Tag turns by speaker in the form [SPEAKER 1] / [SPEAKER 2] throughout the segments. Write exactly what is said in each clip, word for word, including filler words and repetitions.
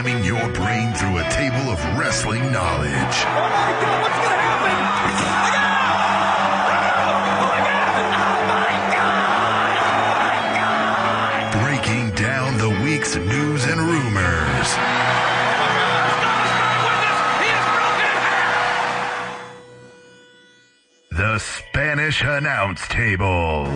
[SPEAKER 1] jamming your brain through a table of wrestling knowledge.
[SPEAKER 2] Oh my God, what's going to happen? Oh my God! Oh my God!
[SPEAKER 1] Breaking down the week's news and rumors. The Spanish Announce Table.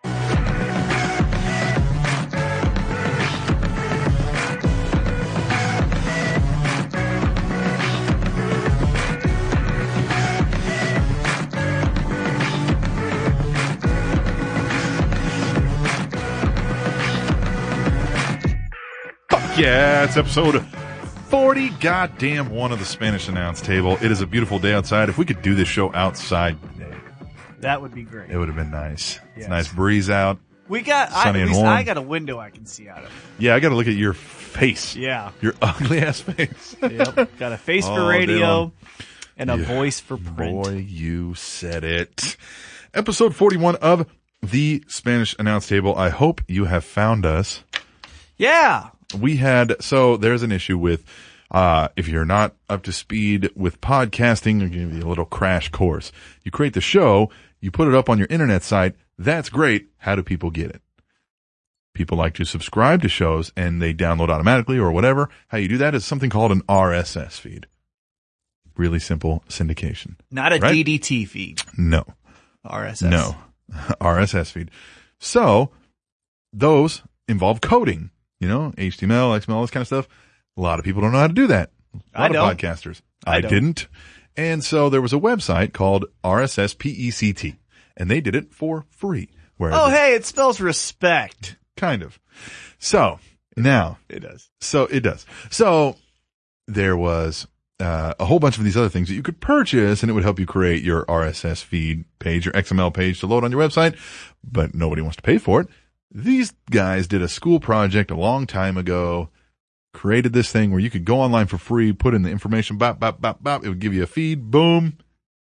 [SPEAKER 3] Yeah, it's episode forty, goddamn one of the Spanish Announce Table. It is a beautiful day outside. If we could do this show outside today,
[SPEAKER 4] that would be great.
[SPEAKER 3] it would have been nice.
[SPEAKER 4] Yes.
[SPEAKER 3] It's a nice breeze out.
[SPEAKER 4] We got, I,
[SPEAKER 3] Sunny
[SPEAKER 4] at
[SPEAKER 3] and
[SPEAKER 4] least
[SPEAKER 3] warm.
[SPEAKER 4] I got a window I can see out of.
[SPEAKER 3] Yeah, I got to look at your face.
[SPEAKER 4] Yeah.
[SPEAKER 3] Your ugly ass face.
[SPEAKER 4] Yep. Got a face
[SPEAKER 3] Oh,
[SPEAKER 4] for radio
[SPEAKER 3] Dylan.
[SPEAKER 4] and a
[SPEAKER 3] Yeah.
[SPEAKER 4] voice for print.
[SPEAKER 3] Boy, you said it. Episode forty-one of the Spanish Announce Table. I hope you have found us.
[SPEAKER 4] Yeah.
[SPEAKER 3] We had, so there's an issue with, uh, if you're not up to speed with podcasting, I'll give you a little crash course. You create the show, you put it up on your internet site. That's great. How do people get it? People like to subscribe to shows and they download automatically or whatever. How you do that is something called an R S S feed. Really simple syndication.
[SPEAKER 4] Not a
[SPEAKER 3] Right?
[SPEAKER 4] D D T feed.
[SPEAKER 3] No.
[SPEAKER 4] R S S.
[SPEAKER 3] No. R S S feed. So those involve coding, you know, H T M L, X M L, this kind of stuff. A lot of people don't know how to do that. A
[SPEAKER 4] I
[SPEAKER 3] lot of
[SPEAKER 4] don't.
[SPEAKER 3] podcasters.
[SPEAKER 4] I
[SPEAKER 3] I,
[SPEAKER 4] don't.
[SPEAKER 3] didn't. And so there was a website called R S S Pect, and they did it for free. Whereas
[SPEAKER 4] Oh,
[SPEAKER 3] it-
[SPEAKER 4] hey, it spells respect.
[SPEAKER 3] kind of. So now,
[SPEAKER 4] It does.
[SPEAKER 3] so it does. So there was uh, a whole bunch of these other things that you could purchase, and it would help you create your R S S feed page, your X M L page to load on your website, but nobody wants to pay for it. These guys did a school project a long time ago, created this thing where you could go online for free, put in the information, bop, bop, bop, bop. It would give you a feed, boom.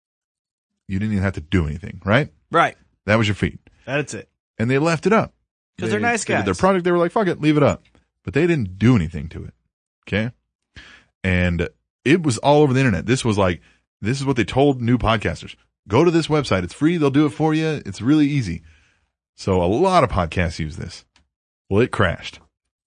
[SPEAKER 3] You didn't even have to do anything, right?
[SPEAKER 4] Right.
[SPEAKER 3] That was your feed.
[SPEAKER 4] That's it.
[SPEAKER 3] And they left it up.
[SPEAKER 4] 'Cause
[SPEAKER 3] They-
[SPEAKER 4] they're nice
[SPEAKER 3] they did
[SPEAKER 4] guys.
[SPEAKER 3] Their project, they were like, fuck it, leave it up. But they didn't do anything to it. Okay. And it was all over the internet. This was like, this is what they told new podcasters. Go to this website. It's free. They'll do it for you. It's really easy. So a lot of podcasts use this. Well, it crashed.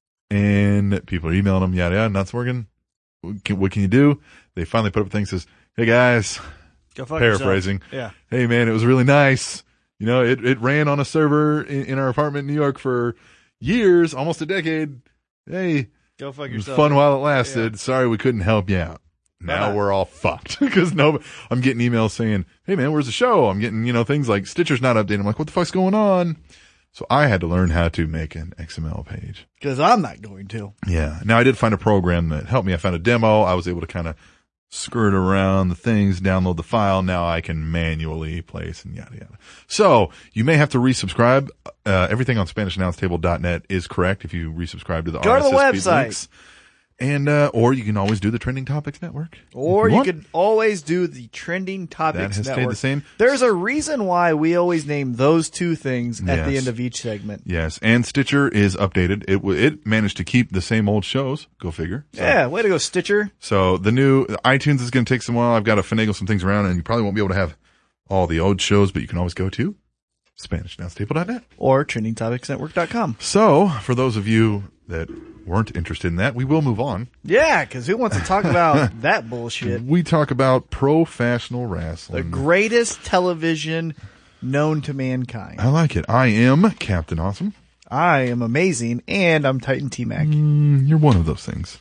[SPEAKER 3] And people are emailing them, yada, yada, not working. What can, what can you do? They finally put up a thing that says, hey guys,
[SPEAKER 4] Go fuck
[SPEAKER 3] paraphrasing.
[SPEAKER 4] yourself.
[SPEAKER 3] Hey man, it was really nice. You know, it, it ran on a server in, in our apartment in New York for years, almost a decade. Hey,
[SPEAKER 4] Yeah. Go fuck
[SPEAKER 3] it was
[SPEAKER 4] yourself.
[SPEAKER 3] fun while it lasted. Sorry we couldn't help you out. Now
[SPEAKER 4] Bye-bye.
[SPEAKER 3] we're all fucked because no, I'm getting emails saying, hey man, where's the show? I'm getting, you know, things like Stitcher's not updated. I'm like, what the fuck's going on? So I had to learn how to make an X M L page.
[SPEAKER 4] Because I'm not going to.
[SPEAKER 3] Yeah. Now I did find a program that helped me. I found a demo. I was able to kind of skirt around the things, download the file. Now I can manually place and yada yada. So you may have to resubscribe. Uh, everything on Spanish Announce Table dot net is correct if you resubscribe to the
[SPEAKER 4] Go to the
[SPEAKER 3] R S S feed
[SPEAKER 4] website.
[SPEAKER 3] links. And, uh, or you can always do the Trending Topics Network.
[SPEAKER 4] Or
[SPEAKER 3] If
[SPEAKER 4] you
[SPEAKER 3] want.
[SPEAKER 4] could always do the Trending
[SPEAKER 3] That
[SPEAKER 4] Topics
[SPEAKER 3] has stayed
[SPEAKER 4] Network.
[SPEAKER 3] the same.
[SPEAKER 4] There's a reason why we always name those two things at the
[SPEAKER 3] Yes.
[SPEAKER 4] end of each segment.
[SPEAKER 3] Yes. And Stitcher is updated. It w- it managed to keep the same old shows. Go figure. So,
[SPEAKER 4] Yeah, way to go, Stitcher.
[SPEAKER 3] So the new iTunes is going to take some while. I've got to finagle some things around, and you probably won't be able to have all the old shows, but you can always go to Spanish Announce Table dot net.
[SPEAKER 4] Or Trending Topics Network dot com.
[SPEAKER 3] So for those of you that weren't interested in that, we will move on.
[SPEAKER 4] Yeah, because who wants to talk about that bullshit?
[SPEAKER 3] We talk about professional
[SPEAKER 4] The
[SPEAKER 3] wrestling.
[SPEAKER 4] greatest television known to mankind.
[SPEAKER 3] I like it. I am Captain Awesome.
[SPEAKER 4] I am amazing, and I'm Titan T-Mac.
[SPEAKER 3] Mm, you're one of those things.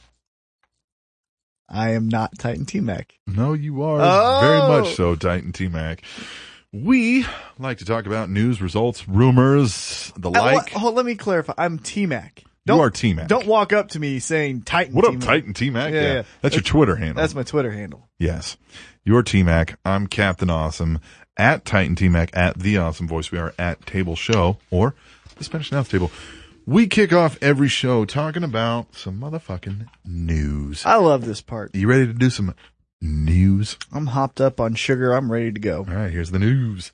[SPEAKER 4] I am not Titan T-Mac.
[SPEAKER 3] No, you are
[SPEAKER 4] Oh.
[SPEAKER 3] very much so, Titan T-Mac. We like to talk about news, results, rumors, the
[SPEAKER 4] Uh,
[SPEAKER 3] like.
[SPEAKER 4] wha- hold, let me clarify. I'm T-Mac.
[SPEAKER 3] You
[SPEAKER 4] Don't-
[SPEAKER 3] are T-Mac.
[SPEAKER 4] Don't walk up to me saying Titan
[SPEAKER 3] What up,
[SPEAKER 4] T-Mac.
[SPEAKER 3] Titan T-Mac?
[SPEAKER 4] Yeah, yeah.
[SPEAKER 3] That's your Twitter handle.
[SPEAKER 4] That's my Twitter handle.
[SPEAKER 3] Yes. You're T-Mac. I'm Captain Awesome. At Titan T-Mac, at The Awesome Voice. We are at Table Show, or the Spanish Announce Table. We kick off every show talking about some motherfucking news.
[SPEAKER 4] I love this part.
[SPEAKER 3] You ready to do some news?
[SPEAKER 4] I'm hopped up on sugar. I'm ready to go.
[SPEAKER 3] All right, here's the news.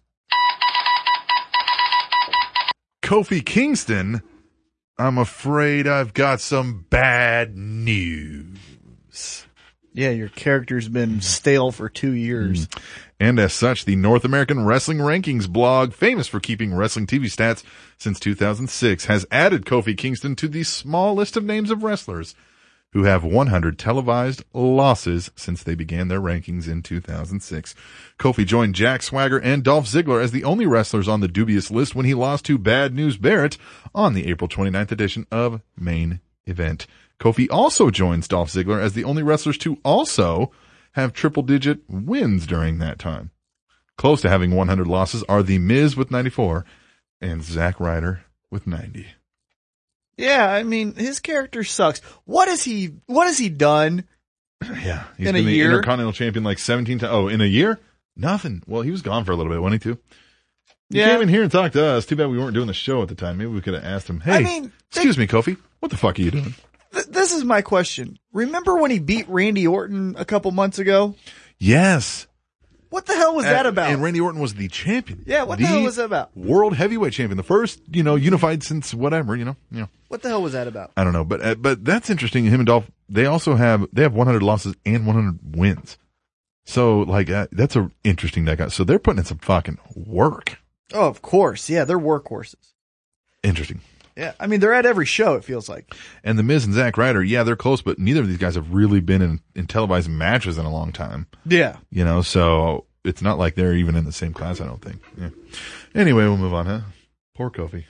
[SPEAKER 3] Kofi Kingston, I'm afraid I've got some bad news.
[SPEAKER 4] Yeah, your character's been stale for two years.
[SPEAKER 3] And as such, the North American Wrestling Rankings blog, famous for keeping wrestling T V stats since two thousand six, has added Kofi Kingston to the small list of names of wrestlers who have one hundred televised losses since they began their rankings in two thousand six. Kofi joined Jack Swagger and Dolph Ziggler as the only wrestlers on the dubious list when he lost to Bad News Barrett on the April twenty-ninth edition of Main Event. Kofi also joins Dolph Ziggler as the only wrestlers to also have triple-digit wins during that time. Close to having one hundred losses are The Miz with ninety-four and Zack Ryder with ninety.
[SPEAKER 4] Yeah, I mean, his character sucks. What has he, what has he done?
[SPEAKER 3] Yeah. He's
[SPEAKER 4] In
[SPEAKER 3] been
[SPEAKER 4] a
[SPEAKER 3] the
[SPEAKER 4] year?
[SPEAKER 3] Intercontinental Champion like seventeen times. Oh, in a year? Nothing. Well, he was gone for a little bit, wasn't he, too? He
[SPEAKER 4] Yeah.
[SPEAKER 3] came in here and talked to us. Too bad we weren't doing the show at the time. Maybe we could have asked him, hey,
[SPEAKER 4] I mean,
[SPEAKER 3] excuse me, Kofi, what the fuck are you doing?
[SPEAKER 4] Th- this is my question. Remember when he beat Randy Orton a couple months ago?
[SPEAKER 3] Yes.
[SPEAKER 4] What the hell was that
[SPEAKER 3] Uh,
[SPEAKER 4] about?
[SPEAKER 3] And Randy Orton was the champion.
[SPEAKER 4] Yeah, what the hell was that about?
[SPEAKER 3] World heavyweight champion. The first, you know, unified since whatever, you know. You know.
[SPEAKER 4] What the hell was that about?
[SPEAKER 3] I don't know, but uh, but that's interesting. Him and Dolph, they also have they have one hundred losses and one hundred wins. So like uh, that's a interesting that guy. So they're putting in some fucking work.
[SPEAKER 4] Oh, of course. Yeah, they're workhorses.
[SPEAKER 3] Interesting.
[SPEAKER 4] Yeah, I mean, they're at every show, it feels like.
[SPEAKER 3] And the Miz and Zack Ryder, yeah, they're close, but neither of these guys have really been in, in televised matches in a long time.
[SPEAKER 4] Yeah.
[SPEAKER 3] You know, so it's not like they're even in the same class, I don't think. Yeah. Anyway, we'll move on, huh? Poor Kofi.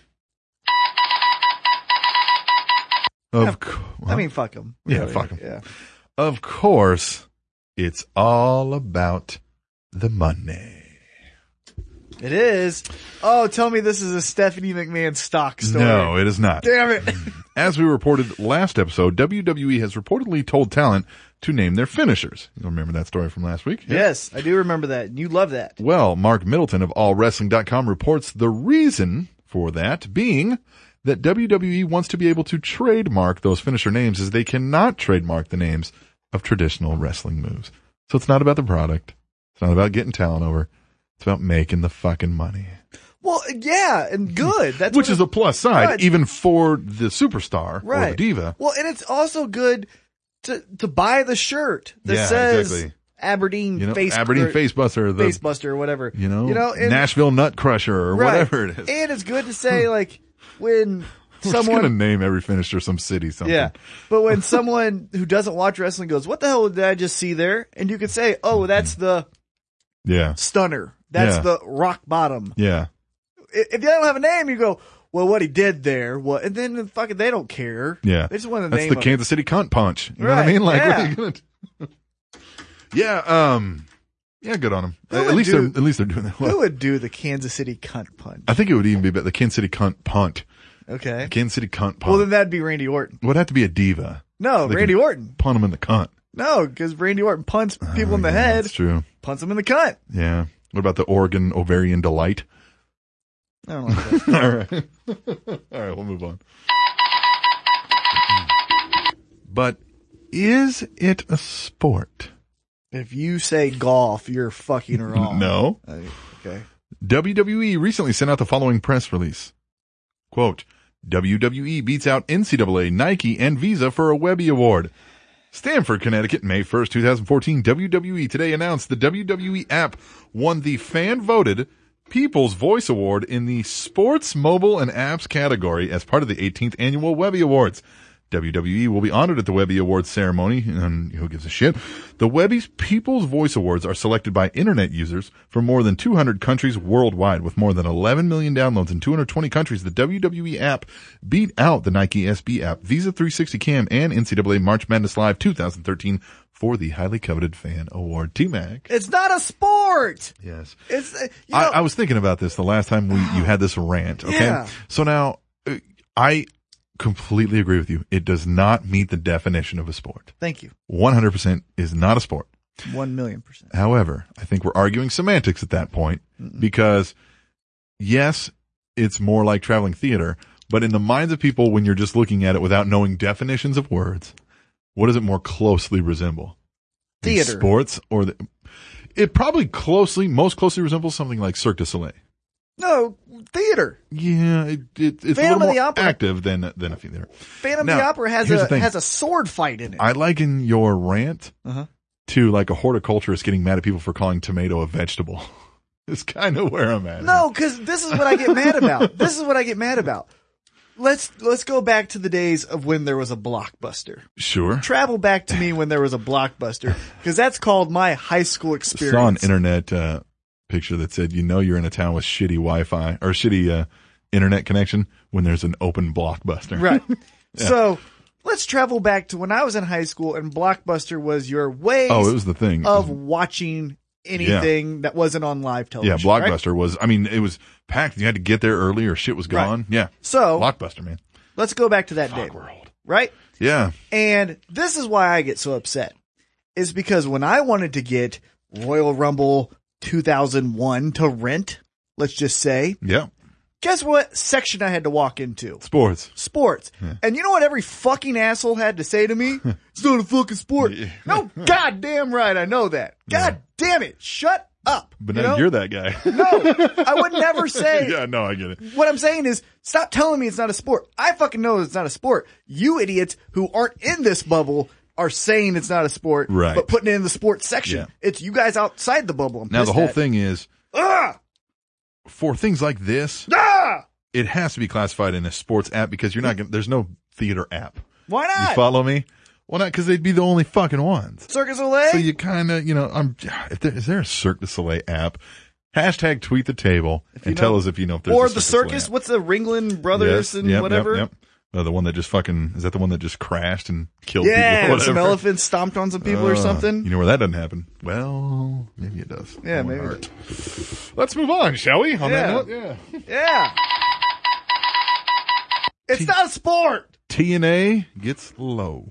[SPEAKER 3] Of co-
[SPEAKER 4] I mean, fuck them.
[SPEAKER 3] Yeah, fuck 'em.
[SPEAKER 4] Yeah.
[SPEAKER 3] Of course, it's all about the money.
[SPEAKER 4] It is. Oh, tell me this is a Stephanie McMahon stock story.
[SPEAKER 3] No, it is not.
[SPEAKER 4] Damn it.
[SPEAKER 3] As we reported last episode, W W E has reportedly told talent to name their finishers. You remember that story from last week?
[SPEAKER 4] Yes, I do remember that. And you love that.
[SPEAKER 3] Well, Mark Middleton of all wrestling dot com reports the reason for that being that W W E wants to be able to trademark those finisher names as they cannot trademark the names of traditional wrestling moves. So it's not about the product. It's not about getting talent over. It's about making the fucking money.
[SPEAKER 4] Well, yeah, and good. That's
[SPEAKER 3] Which
[SPEAKER 4] what
[SPEAKER 3] is a plus side,
[SPEAKER 4] Right.
[SPEAKER 3] even for the superstar or
[SPEAKER 4] Right.
[SPEAKER 3] the diva.
[SPEAKER 4] Well, and it's also good to to buy the shirt that
[SPEAKER 3] Yeah,
[SPEAKER 4] says
[SPEAKER 3] exactly.
[SPEAKER 4] Aberdeen
[SPEAKER 3] You know,
[SPEAKER 4] face
[SPEAKER 3] Aberdeen
[SPEAKER 4] or
[SPEAKER 3] Facebuster, the,
[SPEAKER 4] Facebuster or whatever.
[SPEAKER 3] you know,
[SPEAKER 4] you know, and,
[SPEAKER 3] Nashville Nut Crusher or
[SPEAKER 4] right.
[SPEAKER 3] whatever it is.
[SPEAKER 4] And it's good to say like when
[SPEAKER 3] We're just
[SPEAKER 4] someone
[SPEAKER 3] gonna name every finisher some city something.
[SPEAKER 4] yeah, but when someone who doesn't watch wrestling goes, "What the hell did I just see there?" and you could say, "Oh, that's the
[SPEAKER 3] Yeah.
[SPEAKER 4] stunner. That's
[SPEAKER 3] Yeah.
[SPEAKER 4] the rock bottom."
[SPEAKER 3] Yeah.
[SPEAKER 4] I- If you don't have a name, you go, "Well, what he did there, what?" And then fucking they don't care.
[SPEAKER 3] Yeah.
[SPEAKER 4] They just want the
[SPEAKER 3] That's
[SPEAKER 4] name.
[SPEAKER 3] the
[SPEAKER 4] of
[SPEAKER 3] Kansas City cunt punch. You know what I
[SPEAKER 4] Right,
[SPEAKER 3] mean? Like, what
[SPEAKER 4] yeah.
[SPEAKER 3] are you gonna do? Yeah, um, yeah, good on them.
[SPEAKER 4] Who
[SPEAKER 3] At
[SPEAKER 4] would
[SPEAKER 3] least
[SPEAKER 4] do-
[SPEAKER 3] they're, at least they're doing that
[SPEAKER 4] Who
[SPEAKER 3] well.
[SPEAKER 4] would do the Kansas City cunt punch?
[SPEAKER 3] I think it would even be better. The Kansas City cunt punt.
[SPEAKER 4] Okay.
[SPEAKER 3] Kansas City cunt punt.
[SPEAKER 4] Well, then that'd be Randy Orton.
[SPEAKER 3] would have to be a diva.
[SPEAKER 4] No,
[SPEAKER 3] They
[SPEAKER 4] Randy
[SPEAKER 3] can
[SPEAKER 4] Orton.
[SPEAKER 3] Punt them in the cunt.
[SPEAKER 4] No, because Randy Orton punts people in the
[SPEAKER 3] Oh, yeah,
[SPEAKER 4] head,
[SPEAKER 3] That's true.
[SPEAKER 4] punts them in the cunt.
[SPEAKER 3] Yeah. What about the Oregon Ovarian Delight?
[SPEAKER 4] I don't like that.
[SPEAKER 3] All right. All right, we'll move on. But is it a sport?
[SPEAKER 4] If you say golf, you're fucking wrong.
[SPEAKER 3] No.
[SPEAKER 4] Uh, okay.
[SPEAKER 3] W W E recently sent out the following press release. Quote, W W E beats out N C double A, Nike, and Visa for a Webby Award. Stamford, Connecticut, May first, twenty fourteen. W W E today announced the W W E app won the fan-voted People's Voice Award in the Sports, Mobile, and Apps category as part of the eighteenth Annual Webby Awards. W W E will be honored at the Webby Awards ceremony, and who gives a shit? The Webby's People's Voice Awards are selected by internet users from more than two hundred countries worldwide. With more than eleven million downloads in two hundred twenty countries, the W W E app beat out the Nike S B app, Visa three sixty Cam, and N C double A March Madness Live twenty thirteen for the highly coveted fan award. T-Mac.
[SPEAKER 4] It's not a sport.
[SPEAKER 3] Yes.
[SPEAKER 4] It's, uh, you know,
[SPEAKER 3] I, I was thinking about this the last time we you had this rant. Okay,
[SPEAKER 4] Yeah.
[SPEAKER 3] so now uh, I completely agree with you. It does not meet the definition of a sport.
[SPEAKER 4] thank you.
[SPEAKER 3] one hundred percent is not a sport.
[SPEAKER 4] One million percent.
[SPEAKER 3] However, I think we're arguing semantics at that point because yes, it's more like traveling theater, but in the minds of people, when you're just looking at it without knowing definitions of words, what does it more closely resemble? In
[SPEAKER 4] Theater.
[SPEAKER 3] sports or the, it probably closely, most closely resembles something like Cirque du Soleil.
[SPEAKER 4] No, theater.
[SPEAKER 3] Yeah, it, it, it's
[SPEAKER 4] Phantom
[SPEAKER 3] a
[SPEAKER 4] of
[SPEAKER 3] little
[SPEAKER 4] the
[SPEAKER 3] more
[SPEAKER 4] Opera.
[SPEAKER 3] active than than a theater.
[SPEAKER 4] Phantom
[SPEAKER 3] Now,
[SPEAKER 4] of the Opera has
[SPEAKER 3] here's
[SPEAKER 4] a
[SPEAKER 3] the thing.
[SPEAKER 4] has a sword fight in it.
[SPEAKER 3] I liken your rant
[SPEAKER 4] Uh-huh.
[SPEAKER 3] to like a horticulturist getting mad at people for calling tomato a vegetable. It's kind of where I'm at.
[SPEAKER 4] No, because this is what I get mad about. This is what I get mad about. Let's let's go back to the days of when there was a Blockbuster.
[SPEAKER 3] Sure.
[SPEAKER 4] Travel back to me when there was a Blockbuster, because that's called my high school experience.
[SPEAKER 3] Saw an internet uh, picture that said, you know, you're in a town with shitty Wi-Fi or shitty uh, internet connection when there's an open Blockbuster.
[SPEAKER 4] Right. So let's travel back to when I was in high school and Blockbuster was your way
[SPEAKER 3] Oh, it was the thing.
[SPEAKER 4] of watching anything that wasn't on live
[SPEAKER 3] yeah,
[SPEAKER 4] television.
[SPEAKER 3] Blockbuster
[SPEAKER 4] right?
[SPEAKER 3] was, I mean, it was packed. You had to get there early or shit was
[SPEAKER 4] Right.
[SPEAKER 3] gone. Yeah.
[SPEAKER 4] So
[SPEAKER 3] Blockbuster, man.
[SPEAKER 4] let's go back to that day.
[SPEAKER 3] World.
[SPEAKER 4] Right?
[SPEAKER 3] Yeah.
[SPEAKER 4] And this is why I get so upset. Is because when I wanted to get Royal Rumble two thousand one to rent, let's just say,
[SPEAKER 3] Yeah.
[SPEAKER 4] guess what section I had to walk into?
[SPEAKER 3] Sports.
[SPEAKER 4] Sports. And you know what every fucking asshole had to say to me? It's not a fucking sport.
[SPEAKER 3] Yeah.
[SPEAKER 4] No, goddamn right, I know that. God damn it, shut up.
[SPEAKER 3] But
[SPEAKER 4] You
[SPEAKER 3] now
[SPEAKER 4] know?
[SPEAKER 3] you're that guy.
[SPEAKER 4] No, I would never say.
[SPEAKER 3] Yeah, no, I get it.
[SPEAKER 4] What I'm saying is, stop telling me it's not a sport. I fucking know it's not a sport. You idiots who aren't in this bubble are saying it's not a sport,
[SPEAKER 3] Right.
[SPEAKER 4] but putting it in the sports section.
[SPEAKER 3] Yeah.
[SPEAKER 4] It's you guys outside the bubble. I'm
[SPEAKER 3] Now, the
[SPEAKER 4] pissed
[SPEAKER 3] whole
[SPEAKER 4] at.
[SPEAKER 3] thing is,
[SPEAKER 4] Ah!
[SPEAKER 3] for things like this,
[SPEAKER 4] Ah!
[SPEAKER 3] it has to be classified in a sports app because you're not going to, there's no theater app.
[SPEAKER 4] Why
[SPEAKER 3] You
[SPEAKER 4] not?
[SPEAKER 3] follow me? Well, not because they'd be the only fucking ones.
[SPEAKER 4] Circus Olay?
[SPEAKER 3] So you kind of, you know, I'm, if there, is there a Cirque du Soleil app? Hashtag tweet the table and
[SPEAKER 4] you
[SPEAKER 3] tell
[SPEAKER 4] know-
[SPEAKER 3] us if you know if there's
[SPEAKER 4] or
[SPEAKER 3] a
[SPEAKER 4] the
[SPEAKER 3] Cirque du
[SPEAKER 4] circus?
[SPEAKER 3] Soleil app.
[SPEAKER 4] What's the Ringling Brothers
[SPEAKER 3] Yes,
[SPEAKER 4] and
[SPEAKER 3] yep,
[SPEAKER 4] whatever?
[SPEAKER 3] Yep, yep. Uh, the one that just fucking, is that the one that just crashed and killed
[SPEAKER 4] Yeah,
[SPEAKER 3] people?
[SPEAKER 4] some
[SPEAKER 3] Whatever.
[SPEAKER 4] elephants stomped on some people or
[SPEAKER 3] Uh,
[SPEAKER 4] something.
[SPEAKER 3] You know where that doesn't happen? Well, maybe it does.
[SPEAKER 4] Yeah,
[SPEAKER 3] Oh, my
[SPEAKER 4] maybe it
[SPEAKER 3] heart. Let's move on, shall we? On
[SPEAKER 4] Yeah.
[SPEAKER 3] that note, yeah.
[SPEAKER 4] Yeah. It's not a sport.
[SPEAKER 3] T N A gets low.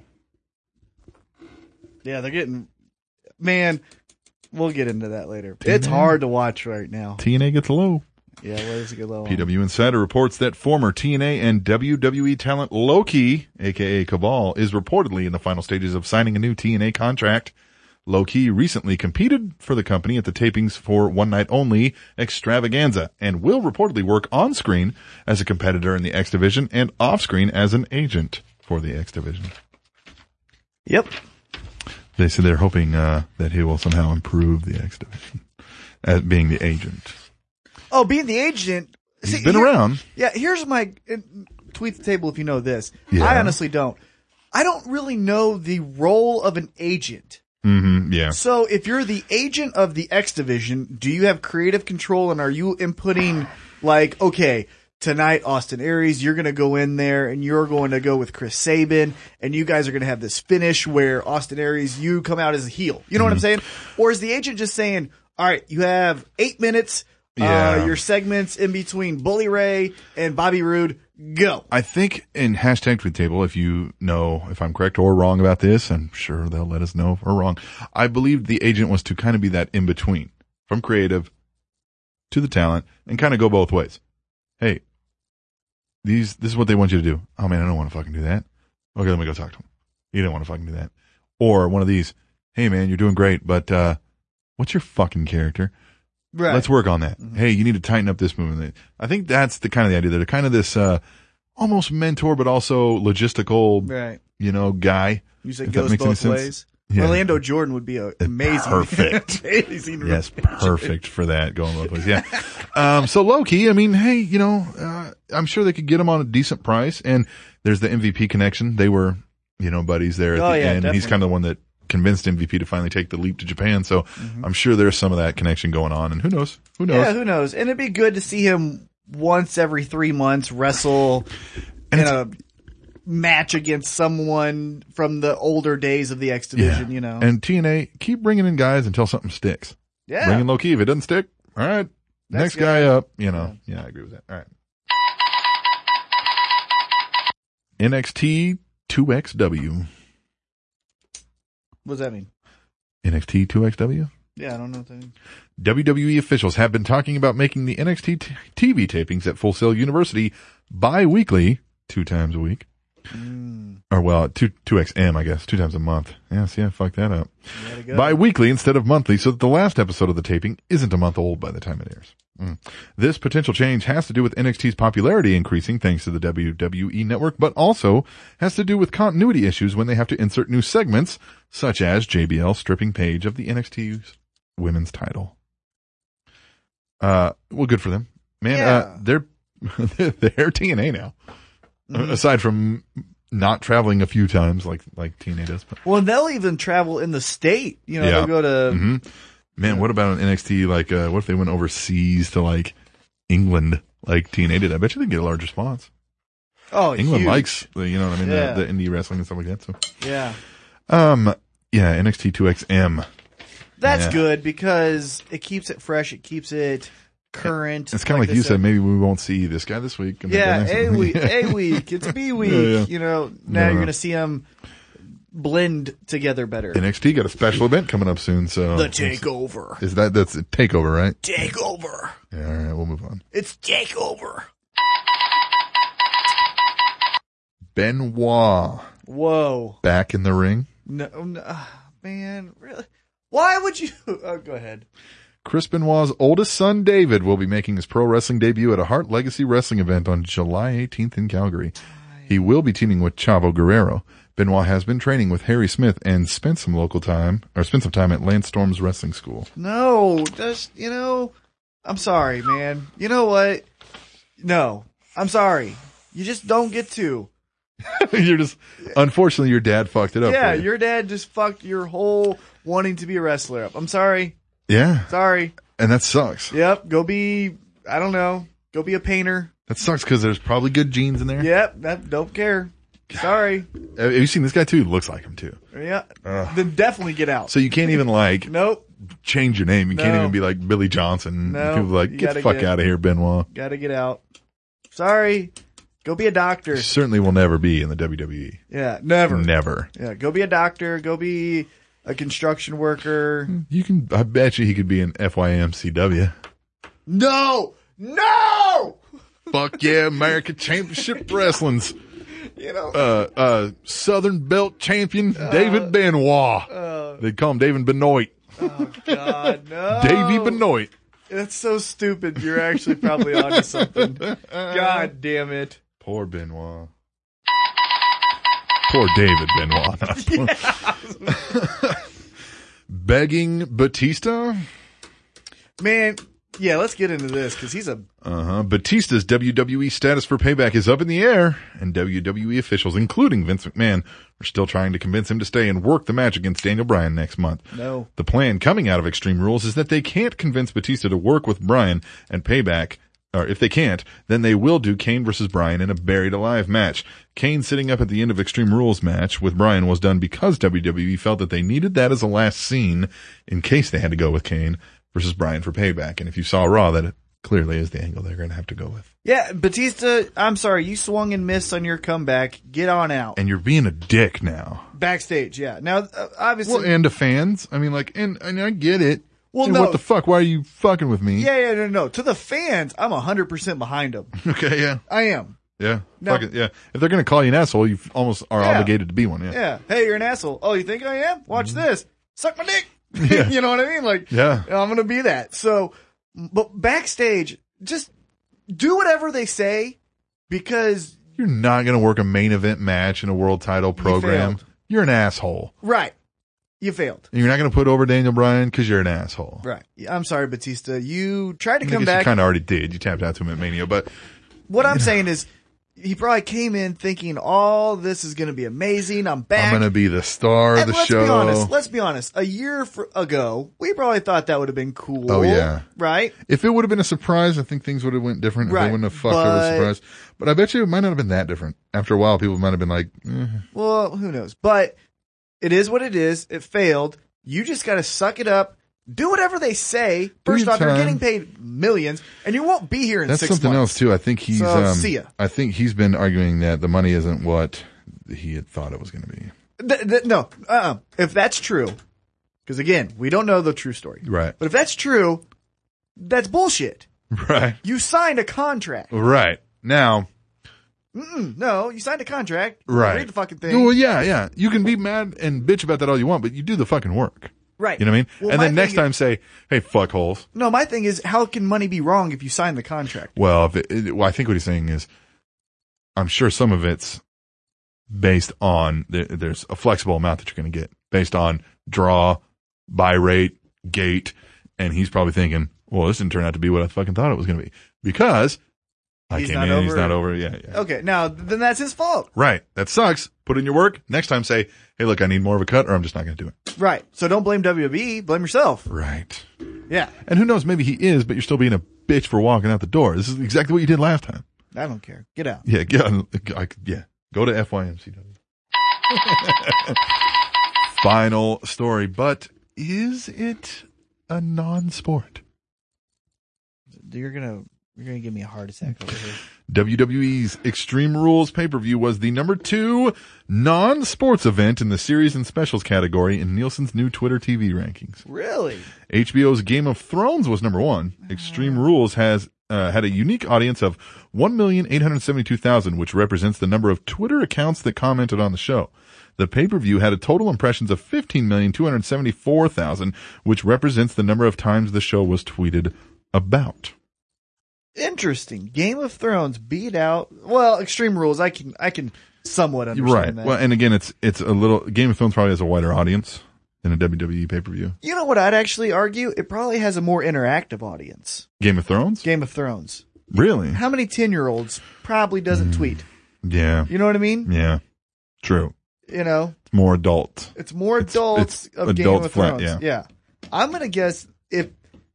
[SPEAKER 4] Yeah, they're getting, man, we'll get into that later. It's hard to watch right now.
[SPEAKER 3] T N A gets low.
[SPEAKER 4] Yeah, what is it get low
[SPEAKER 3] P
[SPEAKER 4] on?
[SPEAKER 3] W Insider reports that former T N A and W W E talent Low-Ki, aka Cabal, is reportedly in the final stages of signing a new T N A contract. Low-Ki recently competed for the company at the tapings for One Night Only Extravaganza and will reportedly work on screen as a competitor in the X Division and off screen as an agent for the X Division.
[SPEAKER 4] Yep.
[SPEAKER 3] They say they're hoping uh, that he will somehow improve the X Division as being the agent.
[SPEAKER 4] Oh, being the agent.
[SPEAKER 3] He's
[SPEAKER 4] see,
[SPEAKER 3] been
[SPEAKER 4] here-
[SPEAKER 3] around.
[SPEAKER 4] Yeah, here's my and tweet the table if you know this.
[SPEAKER 3] Yeah.
[SPEAKER 4] I honestly don't. I don't really know the role of an agent.
[SPEAKER 3] Mm-hmm. Yeah.
[SPEAKER 4] So if you're the agent of the X Division, do you have creative control and are you inputting like, okay, tonight, Austin Aries, you're going to go in there and you're going to go with Chris Sabin and you guys are going to have this finish where Austin Aries, you come out as a heel. You know what I'm saying? Or is the agent just saying, all right, you have eight minutes,
[SPEAKER 3] Yeah.
[SPEAKER 4] uh, your segments in between Bully Ray and Bobby Roode, go.
[SPEAKER 3] I think in hashtag tweet table, if you know if I'm correct or wrong about this, I'm sure they'll let us know if we're wrong. I believe the agent was to kind of be that in between from creative to the talent and kind of go both ways. Hey, these, this is what they want you to do. Oh man, I don't want to fucking do that. Okay, let me go talk to them. You don't want to fucking do that. Or one of these, hey man, you're doing great, but, uh, what's your fucking character?
[SPEAKER 4] Right.
[SPEAKER 3] Let's work on that. Hey, you need to tighten up this movement. I think that's the kind of the idea. They're kind of this, uh, almost mentor, but also logistical,
[SPEAKER 4] Right.
[SPEAKER 3] you know, guy.
[SPEAKER 4] You say
[SPEAKER 3] If that
[SPEAKER 4] goes
[SPEAKER 3] makes any
[SPEAKER 4] both
[SPEAKER 3] sense.
[SPEAKER 4] ways.
[SPEAKER 3] Yeah.
[SPEAKER 4] Orlando Jordan would be a amazing.
[SPEAKER 3] Perfect.
[SPEAKER 4] amazing
[SPEAKER 3] Yes, perfect for that going both ways. Yeah. Um, so Low-Ki, I mean, hey, you know, uh, I'm sure they could get him on a decent price. And there's the M V P connection. They were, you know, buddies there at
[SPEAKER 4] Oh,
[SPEAKER 3] the
[SPEAKER 4] yeah,
[SPEAKER 3] end. And he's
[SPEAKER 4] definitely.
[SPEAKER 3] kind of the one that convinced M V P to finally take the leap to Japan. So I'm sure there's some of that connection going on. And who knows? Who knows?
[SPEAKER 4] Yeah, who knows? And it'd be good to see him once every three months wrestle
[SPEAKER 3] And
[SPEAKER 4] in
[SPEAKER 3] it's-
[SPEAKER 4] a match against someone from the older days of the X Division, you know.
[SPEAKER 3] And T N A, keep bringing in guys until something sticks.
[SPEAKER 4] yeah.
[SPEAKER 3] Bring in Low-Ki. If it doesn't stick, all right, next,
[SPEAKER 4] Next
[SPEAKER 3] guy,
[SPEAKER 4] guy.
[SPEAKER 3] up. You know, yeah. I agree with that. All right. N X T two X W.
[SPEAKER 4] What does that mean?
[SPEAKER 3] N X T two X W?
[SPEAKER 4] Yeah, I don't know what that means.
[SPEAKER 3] W W E officials have been talking about making the N X T t- TV tapings at Full Sail University bi-weekly, two times a week.
[SPEAKER 4] Mm,
[SPEAKER 3] Or well, two, two X M, I guess, two times a month. Yeah, see, I fucked that up.
[SPEAKER 4] gotta go.
[SPEAKER 3] Bi-weekly instead of monthly, so that the last episode of the taping isn't a month old by the time it airs. This potential change has to do with N X T's popularity increasing thanks to the W W E network, but also has to do with continuity issues when they have to insert new segments, such as J B L stripping Paige of the N X T's women's title. Uh, well, good for them. Man,
[SPEAKER 4] Yeah.
[SPEAKER 3] uh, they're, they're T N A now.
[SPEAKER 4] Mm-hmm.
[SPEAKER 3] Aside from not traveling a few times like, like T N A does. But,
[SPEAKER 4] Well, they'll even travel in the state. You know,
[SPEAKER 3] Yeah.
[SPEAKER 4] they'll go to.
[SPEAKER 3] hmm Man, what about an N X T? Like, uh, what if they went overseas to like England, like T N A did? I bet you they'd get a large response.
[SPEAKER 4] Oh,
[SPEAKER 3] England
[SPEAKER 4] huge.
[SPEAKER 3] likes, the, you know what I mean,
[SPEAKER 4] Yeah.
[SPEAKER 3] the, the indie wrestling and stuff like that. So,
[SPEAKER 4] Yeah.
[SPEAKER 3] um, yeah, N X T two X M.
[SPEAKER 4] That's
[SPEAKER 3] Yeah.
[SPEAKER 4] good because it keeps it fresh. It keeps it current.
[SPEAKER 3] It's kind of like,
[SPEAKER 4] they
[SPEAKER 3] you said, maybe we won't see this guy this week. and
[SPEAKER 4] Yeah,
[SPEAKER 3] maybe
[SPEAKER 4] A
[SPEAKER 3] next
[SPEAKER 4] week,
[SPEAKER 3] week.
[SPEAKER 4] A week. It's B week.
[SPEAKER 3] Yeah, yeah.
[SPEAKER 4] You know, now
[SPEAKER 3] No,
[SPEAKER 4] you're
[SPEAKER 3] no.
[SPEAKER 4] going to see them blend together better.
[SPEAKER 3] N X T got a special event coming up soon, so.
[SPEAKER 4] The takeover.
[SPEAKER 3] Is that, that's a takeover, right?
[SPEAKER 4] Takeover.
[SPEAKER 3] Yeah, all right, we'll move on.
[SPEAKER 4] It's takeover.
[SPEAKER 3] Benoit
[SPEAKER 4] Whoa.
[SPEAKER 3] back in the ring.
[SPEAKER 4] No, no ah, man, really? Why would you? Oh, go ahead.
[SPEAKER 3] Chris Benoit's oldest son, David, will be making his pro wrestling debut at a Heart Legacy Wrestling event on July eighteenth in Calgary. He will be teaming with Chavo Guerrero. Benoit has been training with Harry Smith and spent some local time, or spent some time at Lance Storm's wrestling school.
[SPEAKER 4] No, just, you know, I'm sorry, man. You know what? No, I'm sorry. You just don't get to.
[SPEAKER 3] You're just, unfortunately, your dad fucked it up.
[SPEAKER 4] Yeah,
[SPEAKER 3] for you.
[SPEAKER 4] your dad just fucked your whole wanting to be a wrestler up. I'm sorry.
[SPEAKER 3] Yeah,
[SPEAKER 4] Sorry.
[SPEAKER 3] and that sucks.
[SPEAKER 4] Yep. Go be, I don't know, go be a painter.
[SPEAKER 3] That sucks because there's probably good genes in there.
[SPEAKER 4] Yep. That don't care. Sorry.
[SPEAKER 3] Have you seen this guy too? He looks like him too.
[SPEAKER 4] Yeah.
[SPEAKER 3] Ugh.
[SPEAKER 4] Then definitely get out.
[SPEAKER 3] So you can't even like
[SPEAKER 4] Nope.
[SPEAKER 3] change your name. You can't
[SPEAKER 4] No.
[SPEAKER 3] even be like Billy Johnson.
[SPEAKER 4] No,
[SPEAKER 3] People are like,
[SPEAKER 4] you
[SPEAKER 3] get the
[SPEAKER 4] gotta
[SPEAKER 3] fuck
[SPEAKER 4] get-
[SPEAKER 3] out of here, Benoit.
[SPEAKER 4] Gotta get out. Sorry. Go be a doctor.
[SPEAKER 3] You certainly will never be in the W W E.
[SPEAKER 4] Yeah. Never.
[SPEAKER 3] Never.
[SPEAKER 4] Yeah. Go be a doctor. Go be a construction worker.
[SPEAKER 3] You can, I bet you he could be in F Y M C W.
[SPEAKER 4] No. No.
[SPEAKER 3] Fuck yeah, American Championship Wrestling's,
[SPEAKER 4] You know.
[SPEAKER 3] uh, uh, Southern Belt Champion, David Benoit.
[SPEAKER 4] Uh,
[SPEAKER 3] They call him David Benoit.
[SPEAKER 4] oh God. No.
[SPEAKER 3] Davey Benoit.
[SPEAKER 4] That's so stupid. You're actually probably onto something. God damn it.
[SPEAKER 3] Poor Benoit. Poor David Benoit. Begging Batista?
[SPEAKER 4] Man, yeah, let's get into this because he's a.
[SPEAKER 3] Uh-huh. Batista's W W E status for Payback is up in the air, and W W E officials, including Vince McMahon, are still trying to convince him to stay and work the match against Daniel Bryan next month.
[SPEAKER 4] No.
[SPEAKER 3] The plan coming out of Extreme Rules is that they can't convince Batista to work with Bryan and Payback, or if they can't, then they will do Kane versus Bryan in a Buried Alive match. Kane sitting up at the end of Extreme Rules match with Bryan was done because W W E felt that they needed that as a last scene in case they had to go with Kane versus Bryan for Payback. And if you saw Raw, that it clearly is the angle they're going to have to go with.
[SPEAKER 4] Yeah, Batista, I'm sorry, you swung and missed on your comeback. Get on out.
[SPEAKER 3] And you're being a dick now.
[SPEAKER 4] Backstage, yeah. Now, uh, obviously.
[SPEAKER 3] Well, and to fans. I mean, like, and, and I get it.
[SPEAKER 4] Well,
[SPEAKER 3] And
[SPEAKER 4] no.
[SPEAKER 3] What the fuck? Why are you fucking with me?
[SPEAKER 4] yeah, yeah, no, no. To the fans, I'm one hundred percent behind them.
[SPEAKER 3] Okay, yeah.
[SPEAKER 4] I am.
[SPEAKER 3] Yeah.
[SPEAKER 4] No.
[SPEAKER 3] Fuck it, yeah. If they're going to call you an asshole, you almost are
[SPEAKER 4] Yeah.
[SPEAKER 3] obligated to be one. Yeah.
[SPEAKER 4] Yeah. Hey, you're an asshole. Oh, you think I am? Watch this. Suck my dick.
[SPEAKER 3] Yeah.
[SPEAKER 4] You know what I mean? Like,
[SPEAKER 3] Yeah.
[SPEAKER 4] I'm going to be that. So, but backstage, just do whatever they say because,
[SPEAKER 3] You're not going to work a main event match in a world title program.
[SPEAKER 4] failed.
[SPEAKER 3] You're an asshole.
[SPEAKER 4] right. You failed.
[SPEAKER 3] And you're not going to put over Daniel Bryan because you're an asshole.
[SPEAKER 4] Right. I'm sorry, Batista. You tried to
[SPEAKER 3] I
[SPEAKER 4] come
[SPEAKER 3] guess
[SPEAKER 4] back.
[SPEAKER 3] you kind of already did. You tapped out to him at Mania, but
[SPEAKER 4] What I'm saying is, he probably came in thinking, "Oh, this is going to be amazing. I'm back."
[SPEAKER 3] I'm going to be the star of
[SPEAKER 4] and
[SPEAKER 3] the
[SPEAKER 4] let's
[SPEAKER 3] show.
[SPEAKER 4] be honest. Let's be honest. A year for, ago, we probably thought that would have been cool.
[SPEAKER 3] Oh, yeah.
[SPEAKER 4] Right.
[SPEAKER 3] If it would have been a surprise, I think things would have went different. If
[SPEAKER 4] Right,
[SPEAKER 3] they wouldn't have fucked
[SPEAKER 4] but-
[SPEAKER 3] over the surprise. But I bet you it might not have been that different. After a while, people might have been like, eh.
[SPEAKER 4] Well, who knows? But it is what it is. It failed. You just got to suck it up. Do whatever they say. First
[SPEAKER 3] your
[SPEAKER 4] off, you're
[SPEAKER 3] time.
[SPEAKER 4] getting paid millions, and you won't be here in
[SPEAKER 3] That's
[SPEAKER 4] six
[SPEAKER 3] something
[SPEAKER 4] months.
[SPEAKER 3] else too. I think he's,
[SPEAKER 4] So,
[SPEAKER 3] um,
[SPEAKER 4] see ya.
[SPEAKER 3] I think he's been arguing that the money isn't what he had thought it was going to be.
[SPEAKER 4] Th- th- no, uh-uh. If that's true, because again, we don't know the true story.
[SPEAKER 3] Right.
[SPEAKER 4] But if that's true, that's bullshit.
[SPEAKER 3] Right.
[SPEAKER 4] You signed a contract.
[SPEAKER 3] Right. Now,
[SPEAKER 4] Mm-mm, no, you signed a contract.
[SPEAKER 3] right.
[SPEAKER 4] Read the fucking thing.
[SPEAKER 3] Well, yeah, yeah. You can be mad and bitch about that all you want, but you do the fucking work.
[SPEAKER 4] Right.
[SPEAKER 3] You know what I mean?
[SPEAKER 4] Well,
[SPEAKER 3] and
[SPEAKER 4] my
[SPEAKER 3] then next
[SPEAKER 4] thing
[SPEAKER 3] time say, hey, fuckholes.
[SPEAKER 4] No, my thing is, how can money be wrong if you sign the contract?
[SPEAKER 3] Well, if it, it, well, I think what he's saying is, I'm sure some of it's based on, there, there's a flexible amount that you're going to get based on draw, buy rate, gate. And he's probably thinking, well, this didn't turn out to be what I fucking thought it was going to be because I
[SPEAKER 4] He's
[SPEAKER 3] came
[SPEAKER 4] not
[SPEAKER 3] in and he's
[SPEAKER 4] over-
[SPEAKER 3] not over. Yeah, yeah.
[SPEAKER 4] Okay, now, then that's his fault.
[SPEAKER 3] Right. That sucks. Put in your work. Next time say, hey, look, I need more of a cut or I'm just not going to do it.
[SPEAKER 4] Right. So don't blame W W E, blame yourself.
[SPEAKER 3] Right.
[SPEAKER 4] Yeah.
[SPEAKER 3] And who knows, maybe he is, but you're still being a bitch for walking out the door. This is exactly what you did last time.
[SPEAKER 4] I don't care. Get out.
[SPEAKER 3] Yeah, get on, I, yeah. Go to F Y M C W. Final story, but is it a non-sport?
[SPEAKER 4] You're gonna, you're gonna give me a heart attack over here.
[SPEAKER 3] W W E's Extreme Rules pay-per-view was the number two non-sports event in the series and specials category in Nielsen's new Twitter T V rankings.
[SPEAKER 4] Really?
[SPEAKER 3] H B O's Game of Thrones was number one. Extreme Rules has uh, had a unique audience of one million eight hundred seventy-two thousand, which represents the number of Twitter accounts that commented on the show. The pay-per-view had a total impressions of fifteen million two hundred seventy-four thousand, which represents the number of times the show was tweeted about.
[SPEAKER 4] Interesting. Game of Thrones beat out, well, Extreme Rules, I can, I can somewhat understand
[SPEAKER 3] Right.
[SPEAKER 4] that.
[SPEAKER 3] Well, and again, it's it's a little Game of Thrones probably has a wider audience than a W W E pay-per-view.
[SPEAKER 4] You know what I'd actually argue? It probably has a more interactive audience.
[SPEAKER 3] Game of Thrones?
[SPEAKER 4] Game of Thrones.
[SPEAKER 3] Really?
[SPEAKER 4] How many ten-year-olds probably doesn't tweet?
[SPEAKER 3] Yeah.
[SPEAKER 4] You know what I mean?
[SPEAKER 3] Yeah. True.
[SPEAKER 4] You know,
[SPEAKER 3] It's more adult.
[SPEAKER 4] it's more
[SPEAKER 3] It's-
[SPEAKER 4] adults
[SPEAKER 3] it's
[SPEAKER 4] of Game
[SPEAKER 3] adult
[SPEAKER 4] of
[SPEAKER 3] flat,
[SPEAKER 4] Thrones.
[SPEAKER 3] yeah.
[SPEAKER 4] I'm gonna guess if,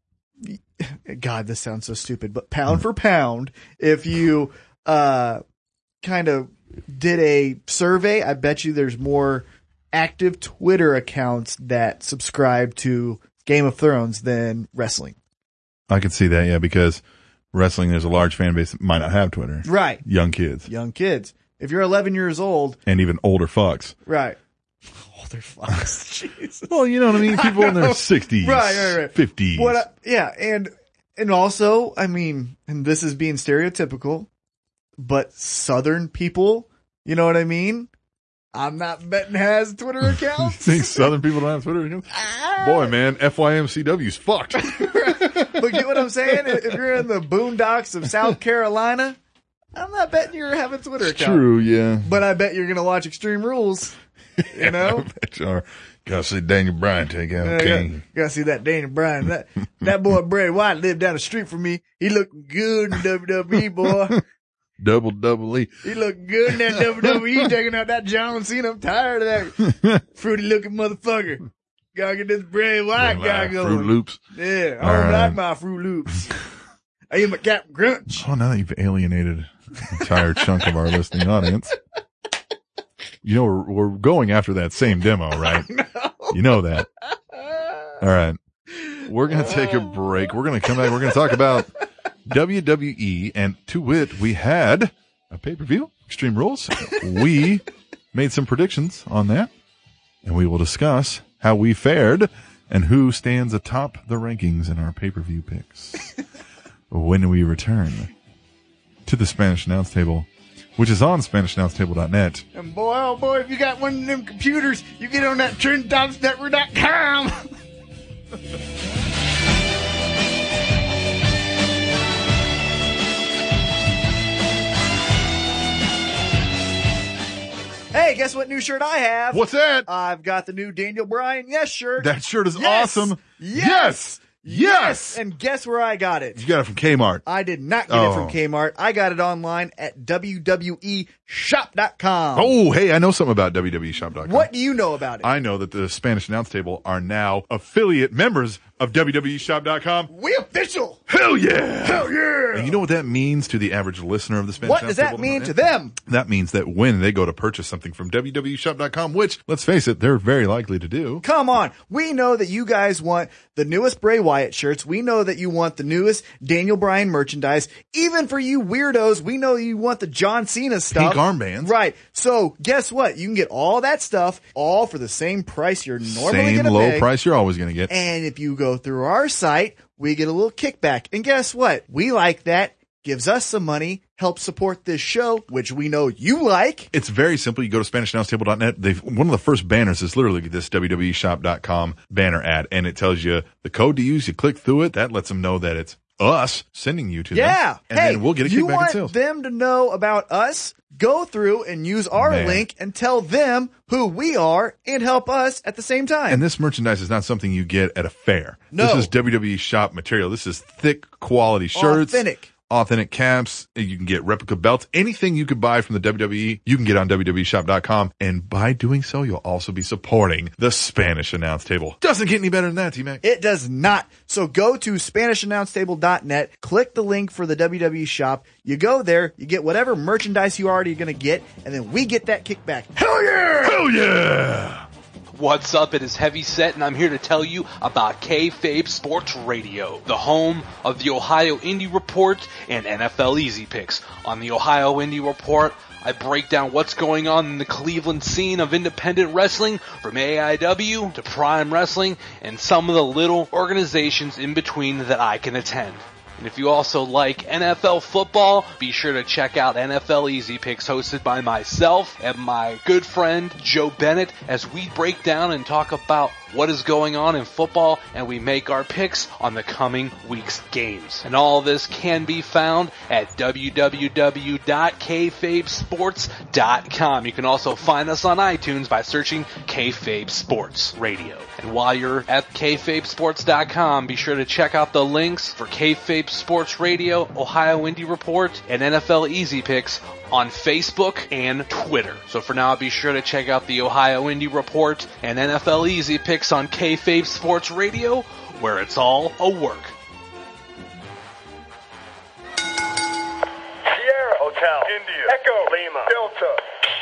[SPEAKER 4] God, this sounds so stupid, but pound for pound, if you, uh, kind of did a survey, I bet you there's more active Twitter accounts that subscribe to Game of Thrones than wrestling.
[SPEAKER 3] I could see that, yeah, because wrestling, there's a large fan base that might not have Twitter.
[SPEAKER 4] Right.
[SPEAKER 3] Young kids.
[SPEAKER 4] Young kids. If you're eleven years old,
[SPEAKER 3] And even older fucks.
[SPEAKER 4] right. Older fucks. Jesus.
[SPEAKER 3] Well, you know what I mean? People in
[SPEAKER 4] know.
[SPEAKER 3] their sixties.
[SPEAKER 4] Right, right, right.
[SPEAKER 3] fifties.
[SPEAKER 4] What? I, yeah, and and also, I mean, and this is being stereotypical, but Southern people, you know what I mean? I'm not betting has Twitter
[SPEAKER 3] You
[SPEAKER 4] accounts.
[SPEAKER 3] think Southern people don't have Twitter accounts? Boy, man, F Y M C W's fucked.
[SPEAKER 4] But get what I'm saying? If you're in the boondocks of South Carolina, I'm not betting you're having a Twitter account.
[SPEAKER 3] True, yeah.
[SPEAKER 4] But I bet you're going to watch Extreme Rules. You know?
[SPEAKER 3] I bet you are. Gotta see Daniel Bryan take out
[SPEAKER 4] Yeah,
[SPEAKER 3] King.
[SPEAKER 4] Gotta, gotta see that Daniel Bryan. That that boy Bray Wyatt lived down the street from me. He looking good in W W E, boy.
[SPEAKER 3] Double, double E.
[SPEAKER 4] He looked good in that W W E taking out that John Cena. I'm tired of that fruity looking motherfucker. Gotta get this Bray Wyatt guy going.
[SPEAKER 3] Fruit Loops.
[SPEAKER 4] Yeah, I
[SPEAKER 3] All
[SPEAKER 4] don't
[SPEAKER 3] right.
[SPEAKER 4] like my Fruit Loops. I eat my Captain Crunch.
[SPEAKER 3] Oh, now that you've alienated an entire chunk of our listening audience. You know, we're, we're going after that same demo, right? You know that. All right. We're going to take a break. We're going to come back. We're going to talk about W W E. And to wit, we had a pay-per-view, Extreme Rules. We made some predictions on that. And we will discuss how we fared and who stands atop the rankings in our pay-per-view picks when we return to the Spanish Announce Table, which is on Spanish Announce Table dot net.
[SPEAKER 4] And boy, oh boy, if you got one of them computers, you get on that trend dots network dot com. Hey, guess what new shirt I have?
[SPEAKER 3] What's that?
[SPEAKER 4] I've got the new Daniel Bryan Yes shirt.
[SPEAKER 3] That shirt is
[SPEAKER 4] Yes!
[SPEAKER 3] awesome.
[SPEAKER 4] Yes!
[SPEAKER 3] Yes!
[SPEAKER 4] And guess where I got it?
[SPEAKER 3] You got it from Kmart.
[SPEAKER 4] I did not get
[SPEAKER 3] Oh.
[SPEAKER 4] it from Kmart. I got it online at W W E shop dot com.
[SPEAKER 3] Oh, hey, I know something about W W E shop dot com.
[SPEAKER 4] What do you know about it?
[SPEAKER 3] I know that the Spanish Announce Table are now affiliate members of W W E shop dot com.
[SPEAKER 4] we official.
[SPEAKER 3] Hell yeah!
[SPEAKER 4] Hell yeah.
[SPEAKER 3] And you know what that means to the average listener of the Spanish
[SPEAKER 4] What
[SPEAKER 3] Announce
[SPEAKER 4] does that
[SPEAKER 3] Table?
[SPEAKER 4] mean to them?
[SPEAKER 3] That means that when they go to purchase something from W W E shop dot com, which, let's face it, they're very likely to do.
[SPEAKER 4] Come on. We know that you guys want the newest Bray Wyatt shirts. We know that you want the newest Daniel Bryan merchandise. Even for you weirdos, we know you want the John Cena stuff.
[SPEAKER 3] Pink armbands.
[SPEAKER 4] Right. So guess what? You can get all that stuff all for the same price you're normally
[SPEAKER 3] Same
[SPEAKER 4] going to
[SPEAKER 3] low
[SPEAKER 4] pay.
[SPEAKER 3] price you're always going to get.
[SPEAKER 4] And if you go through our site, we get a little kickback. And guess what? We like that. gives us some money, helps support this show, which we know you like.
[SPEAKER 3] It's very simple. You go to Spanish Announce Table dot net. They've, one of the first banners is literally this W W E shop dot com banner ad, and it tells you the code to use. You click through it. That lets them know that it's us sending you to
[SPEAKER 4] yeah.
[SPEAKER 3] them. And
[SPEAKER 4] hey,
[SPEAKER 3] then we'll get a
[SPEAKER 4] you
[SPEAKER 3] kickback in
[SPEAKER 4] want
[SPEAKER 3] sales.
[SPEAKER 4] them to know about us? Go through and use our
[SPEAKER 3] Man.
[SPEAKER 4] link and tell them who we are and help us at the same time.
[SPEAKER 3] And this merchandise is not something you get at a fair.
[SPEAKER 4] No.
[SPEAKER 3] This is W W E shop material. This is thick quality shirts.
[SPEAKER 4] Authentic.
[SPEAKER 3] Authentic caps. You can get replica belts. Anything you could buy from the W W E, you can get on W W E shop dot com. And by doing so, you'll also be supporting the Spanish Announce Table. Doesn't get any better than that, T-Mac.
[SPEAKER 4] It does not. So go to Spanish Announce Table dot net, click the link for the W W E shop. You go there, you get whatever merchandise you already going to get, and then we get that kickback.
[SPEAKER 3] Hell yeah! Hell yeah!
[SPEAKER 5] What's up? It is Heavyset, and I'm here to tell you about Kayfabe Sports Radio, the home of the Ohio Indie Report and N F L Easy Picks. On the Ohio Indie Report, I break down what's going on in the Cleveland scene of independent wrestling, from A I W to Prime Wrestling, and some of the little organizations in between that I can attend. And if you also like N F L football, be sure to check out N F L Easy Picks, hosted by myself and my good friend Joe Bennett, as we break down and talk about what is going on in football, and we make our picks on the coming week's games. And all this can be found at w w w dot kayfabe sports dot com. You can also find us on iTunes by searching Kayfabe Sports Radio. And while you're at kayfabe sports dot com, be sure to check out the links for Kayfabe Sports Radio, Ohio Indie Report, and N F L Easy Picks on Facebook and Twitter. So for now, be sure to check out the Ohio Indie Report and N F L Easy Picks on Kayfabe Sports Radio, where it's all a work.
[SPEAKER 6] Sierra Hotel, India, Echo, Lima, Delta,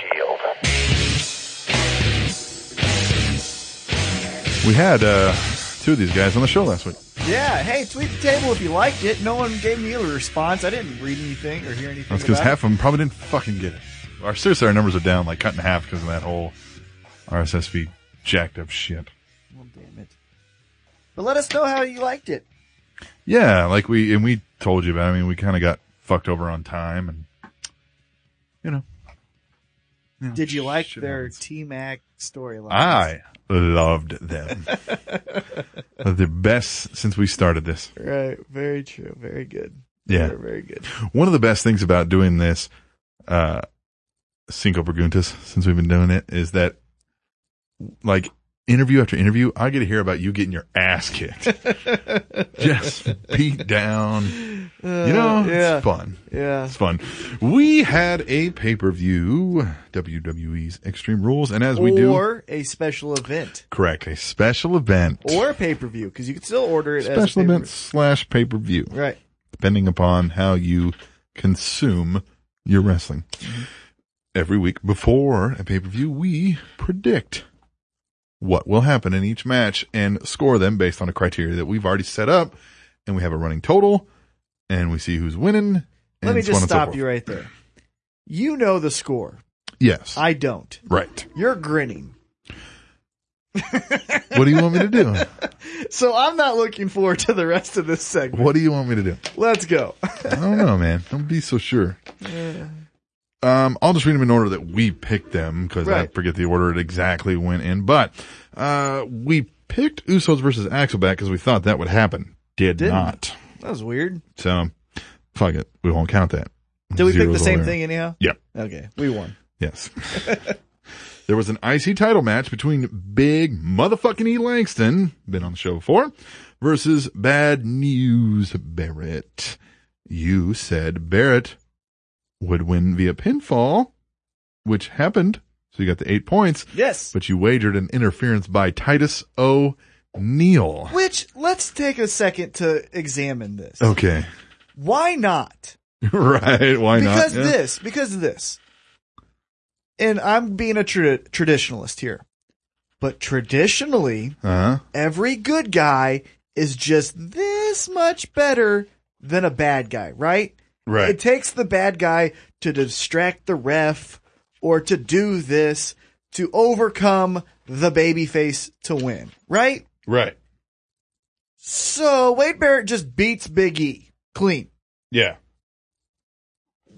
[SPEAKER 6] Shield.
[SPEAKER 3] We had uh, two of these guys on the show last week.
[SPEAKER 4] Yeah, hey, tweet the table if you liked it. No one gave me a response. I didn't read anything or hear anything.
[SPEAKER 3] That's because
[SPEAKER 4] about
[SPEAKER 3] half of them probably didn't fucking get it. Our seriously, our numbers are down, like cut in half because of that whole R S S feed jacked up shit.
[SPEAKER 4] it. Well, damn it. But let us know how you liked it.
[SPEAKER 3] Yeah, like we and we told you about. I mean, we kind of got fucked over on time, and you know. you know,
[SPEAKER 4] Did you like
[SPEAKER 3] shit
[SPEAKER 4] their
[SPEAKER 3] happens.
[SPEAKER 4] T-Mac storyline?
[SPEAKER 3] I loved them. They're the best since we started this.
[SPEAKER 4] Right, very true. Very good.
[SPEAKER 3] Yeah.
[SPEAKER 4] Very, very good.
[SPEAKER 3] One of the best things about doing this, uh, Cinco Preguntas, since we've been doing it, is that, like, interview after interview, I get to hear about you getting your ass kicked. Just beat down. You know,
[SPEAKER 4] yeah.
[SPEAKER 3] it's fun.
[SPEAKER 4] Yeah.
[SPEAKER 3] It's fun. We had a pay-per-view, W W E's Extreme Rules, and as we do...
[SPEAKER 4] Or a special event.
[SPEAKER 3] Correct, a special event.
[SPEAKER 4] Or a pay-per-view, because you can still order it as a
[SPEAKER 3] Special
[SPEAKER 4] pay-per-view.
[SPEAKER 3] event slash pay-per-view.
[SPEAKER 4] Right.
[SPEAKER 3] Depending upon how you consume your wrestling.
[SPEAKER 4] Mm-hmm.
[SPEAKER 3] Every week before a pay-per-view, we predict what will happen in each match and score them based on a criteria that we've already set up, and we have a running total, and we see who's winning.
[SPEAKER 4] Let me
[SPEAKER 3] and so
[SPEAKER 4] just
[SPEAKER 3] on and so
[SPEAKER 4] stop
[SPEAKER 3] forth.
[SPEAKER 4] you right there. You know the score.
[SPEAKER 3] Yes.
[SPEAKER 4] I don't.
[SPEAKER 3] right.
[SPEAKER 4] You're grinning.
[SPEAKER 3] What do you want me to do?
[SPEAKER 4] So I'm not looking forward to the rest of this segment.
[SPEAKER 3] What do you want me to do?
[SPEAKER 4] Let's go.
[SPEAKER 3] I don't know, man. Don't be so sure. Um, I'll just read them in order that we picked them because I
[SPEAKER 4] Right.
[SPEAKER 3] forget the order it exactly went in. But uh, we picked Usos versus Axelback because we thought that would happen. Did
[SPEAKER 4] Didn't.
[SPEAKER 3] not.
[SPEAKER 4] That was weird.
[SPEAKER 3] So fuck it. We won't count that.
[SPEAKER 4] Did we pick
[SPEAKER 3] Zero's
[SPEAKER 4] the same
[SPEAKER 3] all there.
[SPEAKER 4] thing anyhow?
[SPEAKER 3] Yep.
[SPEAKER 4] Okay. We won.
[SPEAKER 3] Yes. There was an I C title match between Big Motherfucking E. Langston, been on the show before, versus Bad News Barrett. You said Barrett would win via pinfall, which happened. So you got the eight points,
[SPEAKER 4] Yes.
[SPEAKER 3] but you wagered an interference by Titus O'Neil.
[SPEAKER 4] Which, let's take a second to examine this.
[SPEAKER 3] Okay.
[SPEAKER 4] Why not?
[SPEAKER 3] Right. Why not?
[SPEAKER 4] Because
[SPEAKER 3] Yeah.
[SPEAKER 4] this, because of this. And I'm being a tra- traditionalist here. But traditionally,
[SPEAKER 3] Uh-huh.
[SPEAKER 4] every good guy is just this much better than a bad guy, right?
[SPEAKER 3] Right.
[SPEAKER 4] It takes the bad guy to distract the ref or to do this to overcome the babyface to win, right?
[SPEAKER 3] Right.
[SPEAKER 4] So Wade Barrett just beats Big E clean.
[SPEAKER 3] Yeah.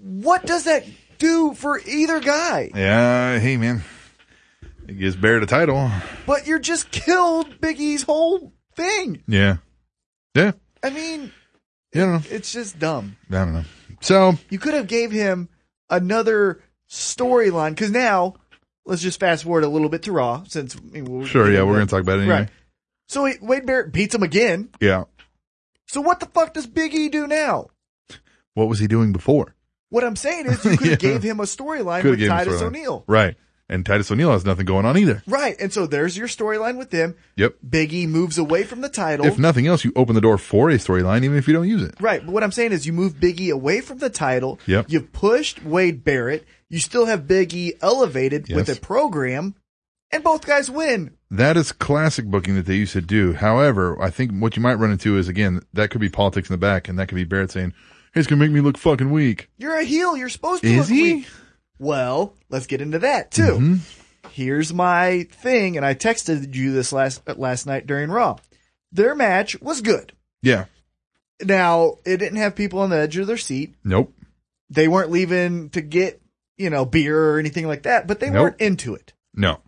[SPEAKER 4] what does that do for either guy?
[SPEAKER 3] Yeah, hey man, it gives Barrett a title.
[SPEAKER 4] But you're just killed Big E's whole thing.
[SPEAKER 3] Yeah, yeah.
[SPEAKER 4] I mean,
[SPEAKER 3] Yeah, I don't know.
[SPEAKER 4] it's just dumb.
[SPEAKER 3] I don't know. So
[SPEAKER 4] You could have gave him another storyline, because now, let's just fast forward a little bit to Raw, since I mean, we'll
[SPEAKER 3] sure,
[SPEAKER 4] get
[SPEAKER 3] yeah,
[SPEAKER 4] into
[SPEAKER 3] we're
[SPEAKER 4] that.
[SPEAKER 3] gonna talk about it anyway.
[SPEAKER 4] Right. So he, Wade Barrett beats him again.
[SPEAKER 3] Yeah.
[SPEAKER 4] So what the fuck does Big E do now?
[SPEAKER 3] What was he doing before?
[SPEAKER 4] What I'm saying is you could have
[SPEAKER 3] Yeah.
[SPEAKER 4] gave him a storyline
[SPEAKER 3] Coulda
[SPEAKER 4] with
[SPEAKER 3] gave him
[SPEAKER 4] Titus
[SPEAKER 3] storyline.
[SPEAKER 4] O'Neil.
[SPEAKER 3] Right. And Titus O'Neil has nothing going on either.
[SPEAKER 4] Right. And so there's your storyline with them.
[SPEAKER 3] Yep.
[SPEAKER 4] Big E moves away from the title.
[SPEAKER 3] If nothing else, you open the door for a storyline, even if you don't use it.
[SPEAKER 4] Right. But what I'm saying is you move Big E away from the title.
[SPEAKER 3] Yep.
[SPEAKER 4] You've pushed Wade Barrett. You still have Big E elevated with
[SPEAKER 3] Yes.
[SPEAKER 4] a program, and both guys win.
[SPEAKER 3] That is classic booking that they used to do. However, I think what you might run into is, again, that could be politics in the back, and that could be Barrett saying, hey, it's going to make me look fucking weak.
[SPEAKER 4] You're a heel. You're supposed to
[SPEAKER 3] Is
[SPEAKER 4] look
[SPEAKER 3] he?
[SPEAKER 4] weak. Well, let's get into that too.
[SPEAKER 3] Mm-hmm.
[SPEAKER 4] Here's my thing, and I texted you this last last night during Raw. Their match was good.
[SPEAKER 3] Yeah.
[SPEAKER 4] Now, it didn't have people on the edge of their seat.
[SPEAKER 3] Nope.
[SPEAKER 4] They weren't leaving to get, you know, beer or anything like that, but they
[SPEAKER 3] Nope.
[SPEAKER 4] weren't into it.
[SPEAKER 3] No.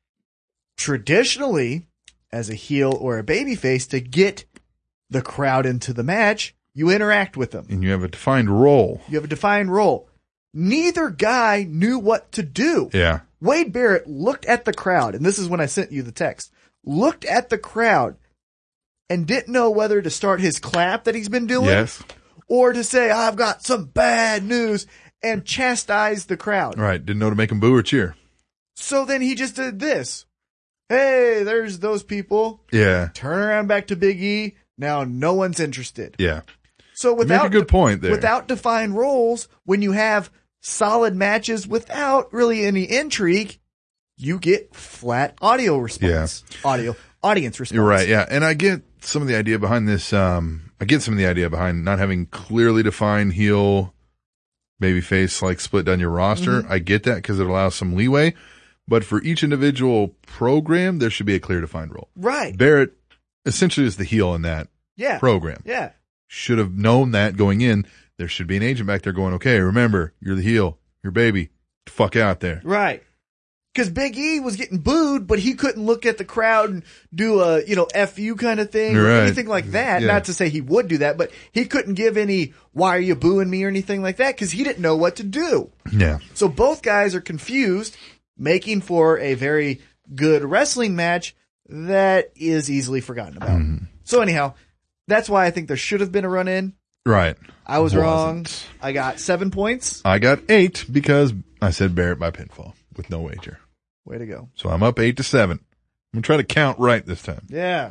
[SPEAKER 4] Traditionally, as a heel or a babyface, to get the crowd into the match, you interact with them.
[SPEAKER 3] And you have a defined role.
[SPEAKER 4] You have a defined role. Neither guy knew what to do.
[SPEAKER 3] Yeah.
[SPEAKER 4] Wade Barrett looked at the crowd, and this is when I sent you the text, looked at the crowd and didn't know whether to start his clap that he's been doing
[SPEAKER 3] Yes.
[SPEAKER 4] or to say, I've got some bad news, and chastise the crowd.
[SPEAKER 3] Right. Didn't know to make him boo or cheer.
[SPEAKER 4] So then he just did this. Hey, there's those people.
[SPEAKER 3] Yeah.
[SPEAKER 4] Turn around back to Big E. Now no one's interested.
[SPEAKER 3] Yeah.
[SPEAKER 4] So
[SPEAKER 3] You
[SPEAKER 4] without
[SPEAKER 3] make a good point there.
[SPEAKER 4] without defined roles, when you have solid matches without really any intrigue, you get flat audio response. Audio audience response.
[SPEAKER 3] You're right. Yeah. And I get some of the idea behind this. Um, I get some of the idea behind not having clearly defined heel, babyface, like split down your roster.
[SPEAKER 4] Mm-hmm.
[SPEAKER 3] I get that because it allows some leeway. But for each individual program, there should be a clear defined role.
[SPEAKER 4] Right.
[SPEAKER 3] Barrett essentially is the heel in that
[SPEAKER 4] Yeah.
[SPEAKER 3] program.
[SPEAKER 4] Yeah.
[SPEAKER 3] Should have known that going in. There should be an agent back there going, okay, remember, you're the heel, your baby, fuck out there.
[SPEAKER 4] Right. Because Big E was getting booed, but he couldn't look at the crowd and do a, you know, F you kind of thing or
[SPEAKER 3] Right.
[SPEAKER 4] anything like that.
[SPEAKER 3] Yeah.
[SPEAKER 4] Not to say he would do that, but he couldn't give any, why are you booing me or anything like that because he didn't know what to do.
[SPEAKER 3] Yeah.
[SPEAKER 4] So both guys are confused, making for a very good wrestling match that is easily forgotten about.
[SPEAKER 3] Mm-hmm.
[SPEAKER 4] So anyhow, that's why I think there should have been a run in.
[SPEAKER 3] Right.
[SPEAKER 4] I was wrong.
[SPEAKER 3] Wasn't.
[SPEAKER 4] I got seven points.
[SPEAKER 3] I got eight because I said Barrett by pinfall with no wager.
[SPEAKER 4] Way to go.
[SPEAKER 3] So I'm up eight to seven. I'm going to try to count right this time.
[SPEAKER 4] Yeah.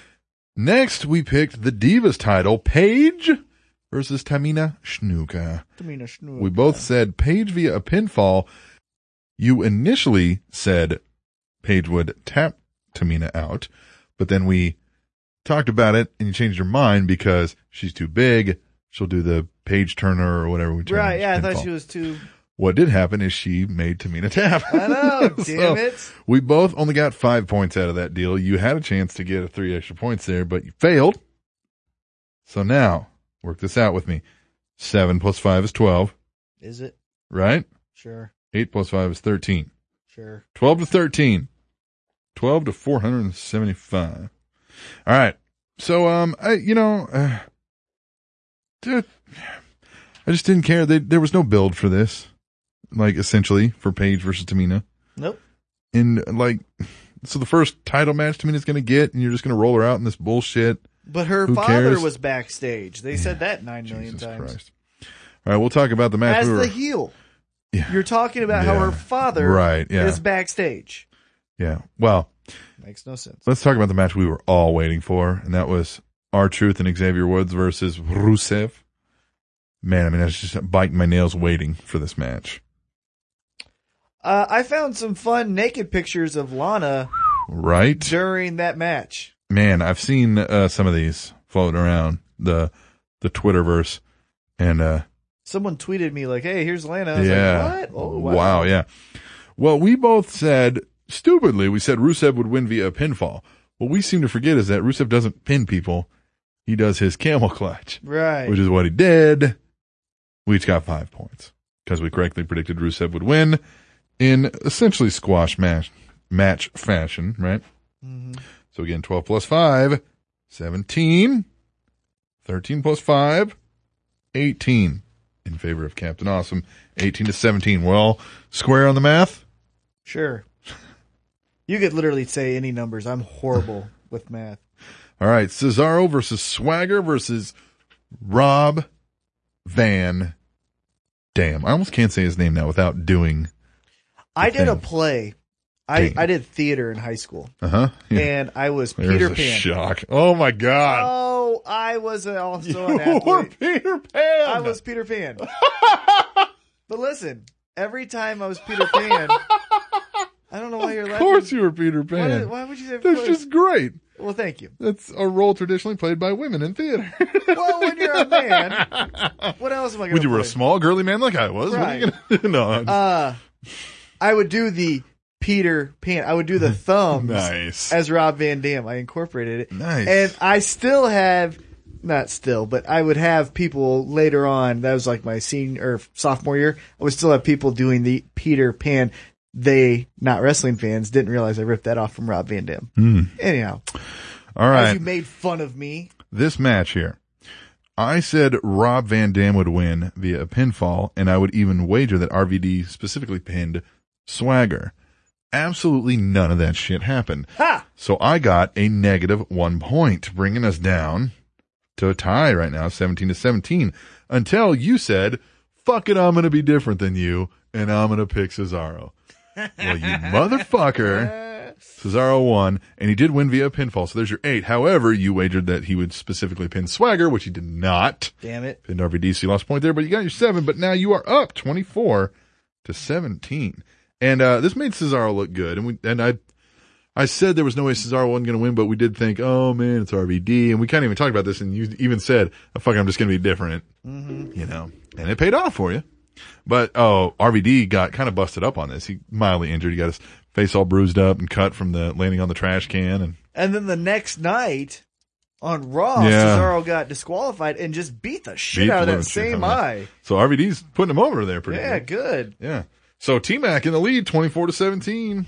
[SPEAKER 3] Next, we picked the Divas title, Paige versus Tamina Snuka.
[SPEAKER 4] Tamina Snuka.
[SPEAKER 3] We both said Paige via a pinfall. You initially said Paige would tap Tamina out, but then we talked about it and you changed your mind because she's too big. She'll do the Paige Turner or whatever we changed.
[SPEAKER 4] Right, yeah, I thought
[SPEAKER 3] pinfall.
[SPEAKER 4] she was too.
[SPEAKER 3] What did happen is she made Tamina tap.
[SPEAKER 4] I know, damn
[SPEAKER 3] So,
[SPEAKER 4] it.
[SPEAKER 3] We both only got five points out of that deal. You had a chance to get a three extra points there, but you failed. So now, work this out with me. Seven plus five is twelve,
[SPEAKER 4] Is it?
[SPEAKER 3] right?
[SPEAKER 4] Sure,
[SPEAKER 3] Eight plus five is thirteen.
[SPEAKER 4] sure.
[SPEAKER 3] Twelve to thirteen. Twelve to four hundred and seventy-five. All right. So, um, I, you know, uh, dude, I just didn't care. They, there was no build for this. Like, essentially, for Paige versus Tamina.
[SPEAKER 4] Nope.
[SPEAKER 3] And, like, so the first title match Tamina's going to get, and you're just going to roll her out in this bullshit.
[SPEAKER 4] But her
[SPEAKER 3] Who
[SPEAKER 4] father
[SPEAKER 3] cares?
[SPEAKER 4] was backstage. They said that nine million
[SPEAKER 3] Jesus
[SPEAKER 4] times.
[SPEAKER 3] Christ. All right, we'll talk about the match.
[SPEAKER 4] As
[SPEAKER 3] we were,
[SPEAKER 4] the heel.
[SPEAKER 3] Yeah.
[SPEAKER 4] You're talking about how
[SPEAKER 3] Yeah.
[SPEAKER 4] her father
[SPEAKER 3] Right, yeah.
[SPEAKER 4] is backstage.
[SPEAKER 3] Yeah. Well,
[SPEAKER 4] Makes no sense.
[SPEAKER 3] let's talk about the match we were all waiting for, and that was R-Truth and Xavier Woods versus Rusev. Man, I mean, I was just biting my nails waiting for this match.
[SPEAKER 4] Uh, I found some fun naked pictures of Lana
[SPEAKER 3] Right?
[SPEAKER 4] during that match.
[SPEAKER 3] Man, I've seen uh, some of these floating around the the Twitterverse, and uh,
[SPEAKER 4] Someone tweeted me like, hey, here's Lana. I was
[SPEAKER 3] yeah,
[SPEAKER 4] like, what? Oh, wow.
[SPEAKER 3] yeah. Well, we both said stupidly, we said Rusev would win via pinfall. What we seem to forget is that Rusev doesn't pin people; he does his camel clutch,
[SPEAKER 4] Right.
[SPEAKER 3] which is what he did. We each got five points. because we correctly predicted Rusev would win in essentially squash match, match fashion, right?
[SPEAKER 4] Mm-hmm.
[SPEAKER 3] So again, twelve plus five, seventeen. thirteen plus five, eighteen in favor of Captain Awesome. eighteen to seventeen. Well, square on the math?
[SPEAKER 4] Sure. You could literally say any numbers. I'm horrible with math.
[SPEAKER 3] All right. Cesaro versus Swagger versus Rob Van Dam. I almost can't say his name now without doing.
[SPEAKER 4] I did a
[SPEAKER 3] thing.
[SPEAKER 4] play. I,
[SPEAKER 3] Dang.
[SPEAKER 4] I did theater in high school.
[SPEAKER 3] Uh-huh. Yeah.
[SPEAKER 4] And I was
[SPEAKER 3] There's
[SPEAKER 4] Peter
[SPEAKER 3] a
[SPEAKER 4] Pan.
[SPEAKER 3] shock. Oh my God.
[SPEAKER 4] Oh, I was also an
[SPEAKER 3] You were
[SPEAKER 4] athlete.
[SPEAKER 3] Peter Pan.
[SPEAKER 4] I was Peter Pan. But listen, every time I was Peter Pan, I don't know why you're
[SPEAKER 3] Of
[SPEAKER 4] laughing.
[SPEAKER 3] course you were Peter
[SPEAKER 4] Why,
[SPEAKER 3] Pan.
[SPEAKER 4] did- why would you say of
[SPEAKER 3] That's
[SPEAKER 4] course?
[SPEAKER 3] just great.
[SPEAKER 4] Well, thank you.
[SPEAKER 3] That's a role traditionally played by women in theater.
[SPEAKER 4] Well, when you're a man, what else am I going to
[SPEAKER 3] When you were a
[SPEAKER 4] play?
[SPEAKER 3] small, girly man like I was,
[SPEAKER 4] Right.
[SPEAKER 3] what are you gonna no, I'm-
[SPEAKER 4] Uh, I would do the Peter Pan. I would do the thumbs
[SPEAKER 3] nice.
[SPEAKER 4] as Rob Van Dam. I incorporated it.
[SPEAKER 3] Nice.
[SPEAKER 4] And I still have, not still, but I would have people later on, that was like my senior or sophomore year, I would still have people doing the Peter Pan. They, not wrestling fans, didn't realize I ripped that off from Rob Van Dam.
[SPEAKER 3] Hmm.
[SPEAKER 4] Anyhow,
[SPEAKER 3] All
[SPEAKER 4] as
[SPEAKER 3] right.
[SPEAKER 4] you made fun of me.
[SPEAKER 3] This match here. I said Rob Van Dam would win via a pinfall, and I would even wager that R V D specifically pinned Swagger. Absolutely none of that shit happened.
[SPEAKER 4] Ha!
[SPEAKER 3] So I got a negative one point, bringing us down to a tie right now, seventeen to seventeen, until you said, fuck it, I'm going to be different than you, and I'm going to pick Cesaro. Well, you motherfucker. Cesaro won, and he did win via pinfall, so there's your eight. However, you wagered that he would specifically pin Swagger, which he did not.
[SPEAKER 4] Damn it.
[SPEAKER 3] Pinned R V D, so you lost a point there, but you got your seven, but now you are up twenty-four to seventeen. And, uh, this made Cesaro look good, and we, and I, I said there was no way Cesaro wasn't going to win, but we did think, oh man, it's R V D, and we kind of even talked about this, and you even said, oh, fuck, I'm just going to be different, mm-hmm. you know, and it paid off for you. But, oh, R V D got kind of busted up on this. He mildly injured. He got his face all bruised up and cut from the landing on the trash can. And
[SPEAKER 4] And then the next night on Raw,
[SPEAKER 3] Yeah.
[SPEAKER 4] Cesaro got disqualified and just beat the shit
[SPEAKER 3] Beat
[SPEAKER 4] out of
[SPEAKER 3] the
[SPEAKER 4] that
[SPEAKER 3] living shit
[SPEAKER 4] same
[SPEAKER 3] out of
[SPEAKER 4] eye.
[SPEAKER 3] that. So R V D's putting him over there pretty
[SPEAKER 4] Yeah,
[SPEAKER 3] good.
[SPEAKER 4] good.
[SPEAKER 3] Yeah. So T-Mac in the lead, twenty-four to seventeen.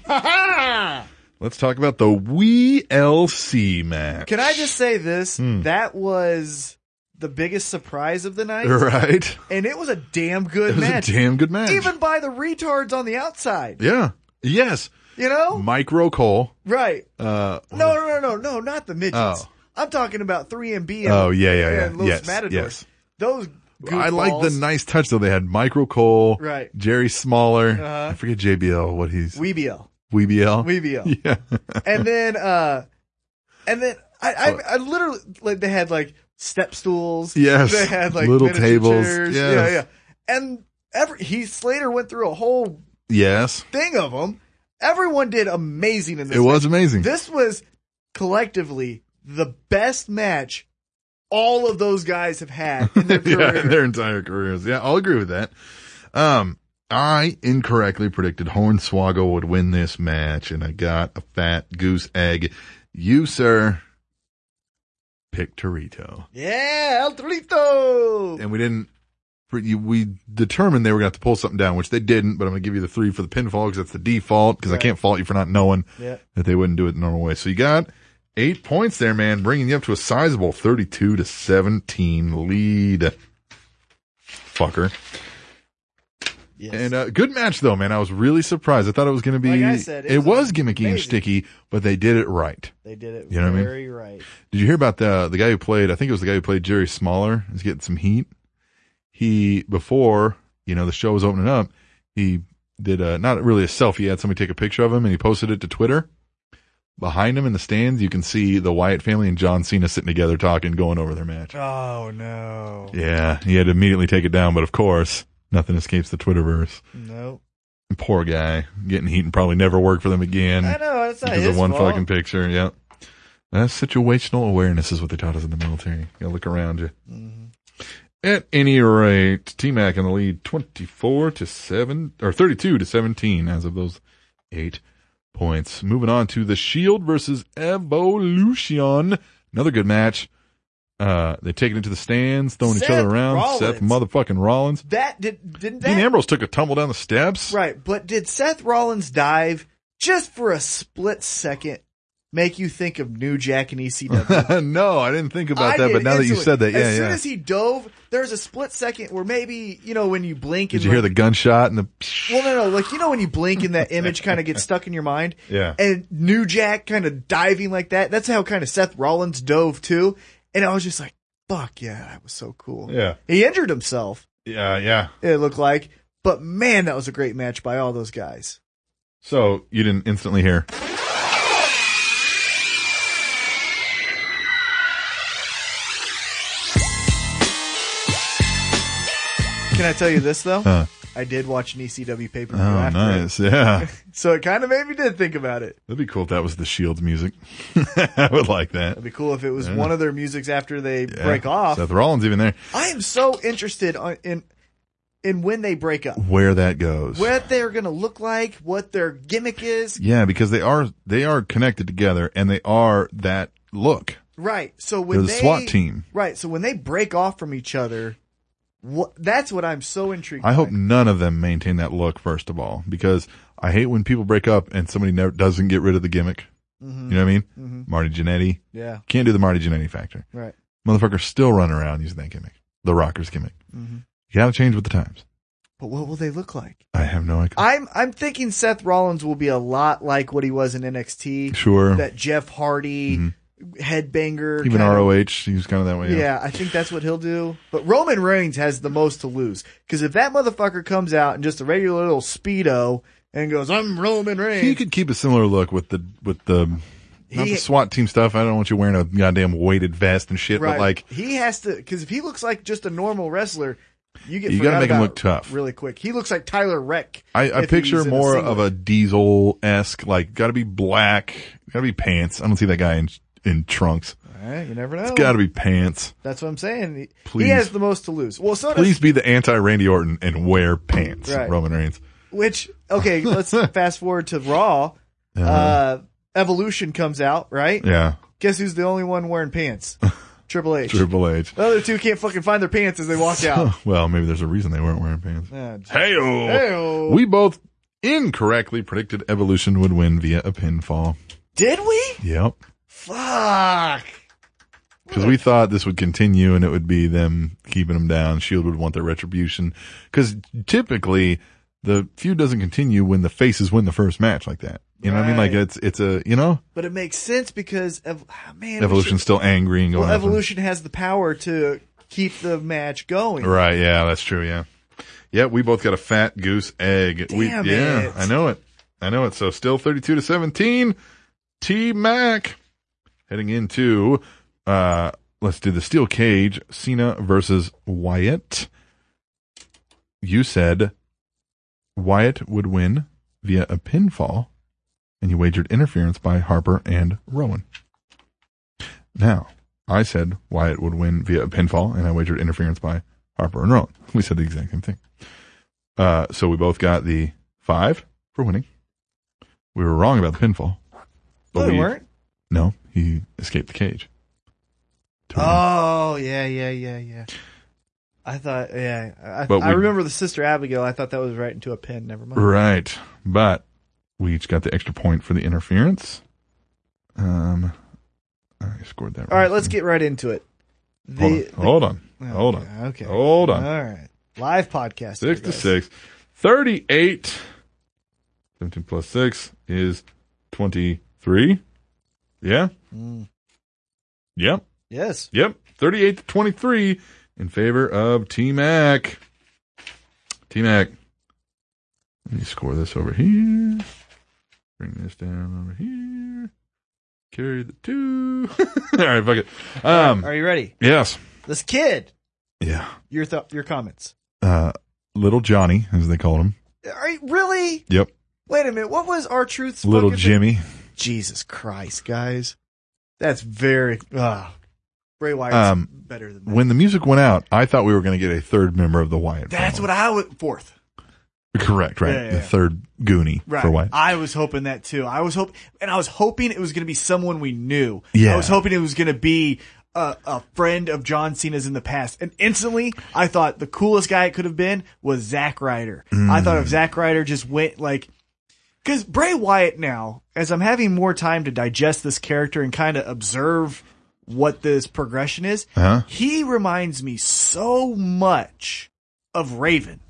[SPEAKER 3] Let's talk about the W E L C match.
[SPEAKER 4] Can I just say this?
[SPEAKER 3] Hmm.
[SPEAKER 4] That was the biggest surprise of the night.
[SPEAKER 3] Right.
[SPEAKER 4] And it was a damn good
[SPEAKER 3] It was
[SPEAKER 4] match.
[SPEAKER 3] a damn good match.
[SPEAKER 4] Even by the retards on the outside.
[SPEAKER 3] Yeah. Yes.
[SPEAKER 4] You know?
[SPEAKER 3] Micro Cole.
[SPEAKER 4] Right.
[SPEAKER 3] Uh,
[SPEAKER 4] No, no, no, no, no, not the midgets.
[SPEAKER 3] Oh.
[SPEAKER 4] I'm talking about three M B and,
[SPEAKER 3] Oh, yeah, yeah, yeah.
[SPEAKER 4] and Los
[SPEAKER 3] Yes,
[SPEAKER 4] Matadors.
[SPEAKER 3] yes.
[SPEAKER 4] Those
[SPEAKER 3] I like the
[SPEAKER 4] goofballs.
[SPEAKER 3] nice touch though. They had Micro Cole,
[SPEAKER 4] Right.
[SPEAKER 3] Jerry Smaller.
[SPEAKER 4] Uh-huh.
[SPEAKER 3] I forget J B L. What he's
[SPEAKER 4] Weebiel.
[SPEAKER 3] Weebiel.
[SPEAKER 4] Weebiel.
[SPEAKER 3] Yeah.
[SPEAKER 4] And then, uh, and then I, I, I literally, like, they had like step stools.
[SPEAKER 3] Yes.
[SPEAKER 4] They had like
[SPEAKER 3] Little
[SPEAKER 4] miniature
[SPEAKER 3] tables.
[SPEAKER 4] chairs.
[SPEAKER 3] Yes.
[SPEAKER 4] Yeah, yeah. And every, Heath Slater went through a whole
[SPEAKER 3] Yes.
[SPEAKER 4] thing of them. Everyone did amazing in this.
[SPEAKER 3] It was
[SPEAKER 4] match.
[SPEAKER 3] amazing.
[SPEAKER 4] This was collectively the best match all of those guys have had in their career.
[SPEAKER 3] Yeah, in their entire careers. Yeah, I'll agree with that. Um, I incorrectly predicted Hornswoggle would win this match, and I got a fat goose egg. You, sir, picked Torito.
[SPEAKER 4] Yeah, El Torito.
[SPEAKER 3] And we didn't, we determined they were going to have to pull something down, which they didn't, but I'm going to give you the three for the pinfall because that's the default, because
[SPEAKER 4] Right.
[SPEAKER 3] I can't fault you for not knowing
[SPEAKER 4] Yeah.
[SPEAKER 3] that they wouldn't do it the normal way. So you got eight points there, man, bringing you up to a sizable thirty-two to seventeen lead. Fucker.
[SPEAKER 4] Yes.
[SPEAKER 3] And uh, good match though, man. I was really surprised. I thought it was going to be.
[SPEAKER 4] Like I said, it
[SPEAKER 3] it
[SPEAKER 4] was
[SPEAKER 3] was gimmicky and
[SPEAKER 4] amazing.
[SPEAKER 3] sticky, but they did it right.
[SPEAKER 4] They did it
[SPEAKER 3] You know what I mean?
[SPEAKER 4] very right.
[SPEAKER 3] Did you hear about the the guy who played? I think it was the guy who played Jerry Smaller. Is getting some heat. He before you know the show was opening up, he did a not really a selfie. He had somebody take a picture of him and he posted it to Twitter. Behind him in the stands, you can see the Wyatt family and John Cena sitting together talking, going over their match.
[SPEAKER 4] Oh no.
[SPEAKER 3] Yeah, he had to immediately take it down, but of course, nothing escapes the Twitterverse.
[SPEAKER 4] No.
[SPEAKER 3] Poor guy, getting heat and probably never work for them again.
[SPEAKER 4] I know, it's not
[SPEAKER 3] because
[SPEAKER 4] his
[SPEAKER 3] of one
[SPEAKER 4] fault.
[SPEAKER 3] fucking picture. Yep. That's situational awareness is what they taught us in the military. You gotta look around you.
[SPEAKER 4] Mm-hmm.
[SPEAKER 3] At any rate, T-Mac in the lead, twenty-four to seven, or thirty-two to seventeen as of those eight points. Moving on to the Shield versus Evolution. Another good match. Uh, they take it into the stands, throwing
[SPEAKER 4] Seth
[SPEAKER 3] each other around.
[SPEAKER 4] Rollins.
[SPEAKER 3] Seth motherfucking Rollins.
[SPEAKER 4] That did didn't that
[SPEAKER 3] Dean Ambrose took a tumble down the steps.
[SPEAKER 4] right? But did Seth Rollins dive just for a split second make you think of New Jack and E C W?
[SPEAKER 3] No, I didn't think about
[SPEAKER 4] I
[SPEAKER 3] that,
[SPEAKER 4] did
[SPEAKER 3] but now that you
[SPEAKER 4] instantly.
[SPEAKER 3] said that, yeah,
[SPEAKER 4] as soon
[SPEAKER 3] yeah.
[SPEAKER 4] as he dove, there was a split second where maybe you know when you blink.
[SPEAKER 3] Did
[SPEAKER 4] and
[SPEAKER 3] you hear
[SPEAKER 4] like,
[SPEAKER 3] the gunshot and the?
[SPEAKER 4] Well, no, no. Like, you know when you blink and that image kind of gets stuck in your mind?
[SPEAKER 3] Yeah.
[SPEAKER 4] And New Jack kind of diving like that. That's how kind of Seth Rollins dove too. And I was just like, fuck yeah, that was so cool.
[SPEAKER 3] Yeah.
[SPEAKER 4] He injured himself,
[SPEAKER 3] Yeah, yeah.
[SPEAKER 4] it looked like. But man, that was a great match by all those guys.
[SPEAKER 3] So you didn't instantly hear.
[SPEAKER 4] Can I tell you this though?
[SPEAKER 3] Huh.
[SPEAKER 4] I did watch an E C W pay per view
[SPEAKER 3] Oh,
[SPEAKER 4] after
[SPEAKER 3] nice.
[SPEAKER 4] it.
[SPEAKER 3] Yeah.
[SPEAKER 4] So it kind of made me did think about it.
[SPEAKER 3] That'd be cool if that was the Shield's music. I would like that.
[SPEAKER 4] It'd be cool if it was
[SPEAKER 3] Yeah.
[SPEAKER 4] one of their musics after they
[SPEAKER 3] Yeah.
[SPEAKER 4] break off.
[SPEAKER 3] Seth Rollins even there.
[SPEAKER 4] I am so interested on, in in when they break up.
[SPEAKER 3] Where that goes.
[SPEAKER 4] What they're going to look like, what their gimmick is.
[SPEAKER 3] Yeah, because they are they are connected together and they are that look.
[SPEAKER 4] Right. So when
[SPEAKER 3] They're the
[SPEAKER 4] they,
[SPEAKER 3] SWAT team.
[SPEAKER 4] Right. So when they break off from each other, what, that's what I'm so intrigued
[SPEAKER 3] I
[SPEAKER 4] by.
[SPEAKER 3] hope none of them maintain that look first of all, because I hate when people break up and somebody never doesn't get rid of the gimmick.
[SPEAKER 4] Mm-hmm.
[SPEAKER 3] You know what I mean?
[SPEAKER 4] Mhm.
[SPEAKER 3] Marty Jannetty.
[SPEAKER 4] Yeah.
[SPEAKER 3] Can't do the Marty Jannetty factor.
[SPEAKER 4] Right.
[SPEAKER 3] Motherfuckers still run around using that gimmick. The Rockers gimmick.
[SPEAKER 4] Mm-hmm.
[SPEAKER 3] You gotta change with the times.
[SPEAKER 4] But what will they look like?
[SPEAKER 3] I have no idea.
[SPEAKER 4] I'm I'm thinking Seth Rollins will be a lot like what he was in N X T.
[SPEAKER 3] Sure.
[SPEAKER 4] That Jeff Hardy headbanger.
[SPEAKER 3] Even
[SPEAKER 4] kind of-
[SPEAKER 3] R O H, he was kind of that way.
[SPEAKER 4] Yeah.
[SPEAKER 3] Yeah.
[SPEAKER 4] I think that's what he'll do. But Roman Reigns has the most to lose. Because if that motherfucker comes out in just a regular little Speedo and goes, I'm Roman Reigns.
[SPEAKER 3] He could keep a similar look with the with the not
[SPEAKER 4] He-
[SPEAKER 3] the SWAT team stuff. I don't want you wearing a goddamn weighted vest and shit,
[SPEAKER 4] Right.
[SPEAKER 3] but like
[SPEAKER 4] he has to, because if he looks like just a normal wrestler, you get
[SPEAKER 3] You gotta
[SPEAKER 4] forgot
[SPEAKER 3] make him
[SPEAKER 4] about
[SPEAKER 3] look tough.
[SPEAKER 4] really quick. He looks like Tyler Reck.
[SPEAKER 3] I, I
[SPEAKER 4] if
[SPEAKER 3] picture
[SPEAKER 4] he's in
[SPEAKER 3] more
[SPEAKER 4] singlet.
[SPEAKER 3] of a Diesel esque, like gotta be black, gotta be pants. I don't see that guy in in trunks.
[SPEAKER 4] All right, you never know.
[SPEAKER 3] It's gotta be pants.
[SPEAKER 4] That's what I'm saying. He,
[SPEAKER 3] Please.
[SPEAKER 4] he has the most to lose. Well, so
[SPEAKER 3] Please
[SPEAKER 4] does,
[SPEAKER 3] be the anti Randy Orton and wear pants,
[SPEAKER 4] Right.
[SPEAKER 3] Roman Reigns.
[SPEAKER 4] which, okay, let's fast forward to Raw. Uh, Evolution comes out, right?
[SPEAKER 3] Yeah,
[SPEAKER 4] Guess who's the only one wearing pants? Triple H.
[SPEAKER 3] Triple H.
[SPEAKER 4] The other two can't fucking find their pants as they walk out.
[SPEAKER 3] Well, maybe there's a reason they weren't wearing pants.
[SPEAKER 4] Uh,
[SPEAKER 3] Hey-o.
[SPEAKER 4] Hey-o.
[SPEAKER 3] We both incorrectly predicted Evolution would win via a pinfall.
[SPEAKER 4] Did we?
[SPEAKER 3] Yep.
[SPEAKER 4] Fuck.
[SPEAKER 3] Because we thought this would continue and it would be them keeping them down. Shield would want their retribution. Because typically the feud doesn't continue when the faces win the first match like that. You know what I mean? Like
[SPEAKER 4] Right.
[SPEAKER 3] it's it's a you know
[SPEAKER 4] But it makes sense because, ev- man, we
[SPEAKER 3] Evolution's
[SPEAKER 4] should-
[SPEAKER 3] still angry and going.
[SPEAKER 4] Well,
[SPEAKER 3] after-
[SPEAKER 4] Evolution has the power to keep the match going.
[SPEAKER 3] Right? Yeah, that's true. Yeah, yeah. We both got a fat goose egg. we,
[SPEAKER 4] Damn
[SPEAKER 3] yeah,
[SPEAKER 4] it.
[SPEAKER 3] I know it. I know it. So still thirty-two to seventeen. T Mac heading into. uh Let's do the steel cage. Cena versus Wyatt. You said Wyatt would win via a pinfall, and you wagered interference by Harper and Rowan. Now, I said Wyatt would win via a pinfall, and I wagered interference by Harper and Rowan. We said the exact same thing. Uh, so we both got the five for winning. We were wrong about the pinfall.
[SPEAKER 4] No, they
[SPEAKER 3] we-
[SPEAKER 4] weren't.
[SPEAKER 3] No, he escaped the cage. To win.
[SPEAKER 4] Oh, yeah, yeah, yeah, yeah. I thought, yeah. I,
[SPEAKER 3] But
[SPEAKER 4] I
[SPEAKER 3] we-
[SPEAKER 4] remember the Sister Abigail. I thought that was right into a pin. Never mind.
[SPEAKER 3] Right. But we each got the extra point for the interference. Um, I scored that.
[SPEAKER 4] All right, let's get right into it. The,
[SPEAKER 3] Hold on. Hold on.
[SPEAKER 4] the-
[SPEAKER 3] Hold
[SPEAKER 4] oh,
[SPEAKER 3] on.
[SPEAKER 4] yeah, okay.
[SPEAKER 3] Hold on.
[SPEAKER 4] All right. Live podcast.
[SPEAKER 3] Six
[SPEAKER 4] here,
[SPEAKER 3] to
[SPEAKER 4] guys.
[SPEAKER 3] six. Thirty-eight. Seventeen plus six is twenty-three. Yeah.
[SPEAKER 4] Mm.
[SPEAKER 3] Yep.
[SPEAKER 4] Yes.
[SPEAKER 3] Yep. Thirty-eight to twenty-three in favor of T Mac. T Mac. Let me score this over here. Bring this down over here. Carry the two. All right, fuck it. Um,
[SPEAKER 4] Are you ready?
[SPEAKER 3] yes.
[SPEAKER 4] This kid.
[SPEAKER 3] Yeah.
[SPEAKER 4] Your th- your comments.
[SPEAKER 3] Uh, Little Johnny, as they called him.
[SPEAKER 4] Are you really?
[SPEAKER 3] Yep.
[SPEAKER 4] Wait a minute. What was R-Truth's
[SPEAKER 3] Little
[SPEAKER 4] fucking
[SPEAKER 3] Jimmy.
[SPEAKER 4] thing? Jesus Christ, guys. That's very. Uh, Bray Wyatt's
[SPEAKER 3] Um,
[SPEAKER 4] better than that.
[SPEAKER 3] When the music went out, I thought we were going to get a third member of the Wyatt
[SPEAKER 4] That's
[SPEAKER 3] family.
[SPEAKER 4] what I would. Fourth.
[SPEAKER 3] Correct, right?
[SPEAKER 4] Yeah, yeah,
[SPEAKER 3] The
[SPEAKER 4] yeah.
[SPEAKER 3] third Goonie
[SPEAKER 4] Right.
[SPEAKER 3] for Wyatt.
[SPEAKER 4] I was hoping that too. I was hoping, and I was hoping it was going to be someone we knew.
[SPEAKER 3] Yeah.
[SPEAKER 4] I was hoping it was going to be a, a friend of John Cena's in the past. And instantly, I thought the coolest guy it could have been was Zack Ryder.
[SPEAKER 3] Mm.
[SPEAKER 4] I thought if Zack Ryder just went like, because Bray Wyatt now, as I'm having more time to digest this character and kind of observe what this progression is,
[SPEAKER 3] Uh-huh.
[SPEAKER 4] he reminds me so much of Raven.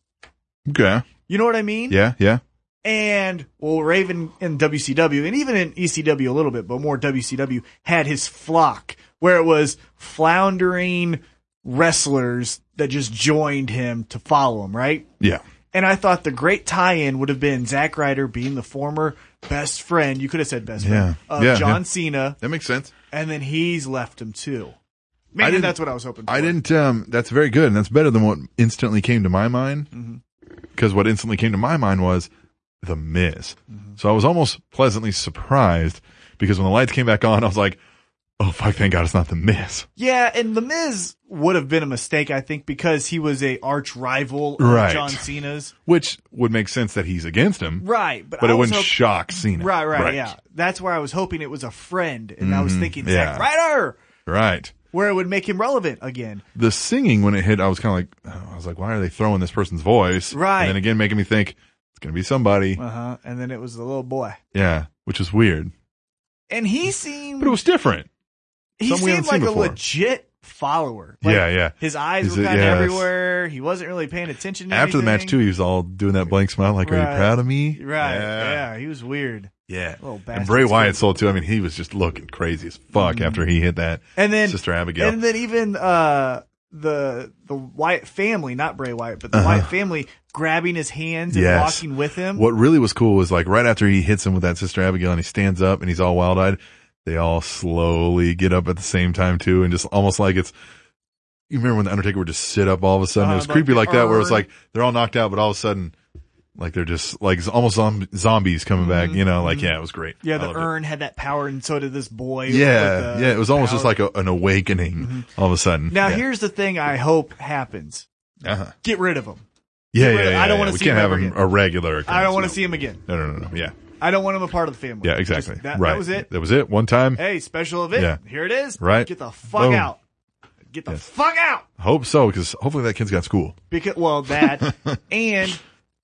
[SPEAKER 3] Okay.
[SPEAKER 4] You know what I mean?
[SPEAKER 3] Yeah, yeah.
[SPEAKER 4] And, well, Raven in W C W, and even in E C W a little bit, but more W C W, had his flock, where it was floundering wrestlers that just joined him to follow him, right?
[SPEAKER 3] Yeah.
[SPEAKER 4] And I thought the great tie-in would have been Zack Ryder being the former best friend, you could have said best friend,
[SPEAKER 3] Yeah.
[SPEAKER 4] of
[SPEAKER 3] Yeah,
[SPEAKER 4] John
[SPEAKER 3] yeah.
[SPEAKER 4] Cena,
[SPEAKER 3] That makes sense.
[SPEAKER 4] and then he's left him too.
[SPEAKER 3] I
[SPEAKER 4] Man,
[SPEAKER 3] didn't-
[SPEAKER 4] that's what I was hoping for.
[SPEAKER 3] I didn't, um, that's very good. And that's better than what instantly came to my mind. Because what instantly came to my mind was The Miz. So I was almost pleasantly surprised because when the lights came back on, I was like, oh, fuck, thank God it's not The Miz.
[SPEAKER 4] Yeah, and The Miz would have been a mistake, I think, because he was a arch rival of
[SPEAKER 3] Right.
[SPEAKER 4] John Cena's.
[SPEAKER 3] Which would make sense that he's against him.
[SPEAKER 4] Right, but,
[SPEAKER 3] But
[SPEAKER 4] I
[SPEAKER 3] it
[SPEAKER 4] was
[SPEAKER 3] wouldn't
[SPEAKER 4] hop-
[SPEAKER 3] shock Cena.
[SPEAKER 4] Right, right, yeah. That's where I was hoping it was a friend, and I was thinking
[SPEAKER 3] yeah.
[SPEAKER 4] Zack Ryder,
[SPEAKER 3] Right.
[SPEAKER 4] where it would make him relevant again.
[SPEAKER 3] The singing, when it hit, I was kind of like, oh, I was like, why are they throwing this person's voice?
[SPEAKER 4] Right.
[SPEAKER 3] And then again, making me think it's going to be somebody.
[SPEAKER 4] Uh huh. And then it was the little boy,
[SPEAKER 3] Yeah. Which is weird.
[SPEAKER 4] and he seemed
[SPEAKER 3] But it was different.
[SPEAKER 4] he
[SPEAKER 3] something we
[SPEAKER 4] seemed
[SPEAKER 3] haven't
[SPEAKER 4] like
[SPEAKER 3] seen
[SPEAKER 4] a
[SPEAKER 3] before.
[SPEAKER 4] legit follower. Like,
[SPEAKER 3] Yeah, yeah.
[SPEAKER 4] His eyes
[SPEAKER 3] Is
[SPEAKER 4] were
[SPEAKER 3] it-
[SPEAKER 4] kind of
[SPEAKER 3] yes.
[SPEAKER 4] everywhere. He wasn't really paying attention to
[SPEAKER 3] After the match,
[SPEAKER 4] anything.
[SPEAKER 3] too, he was all doing that blank smile, like, are
[SPEAKER 4] Right.
[SPEAKER 3] you proud of me?
[SPEAKER 4] Right.
[SPEAKER 3] Yeah.
[SPEAKER 4] Yeah. He was weird.
[SPEAKER 3] Yeah.
[SPEAKER 4] Little
[SPEAKER 3] And
[SPEAKER 4] bastard
[SPEAKER 3] Bray Wyatt
[SPEAKER 4] squid.
[SPEAKER 3] sold, too. I mean, he was just looking crazy as fuck after he hit that
[SPEAKER 4] And then
[SPEAKER 3] Sister Abigail.
[SPEAKER 4] And then even uh the the Wyatt family, not Bray Wyatt, but the
[SPEAKER 3] Uh-huh.
[SPEAKER 4] Wyatt family grabbing his hands and
[SPEAKER 3] Yes.
[SPEAKER 4] walking with him.
[SPEAKER 3] What really was cool was like right after he hits him with that Sister Abigail and he stands up and he's all wild eyed, they all slowly get up at the same time too, and just almost like it's. You remember when the Undertaker would just sit up all of a sudden?
[SPEAKER 4] Uh,
[SPEAKER 3] it was
[SPEAKER 4] like
[SPEAKER 3] creepy
[SPEAKER 4] the
[SPEAKER 3] like that, where it's
[SPEAKER 4] urn.
[SPEAKER 3] like they're all knocked out, but all of a sudden, like they're just like z- almost zom- zombies coming back. You know, like yeah, it was great.
[SPEAKER 4] Yeah,
[SPEAKER 3] I
[SPEAKER 4] the
[SPEAKER 3] loved it.
[SPEAKER 4] urn had that power, and so did this boy.
[SPEAKER 3] Yeah,
[SPEAKER 4] with the
[SPEAKER 3] yeah, it was almost
[SPEAKER 4] power.
[SPEAKER 3] just like a, an awakening all of a sudden.
[SPEAKER 4] Now
[SPEAKER 3] yeah.
[SPEAKER 4] here's the thing: I hope happens.
[SPEAKER 3] uh-huh.
[SPEAKER 4] Get rid of him.
[SPEAKER 3] yeah,
[SPEAKER 4] rid
[SPEAKER 3] yeah,
[SPEAKER 4] of-
[SPEAKER 3] yeah,
[SPEAKER 4] I don't
[SPEAKER 3] yeah.
[SPEAKER 4] wanna
[SPEAKER 3] We
[SPEAKER 4] see
[SPEAKER 3] can't
[SPEAKER 4] him
[SPEAKER 3] have
[SPEAKER 4] ever
[SPEAKER 3] him
[SPEAKER 4] again.
[SPEAKER 3] a regular.
[SPEAKER 4] I don't
[SPEAKER 3] occurrence,
[SPEAKER 4] want to
[SPEAKER 3] no.
[SPEAKER 4] see him again.
[SPEAKER 3] No, no, no, no. Yeah,
[SPEAKER 4] I don't want him a part of the family.
[SPEAKER 3] yeah, exactly.
[SPEAKER 4] Just that,
[SPEAKER 3] right.
[SPEAKER 4] that was it.
[SPEAKER 3] That was it. One time.
[SPEAKER 4] Hey, special event.
[SPEAKER 3] Yeah.
[SPEAKER 4] Here it is.
[SPEAKER 3] Right.
[SPEAKER 4] Get the fuck
[SPEAKER 3] Boom.
[SPEAKER 4] out. Get the
[SPEAKER 3] Yes.
[SPEAKER 4] fuck out.
[SPEAKER 3] Hope so, because hopefully that kid's got school.
[SPEAKER 4] Because well, that and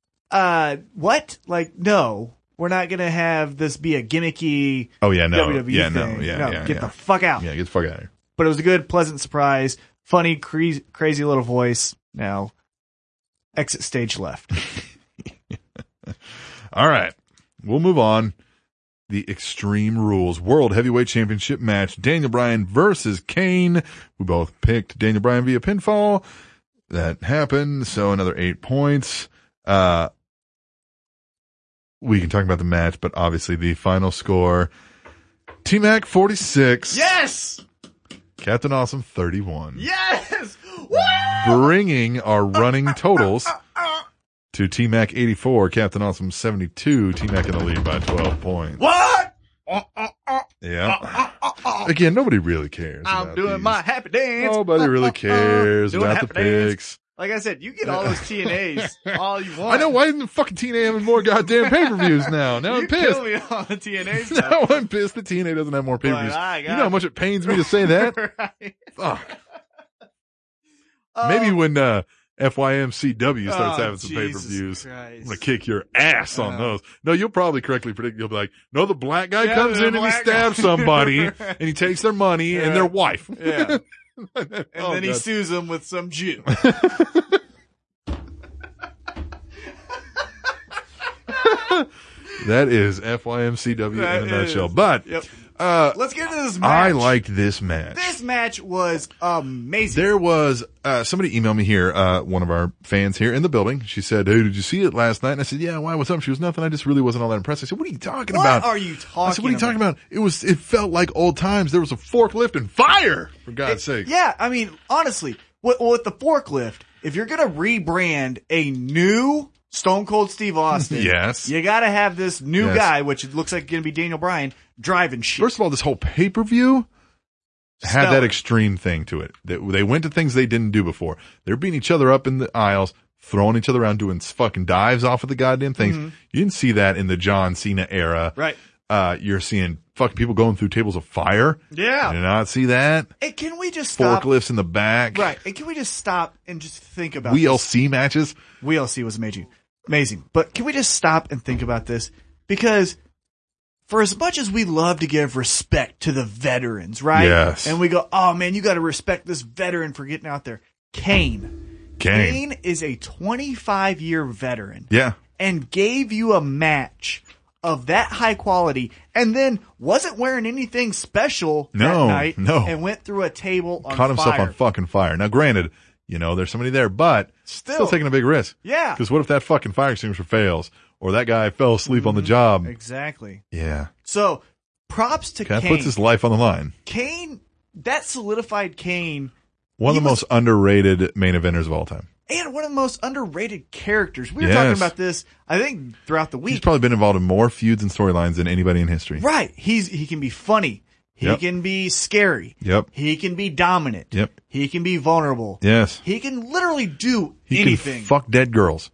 [SPEAKER 4] uh, what? Like, no, we're not gonna have this be a gimmicky
[SPEAKER 3] Oh yeah, no,
[SPEAKER 4] W W E
[SPEAKER 3] yeah, no,
[SPEAKER 4] thing.
[SPEAKER 3] yeah,
[SPEAKER 4] no,
[SPEAKER 3] yeah,
[SPEAKER 4] get
[SPEAKER 3] yeah.
[SPEAKER 4] the fuck out.
[SPEAKER 3] Yeah, get the fuck out of here.
[SPEAKER 4] But it was a good, pleasant surprise. Funny, crazy, crazy little voice. Now, exit stage left.
[SPEAKER 3] All right, we'll move on. The Extreme Rules World Heavyweight Championship match: Daniel Bryan versus Kane. We both picked Daniel Bryan via pinfall. That happened, so another eight points. Uh, we can talk about the match, but obviously the final score: T-Mac forty-six,
[SPEAKER 4] Yes,
[SPEAKER 3] Captain Awesome thirty-one.
[SPEAKER 4] yes. Woo!
[SPEAKER 3] Bringing our running totals to T-Mac eighty-four, Captain Awesome seventy-two, T-Mac in the lead by twelve points.
[SPEAKER 4] What? Uh, uh, uh,
[SPEAKER 3] Yeah.
[SPEAKER 4] uh, uh.
[SPEAKER 3] Again, nobody really cares.
[SPEAKER 4] I'm
[SPEAKER 3] about
[SPEAKER 4] doing
[SPEAKER 3] these.
[SPEAKER 4] my happy dance.
[SPEAKER 3] Nobody
[SPEAKER 4] Uh,
[SPEAKER 3] really
[SPEAKER 4] uh, uh.
[SPEAKER 3] cares
[SPEAKER 4] Doing
[SPEAKER 3] about the
[SPEAKER 4] happy dance.
[SPEAKER 3] picks.
[SPEAKER 4] Like I said, you get all those T N As all you want.
[SPEAKER 3] I know, why isn't the fucking T N A having more goddamn pay-per-views now? Now
[SPEAKER 4] You
[SPEAKER 3] I'm pissed.
[SPEAKER 4] kill me on the T N A stuff.
[SPEAKER 3] Now I'm pissed that T N A doesn't have more pay-per-views.
[SPEAKER 4] I
[SPEAKER 3] You
[SPEAKER 4] got
[SPEAKER 3] know how much it pains me to say that?
[SPEAKER 4] Right.
[SPEAKER 3] Fuck.
[SPEAKER 4] Oh,
[SPEAKER 3] Maybe when uh, F Y M C W starts
[SPEAKER 4] oh,
[SPEAKER 3] having some
[SPEAKER 4] Jesus
[SPEAKER 3] pay-per-views,
[SPEAKER 4] Christ.
[SPEAKER 3] I'm going to kick your ass on
[SPEAKER 4] Uh.
[SPEAKER 3] those. No, you'll probably correctly predict. You'll be like, no, the black guy
[SPEAKER 4] Yeah,
[SPEAKER 3] comes
[SPEAKER 4] the
[SPEAKER 3] in and he
[SPEAKER 4] black
[SPEAKER 3] stabs
[SPEAKER 4] guy.
[SPEAKER 3] somebody
[SPEAKER 4] Right.
[SPEAKER 3] and he takes their money
[SPEAKER 4] Yeah.
[SPEAKER 3] and their wife.
[SPEAKER 4] Yeah. And
[SPEAKER 3] Oh,
[SPEAKER 4] then he
[SPEAKER 3] God.
[SPEAKER 4] sues him with some Jew.
[SPEAKER 3] That is F Y M C W
[SPEAKER 4] That
[SPEAKER 3] in a nutshell.
[SPEAKER 4] is.
[SPEAKER 3] But
[SPEAKER 4] Yep.
[SPEAKER 3] uh,
[SPEAKER 4] Let's get into this match.
[SPEAKER 3] I liked this match.
[SPEAKER 4] This match was amazing.
[SPEAKER 3] There was uh, somebody emailed me here, uh, one of our fans here in the building. She said, "Hey, did you see it last night?" And I said, "Yeah, why? What's up?" She was nothing. I just really wasn't all that impressed. I said, "What are you talking
[SPEAKER 4] What
[SPEAKER 3] about?"
[SPEAKER 4] are you talking
[SPEAKER 3] I said, "What are you talking
[SPEAKER 4] about?"
[SPEAKER 3] about?" It was. It felt like old times. There was a forklift and fire. For God's sake.
[SPEAKER 4] Yeah, I mean, honestly, with, with the forklift, if you're going to rebrand a new Stone Cold Steve Austin,
[SPEAKER 3] Yes.
[SPEAKER 4] you got to have this new
[SPEAKER 3] Yes.
[SPEAKER 4] guy, which it looks like going to be Daniel Bryan, driving shit.
[SPEAKER 3] First of all, this whole pay per view had
[SPEAKER 4] Stellar.
[SPEAKER 3] that extreme thing to it. They, they went to things they didn't do before. They're beating each other up in the aisles, throwing each other around, doing fucking dives off of the goddamn things. You didn't see that in the John Cena era.
[SPEAKER 4] Right.
[SPEAKER 3] Uh, you're seeing fucking people going through tables of fire.
[SPEAKER 4] Yeah.
[SPEAKER 3] Did you not see that?
[SPEAKER 4] Hey, can we just stop?
[SPEAKER 3] Forklifts in the back.
[SPEAKER 4] Right. And can we just stop and just think about
[SPEAKER 3] W L
[SPEAKER 4] this?
[SPEAKER 3] C matches.
[SPEAKER 4] W L C was amazing. Amazing. But can we just stop and think about this? Because for as much as we love to give respect to the veterans, right?
[SPEAKER 3] Yes.
[SPEAKER 4] And we go, oh man, you got to respect this veteran for getting out there. Kane.
[SPEAKER 3] Kane.
[SPEAKER 4] Kane is a twenty-five year veteran.
[SPEAKER 3] Yeah.
[SPEAKER 4] And gave you a match of that high quality and then wasn't wearing anything special
[SPEAKER 3] No,
[SPEAKER 4] that night
[SPEAKER 3] no.
[SPEAKER 4] and went through a table on
[SPEAKER 3] Caught himself
[SPEAKER 4] fire.
[SPEAKER 3] on fucking fire. Now, granted, you know, there's somebody there, but
[SPEAKER 4] Still.
[SPEAKER 3] still taking a big risk.
[SPEAKER 4] Yeah.
[SPEAKER 3] Because what if that fucking fire extinguisher fails? Or that guy fell asleep on the job?
[SPEAKER 4] Exactly.
[SPEAKER 3] Yeah.
[SPEAKER 4] So props to
[SPEAKER 3] That
[SPEAKER 4] Kane.
[SPEAKER 3] puts his life on the line.
[SPEAKER 4] Kane, that solidified Kane
[SPEAKER 3] One of
[SPEAKER 4] He
[SPEAKER 3] the
[SPEAKER 4] was-
[SPEAKER 3] most underrated main eventers of all time.
[SPEAKER 4] and one of the most underrated characters. We were
[SPEAKER 3] Yes.
[SPEAKER 4] talking about this, I think, throughout the
[SPEAKER 3] He's
[SPEAKER 4] week.
[SPEAKER 3] probably been involved in more feuds and storylines than anybody in history.
[SPEAKER 4] Right. He's he can be funny. He
[SPEAKER 3] Yep.
[SPEAKER 4] can be scary.
[SPEAKER 3] Yep.
[SPEAKER 4] He can be dominant.
[SPEAKER 3] Yep.
[SPEAKER 4] He can be vulnerable.
[SPEAKER 3] Yes.
[SPEAKER 4] He can literally do
[SPEAKER 3] He
[SPEAKER 4] anything.
[SPEAKER 3] can fuck dead girls.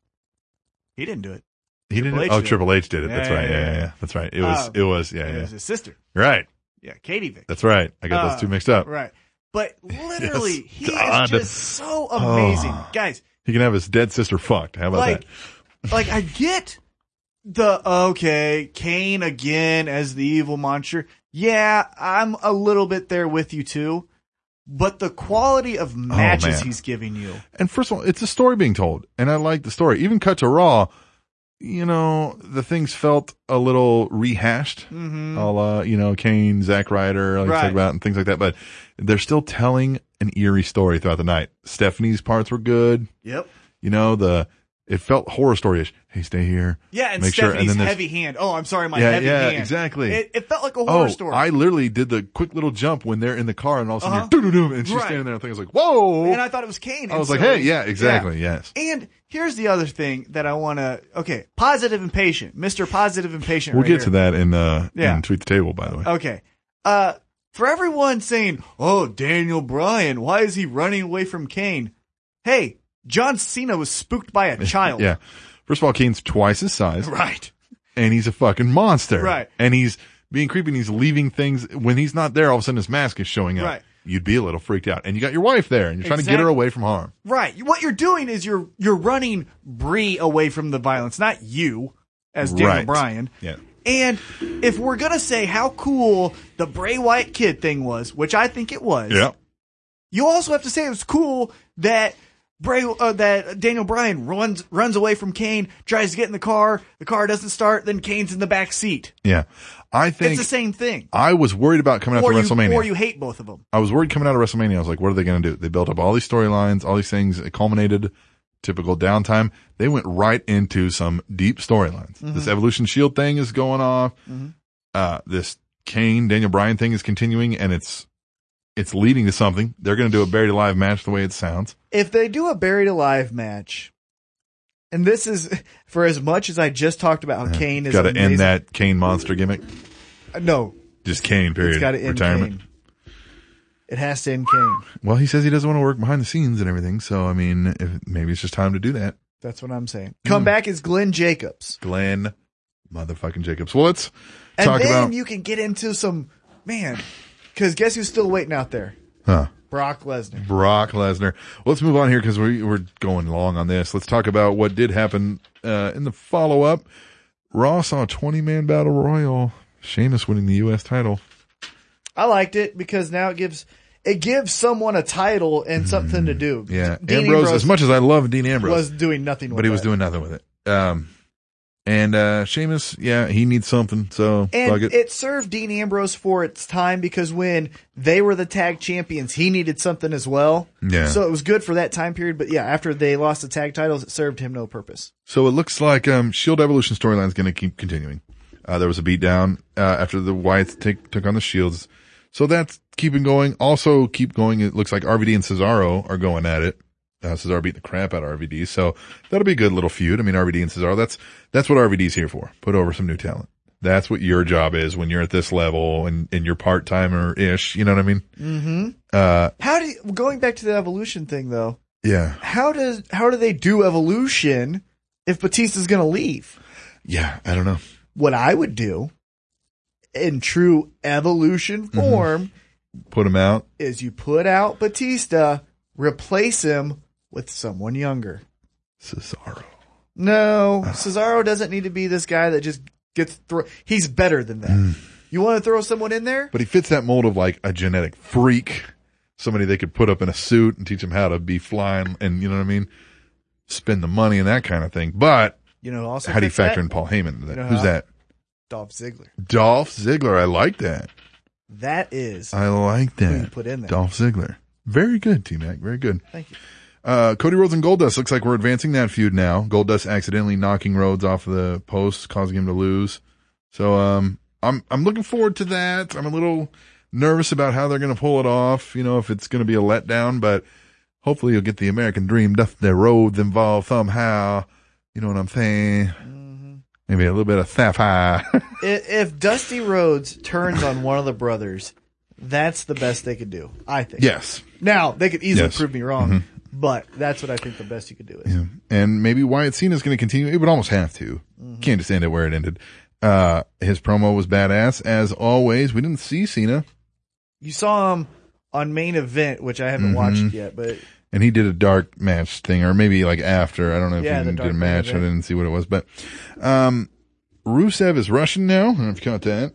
[SPEAKER 4] He didn't do it.
[SPEAKER 3] He
[SPEAKER 4] Triple
[SPEAKER 3] didn't.
[SPEAKER 4] H
[SPEAKER 3] Oh,
[SPEAKER 4] did it.
[SPEAKER 3] Triple H did it.
[SPEAKER 4] Yeah,
[SPEAKER 3] That's right.
[SPEAKER 4] yeah,
[SPEAKER 3] Yeah, yeah,
[SPEAKER 4] yeah.
[SPEAKER 3] yeah. That's right. It was.
[SPEAKER 4] Uh,
[SPEAKER 3] it was. Yeah,
[SPEAKER 4] It
[SPEAKER 3] yeah.
[SPEAKER 4] was his sister.
[SPEAKER 3] Right.
[SPEAKER 4] Yeah, Katie Vick.
[SPEAKER 3] That's right. I got
[SPEAKER 4] Uh,
[SPEAKER 3] those two mixed up.
[SPEAKER 4] Right. But literally,
[SPEAKER 3] Yes.
[SPEAKER 4] he
[SPEAKER 3] God.
[SPEAKER 4] is just so amazing.
[SPEAKER 3] Oh.
[SPEAKER 4] Guys,
[SPEAKER 3] He can have his dead sister fucked. How about
[SPEAKER 4] like,
[SPEAKER 3] that?
[SPEAKER 4] like I get the, okay, Kane again as the evil monster. Yeah, I'm a little bit there with you too. But the quality of matches
[SPEAKER 3] man.
[SPEAKER 4] he's giving you.
[SPEAKER 3] And first of all, it's a story being told, and I like the story. Even cut to Raw, you know, the things felt a little rehashed,
[SPEAKER 4] Mm-hmm.
[SPEAKER 3] a la, you know, Kane, Zack Ryder, like I
[SPEAKER 4] Right.
[SPEAKER 3] talked about, and things like that. But they're still telling an eerie story throughout the night. Stephanie's parts were good.
[SPEAKER 4] Yep.
[SPEAKER 3] You know, the it felt horror story-ish. Hey, stay here.
[SPEAKER 4] Yeah, and
[SPEAKER 3] Make sure-
[SPEAKER 4] Stephanie's
[SPEAKER 3] and then there's-
[SPEAKER 4] heavy hand. Oh, I'm sorry, my
[SPEAKER 3] Yeah,
[SPEAKER 4] heavy
[SPEAKER 3] yeah,
[SPEAKER 4] hand.
[SPEAKER 3] exactly.
[SPEAKER 4] It, it felt like a horror
[SPEAKER 3] Oh,
[SPEAKER 4] story.
[SPEAKER 3] I literally did the quick little jump when they're in the car, and all of a sudden,
[SPEAKER 4] Uh-huh.
[SPEAKER 3] you're doo-doo-doo, and she's
[SPEAKER 4] Right.
[SPEAKER 3] standing there, and I was like, whoa.
[SPEAKER 4] and I thought it was Kane.
[SPEAKER 3] I was
[SPEAKER 4] And
[SPEAKER 3] like,
[SPEAKER 4] so-
[SPEAKER 3] hey, yeah, exactly, yes.
[SPEAKER 4] And here's the other thing that I want to. Okay, positive and patient, Mister Positive and Patient.
[SPEAKER 3] We'll
[SPEAKER 4] right
[SPEAKER 3] get
[SPEAKER 4] here.
[SPEAKER 3] to that in uh
[SPEAKER 4] Yeah.
[SPEAKER 3] in Tweet the Table, by the way.
[SPEAKER 4] Okay, uh, for everyone saying, "Oh, Daniel Bryan, why is he running away from Kane?" Hey, John Cena was spooked by a child.
[SPEAKER 3] Yeah. First of all, Kane's twice his size,
[SPEAKER 4] Right.
[SPEAKER 3] and he's a fucking monster.
[SPEAKER 4] Right.
[SPEAKER 3] And he's being creepy, and he's leaving things. When he's not there, all of a sudden his mask is showing up.
[SPEAKER 4] Right.
[SPEAKER 3] You'd be a little freaked out. And you got your wife there, and you're trying to get her
[SPEAKER 4] Exactly.
[SPEAKER 3] away from harm.
[SPEAKER 4] Right. What you're doing is you're you're running Bree away from the violence, not you, as Daniel
[SPEAKER 3] Right.
[SPEAKER 4] Bryan.
[SPEAKER 3] Yeah.
[SPEAKER 4] And if we're gonna say how cool the Bray Wyatt kid thing was, which I think it was,
[SPEAKER 3] Yeah.
[SPEAKER 4] you also have to say it was cool that Bray, uh, that Daniel Bryan runs runs away from Kane, tries to get in the car, the car doesn't start, then Kane's in the back seat.
[SPEAKER 3] Yeah. I think
[SPEAKER 4] It's the same thing.
[SPEAKER 3] I was worried about coming out
[SPEAKER 4] Or
[SPEAKER 3] to
[SPEAKER 4] you,
[SPEAKER 3] WrestleMania.
[SPEAKER 4] or you hate both of them.
[SPEAKER 3] I was worried coming out of WrestleMania. I was like, what are they going to do? They built up all these storylines, all these things. It culminated, typical downtime. They went right into some deep storylines.
[SPEAKER 4] Mm-hmm.
[SPEAKER 3] This Evolution Shield thing is going off. Uh, this Kane, Daniel Bryan thing is continuing, and it's, it's leading to something. They're going to do a buried alive match the way it sounds.
[SPEAKER 4] If they do a buried alive match, and this is for as much as I just talked about how Kane is
[SPEAKER 3] Got to
[SPEAKER 4] amazing.
[SPEAKER 3] end that Kane monster gimmick.
[SPEAKER 4] No,
[SPEAKER 3] Just Kane, period.
[SPEAKER 4] it's got to end
[SPEAKER 3] Retirement.
[SPEAKER 4] Kane. It has to end Kane.
[SPEAKER 3] Well, he says he doesn't want to work behind the scenes and everything. So, I mean, if, maybe it's just time to do that.
[SPEAKER 4] That's what I'm saying.
[SPEAKER 3] Hmm.
[SPEAKER 4] Come back is Glenn Jacobs.
[SPEAKER 3] Glenn motherfucking Jacobs. Well, let's
[SPEAKER 4] And
[SPEAKER 3] talk
[SPEAKER 4] then
[SPEAKER 3] about,
[SPEAKER 4] you can get into some, man, because guess who's still waiting out there?
[SPEAKER 3] huh?
[SPEAKER 4] Brock Lesnar.
[SPEAKER 3] Brock Lesnar. Well, let's move on here because we, we're going long on this. Let's talk about what did happen uh, in the follow-up. Raw saw a twenty-man battle royal. Sheamus winning the U S title.
[SPEAKER 4] I liked it because now it gives it gives someone a title and something to do.
[SPEAKER 3] Yeah.
[SPEAKER 4] Dean
[SPEAKER 3] Ambrose, as much as I love Dean Ambrose,
[SPEAKER 4] was doing nothing with
[SPEAKER 3] but he was
[SPEAKER 4] that.
[SPEAKER 3] doing nothing with it. Um, and uh, Sheamus, yeah, he needs something, so
[SPEAKER 4] And
[SPEAKER 3] fuck
[SPEAKER 4] it.
[SPEAKER 3] it.
[SPEAKER 4] served Dean Ambrose for its time because when they were the tag champions, he needed something as well.
[SPEAKER 3] Yeah.
[SPEAKER 4] So it was good for that time period. But yeah, after they lost the tag titles, it served him no purpose.
[SPEAKER 3] So it looks like um, Shield Evolution storyline is going to keep continuing. Uh, there was a beatdown uh, after the Wyatts take, took on the Shields. So that's keeping going. Also keep going. It looks like R V D and Cesaro are going at it. Uh, Cesaro beat the crap out of R V D. So that'll be a good little feud. I mean, R V D and Cesaro, that's, that's what R V D's here for. Put over some new talent. That's what your job is when you're at this level and, and you're part-timer-ish. You know what I mean?
[SPEAKER 4] Mm-hmm.
[SPEAKER 3] Uh,
[SPEAKER 4] How do you, going back to the evolution thing though?
[SPEAKER 3] yeah.
[SPEAKER 4] How does how do they do evolution if Batista's going to leave?
[SPEAKER 3] Yeah. I don't know.
[SPEAKER 4] What I would do in true evolution form
[SPEAKER 3] Put him out.
[SPEAKER 4] is you put out Batista, replace him with someone younger.
[SPEAKER 3] Cesaro.
[SPEAKER 4] No, Cesaro doesn't need to be this guy that just gets thrown. He's better than that. You want to throw someone in there?
[SPEAKER 3] But he fits that mold of like a genetic freak. Somebody they could put up in a suit and teach him how to be flying and, you know what I mean? Spend the money and that kind of thing. But
[SPEAKER 4] You know, also
[SPEAKER 3] how do you
[SPEAKER 4] fits that?
[SPEAKER 3] factor in Paul Heyman into that?
[SPEAKER 4] You know
[SPEAKER 3] Who's
[SPEAKER 4] how?
[SPEAKER 3] that?
[SPEAKER 4] Dolph Ziggler.
[SPEAKER 3] Dolph Ziggler. I like that.
[SPEAKER 4] That is
[SPEAKER 3] I like
[SPEAKER 4] who you
[SPEAKER 3] that.
[SPEAKER 4] put in there.
[SPEAKER 3] Dolph Ziggler. Very good, T-Mac. Very good.
[SPEAKER 4] Thank you.
[SPEAKER 3] Uh, Cody Rhodes and Goldust. Looks like we're advancing that feud now. Goldust accidentally knocking Rhodes off the post, causing him to lose. So, um, I'm, I'm looking forward to that. I'm a little nervous about how they're going to pull it off. You know, if it's going to be a letdown, but hopefully you'll get the American Dream, Dusty Rhodes involved somehow. You know what I'm saying? Mm-hmm. Maybe a little bit of sapphire.
[SPEAKER 4] If, if Dusty Rhodes turns on one of the brothers, that's the best they could do, I think.
[SPEAKER 3] Yes.
[SPEAKER 4] Now, they could easily
[SPEAKER 3] Yes.
[SPEAKER 4] prove me wrong, but that's what I think the best you could do is.
[SPEAKER 3] Yeah. And maybe Wyatt Cena's going to continue. It would almost have to. Can't just end it where it ended. Uh, his promo was badass. As always, we didn't see Cena.
[SPEAKER 4] You saw him on Main Event, which I haven't
[SPEAKER 3] Mhm.
[SPEAKER 4] watched yet, but
[SPEAKER 3] And he did a dark match thing, or maybe like after. I don't know if
[SPEAKER 4] Yeah,
[SPEAKER 3] he
[SPEAKER 4] the
[SPEAKER 3] did a
[SPEAKER 4] dark
[SPEAKER 3] match. I
[SPEAKER 4] event.
[SPEAKER 3] didn't see what it was. But um, Rusev is Russian now. I don't know if you caught that.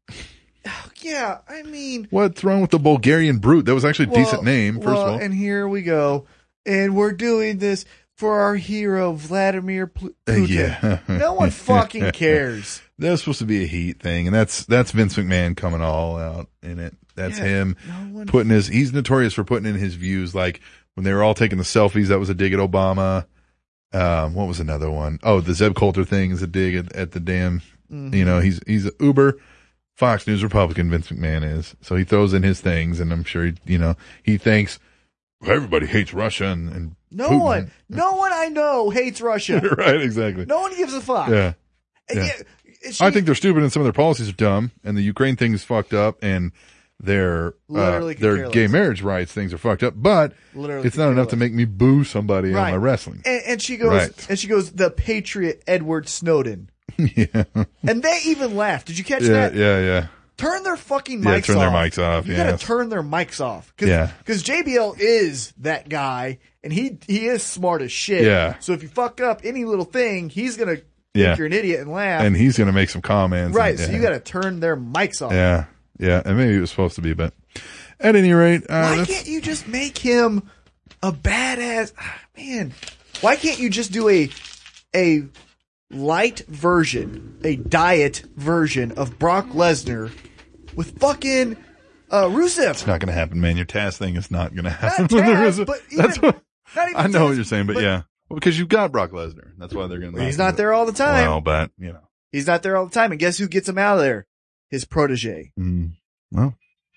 [SPEAKER 4] yeah, I mean,
[SPEAKER 3] What's wrong with the Bulgarian Brute? That was actually a
[SPEAKER 4] well,
[SPEAKER 3] decent name, first
[SPEAKER 4] well,
[SPEAKER 3] of all.
[SPEAKER 4] and here we go, and we're doing this for our hero Vladimir Pl-
[SPEAKER 3] Uh,
[SPEAKER 4] Putin.
[SPEAKER 3] yeah.
[SPEAKER 4] No one fucking cares.
[SPEAKER 3] That was supposed to be a heat thing, and that's that's Vince McMahon coming all out in it. That's
[SPEAKER 4] Yeah,
[SPEAKER 3] him
[SPEAKER 4] no one-
[SPEAKER 3] putting his. He's notorious for putting in his views. Like when they were all taking the selfies, that was a dig at Obama. Um, what was another one? Oh, the Zeb Coulter thing is a dig at, at the damn.
[SPEAKER 4] Mm-hmm.
[SPEAKER 3] You know, he's he's a uber Fox News Republican. Vince McMahon is, so he throws in his things, and I'm sure he, you know, he thinks everybody hates Russia and, and
[SPEAKER 4] No
[SPEAKER 3] Putin.
[SPEAKER 4] one, no one I know hates Russia.
[SPEAKER 3] right, exactly.
[SPEAKER 4] No one gives a fuck.
[SPEAKER 3] Yeah.
[SPEAKER 4] And
[SPEAKER 3] yeah.
[SPEAKER 4] yet, she-
[SPEAKER 3] I think they're stupid and some of their policies are dumb, and the Ukraine thing is fucked up, and their uh,
[SPEAKER 4] Literally could
[SPEAKER 3] their
[SPEAKER 4] care
[SPEAKER 3] gay
[SPEAKER 4] less.
[SPEAKER 3] marriage rights things are fucked up. But
[SPEAKER 4] Literally
[SPEAKER 3] it's
[SPEAKER 4] could
[SPEAKER 3] not
[SPEAKER 4] care
[SPEAKER 3] enough to
[SPEAKER 4] less.
[SPEAKER 3] make me boo somebody
[SPEAKER 4] Right.
[SPEAKER 3] on my wrestling.
[SPEAKER 4] And, and she goes,
[SPEAKER 3] Right.
[SPEAKER 4] and she goes, the patriot Edward Snowden.
[SPEAKER 3] yeah,
[SPEAKER 4] And they even laughed. Did you catch
[SPEAKER 3] yeah,
[SPEAKER 4] that?
[SPEAKER 3] yeah, yeah.
[SPEAKER 4] Turn their fucking
[SPEAKER 3] Yeah,
[SPEAKER 4] mics
[SPEAKER 3] turn their
[SPEAKER 4] off.
[SPEAKER 3] mics off,
[SPEAKER 4] You
[SPEAKER 3] yes.
[SPEAKER 4] gotta turn their mics off. Cause,
[SPEAKER 3] Yeah.
[SPEAKER 4] Cause J B L is that guy, and he, he is smart as shit.
[SPEAKER 3] Yeah.
[SPEAKER 4] So if you fuck up any little thing, he's gonna think
[SPEAKER 3] Yeah.
[SPEAKER 4] you're an idiot and laugh.
[SPEAKER 3] And he's gonna make some comments.
[SPEAKER 4] right.
[SPEAKER 3] and-
[SPEAKER 4] So
[SPEAKER 3] yeah.
[SPEAKER 4] you gotta turn their mics off.
[SPEAKER 3] Yeah, yeah, and maybe it was supposed to be, but at any rate, uh,
[SPEAKER 4] Why
[SPEAKER 3] that's,
[SPEAKER 4] can't you just make him a badass ah, man? Why can't you just do a a light version, a diet version of Brock Lesnar with fucking uh, Rusev?
[SPEAKER 3] it's not gonna happen, man. Your Taz thing is not gonna happen.
[SPEAKER 4] Not
[SPEAKER 3] There
[SPEAKER 4] Taz,
[SPEAKER 3] is a-
[SPEAKER 4] but even,
[SPEAKER 3] that's what,
[SPEAKER 4] not even
[SPEAKER 3] I know
[SPEAKER 4] Taz,
[SPEAKER 3] what you're saying, but, yeah, well, because you've got Brock Lesnar. That's why they're gonna.
[SPEAKER 4] He's not there all the time.
[SPEAKER 3] Well, but you know,
[SPEAKER 4] He's not there all the time, and guess who gets him out of there? His protege.
[SPEAKER 3] mm, well.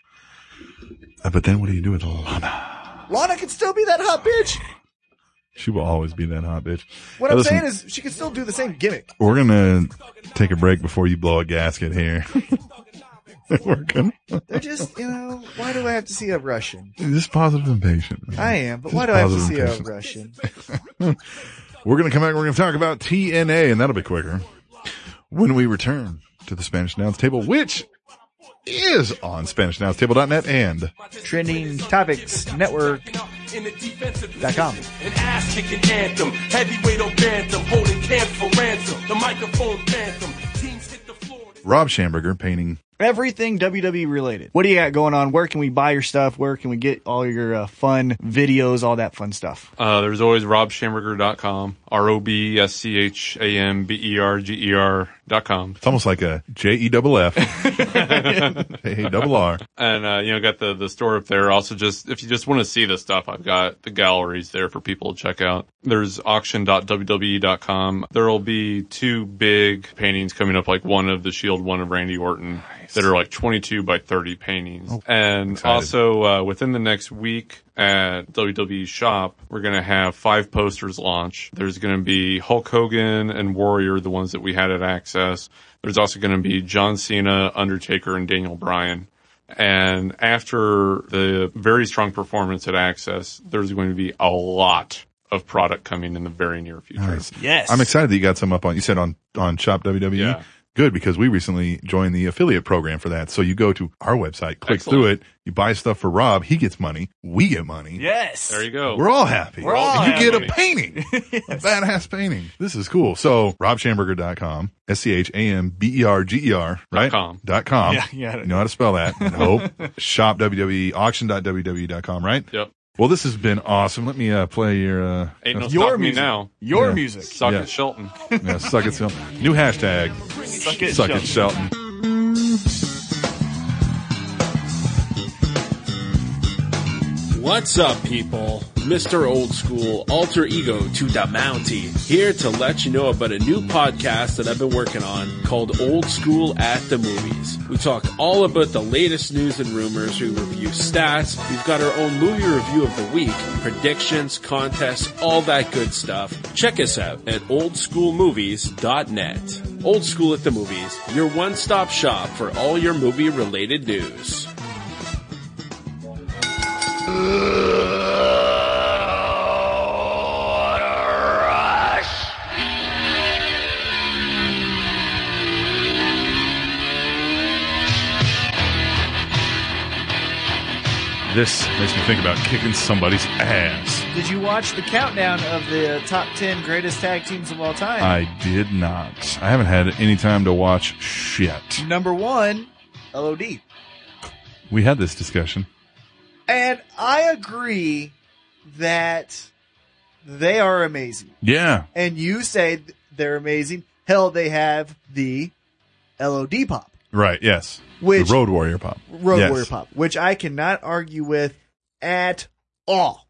[SPEAKER 3] Uh, but then what do you do with Lana?
[SPEAKER 4] Lana can still be that hot bitch.
[SPEAKER 3] She will always be that hot bitch.
[SPEAKER 4] What
[SPEAKER 3] Hey,
[SPEAKER 4] I'm
[SPEAKER 3] listen,
[SPEAKER 4] saying is, she can still do the same gimmick.
[SPEAKER 3] we're gonna take a break before you blow a gasket here. We're gonna
[SPEAKER 4] They're just, you know, why do I have to see a Russian?
[SPEAKER 3] just positive and patient.
[SPEAKER 4] I am, but
[SPEAKER 3] Just
[SPEAKER 4] why do I have to
[SPEAKER 3] positive
[SPEAKER 4] see
[SPEAKER 3] and
[SPEAKER 4] a
[SPEAKER 3] patient.
[SPEAKER 4] Russian?
[SPEAKER 3] We're gonna come back. We're gonna talk about T N A, and that'll be quicker when we return to the Spanish Announce Table, which is on Spanish Announce Table dot net and
[SPEAKER 4] Trending Topics Network dot com.
[SPEAKER 7] An ass kicking anthem, heavyweight or bantam, holding camps for ransom. The microphone phantom, teams hit the floor.
[SPEAKER 3] Rob Schamberger painting.
[SPEAKER 4] Everything W W E related. What do you got going on? Where can we buy your stuff? Where can we get all your uh, fun videos, all that fun stuff?
[SPEAKER 8] Uh, there's always rob schamberger dot com, R O B S C H A M B E R G E R dot com.
[SPEAKER 3] It's almost like a J E double F, A double R.
[SPEAKER 8] And, uh, you know, got the, the store up there. Also just, if you just want to see the stuff, I've got the galleries there for people to check out. There's auction dot W W E dot com. There'll be two big paintings coming up, like one of the Shield, one of Randy Orton, that are like twenty-two by thirty paintings. and
[SPEAKER 3] excited.
[SPEAKER 8] also, uh, within the next week at W W E Shop, we're going to have five posters launch. There's going to be Hulk Hogan and Warrior, the ones that we had at Access. There's also going to be John Cena, Undertaker, and Daniel Bryan. And after the very strong performance at Access, there's going to be a lot of product coming in the very near future.
[SPEAKER 3] Nice.
[SPEAKER 4] Yes.
[SPEAKER 3] I'm excited that you got some up on. You said on on Shop W W E.
[SPEAKER 8] Yeah.
[SPEAKER 3] good because we recently joined the affiliate program for that. So you go to our website, click
[SPEAKER 8] Excellent.
[SPEAKER 3] through it, you buy stuff for Rob, he gets money, we get money.
[SPEAKER 4] Yes.
[SPEAKER 8] There you go.
[SPEAKER 3] We're all happy.
[SPEAKER 4] We're all
[SPEAKER 3] and you
[SPEAKER 8] happy.
[SPEAKER 3] get a painting. A badass painting. This is cool. So rob schamberger dot com, S C H A M B E R G E R, right?
[SPEAKER 8] Dot com.
[SPEAKER 3] Dot com.
[SPEAKER 4] Yeah, you got it.
[SPEAKER 3] You know how to spell that. I hope. Shop W W E, auction dot W W E dot com, right?
[SPEAKER 8] Yep.
[SPEAKER 3] Well, this has been awesome. Let me uh, play your uh,
[SPEAKER 8] Ain't no
[SPEAKER 4] Your
[SPEAKER 8] stopping me
[SPEAKER 4] music.
[SPEAKER 8] now.
[SPEAKER 4] Your
[SPEAKER 3] Yeah.
[SPEAKER 4] music.
[SPEAKER 8] Suck
[SPEAKER 3] Yeah.
[SPEAKER 8] it, Shelton.
[SPEAKER 3] yeah, suck it, Shelton. New hashtag.
[SPEAKER 4] Suck it,
[SPEAKER 3] Suck
[SPEAKER 4] Shelton.
[SPEAKER 3] it, Shelton.
[SPEAKER 9] What's up, people? Mister Old School, alter ego to the Mountie, here to let you know about a new podcast that I've been working on called Old School at the Movies. We talk all about the latest news and rumors, we review stats, we've got our own movie review of the week, predictions, contests, all that good stuff. Check us out at old school movies dot net. Old School at the Movies, your one-stop shop for all your movie-related news.
[SPEAKER 3] This makes me think about kicking somebody's ass.
[SPEAKER 4] Did you watch the countdown of the top ten greatest tag teams of all time?
[SPEAKER 3] I did not. I haven't had any time to watch shit.
[SPEAKER 4] Number one, L O D.
[SPEAKER 3] We had this discussion.
[SPEAKER 4] And I agree that they are amazing.
[SPEAKER 3] Yeah.
[SPEAKER 4] And you say they're amazing. Hell, they have the L O D pop.
[SPEAKER 3] Right, yes.
[SPEAKER 4] Which-
[SPEAKER 3] the Road Warrior pop.
[SPEAKER 4] Road
[SPEAKER 3] Yes.
[SPEAKER 4] Warrior pop, which I cannot argue with at all.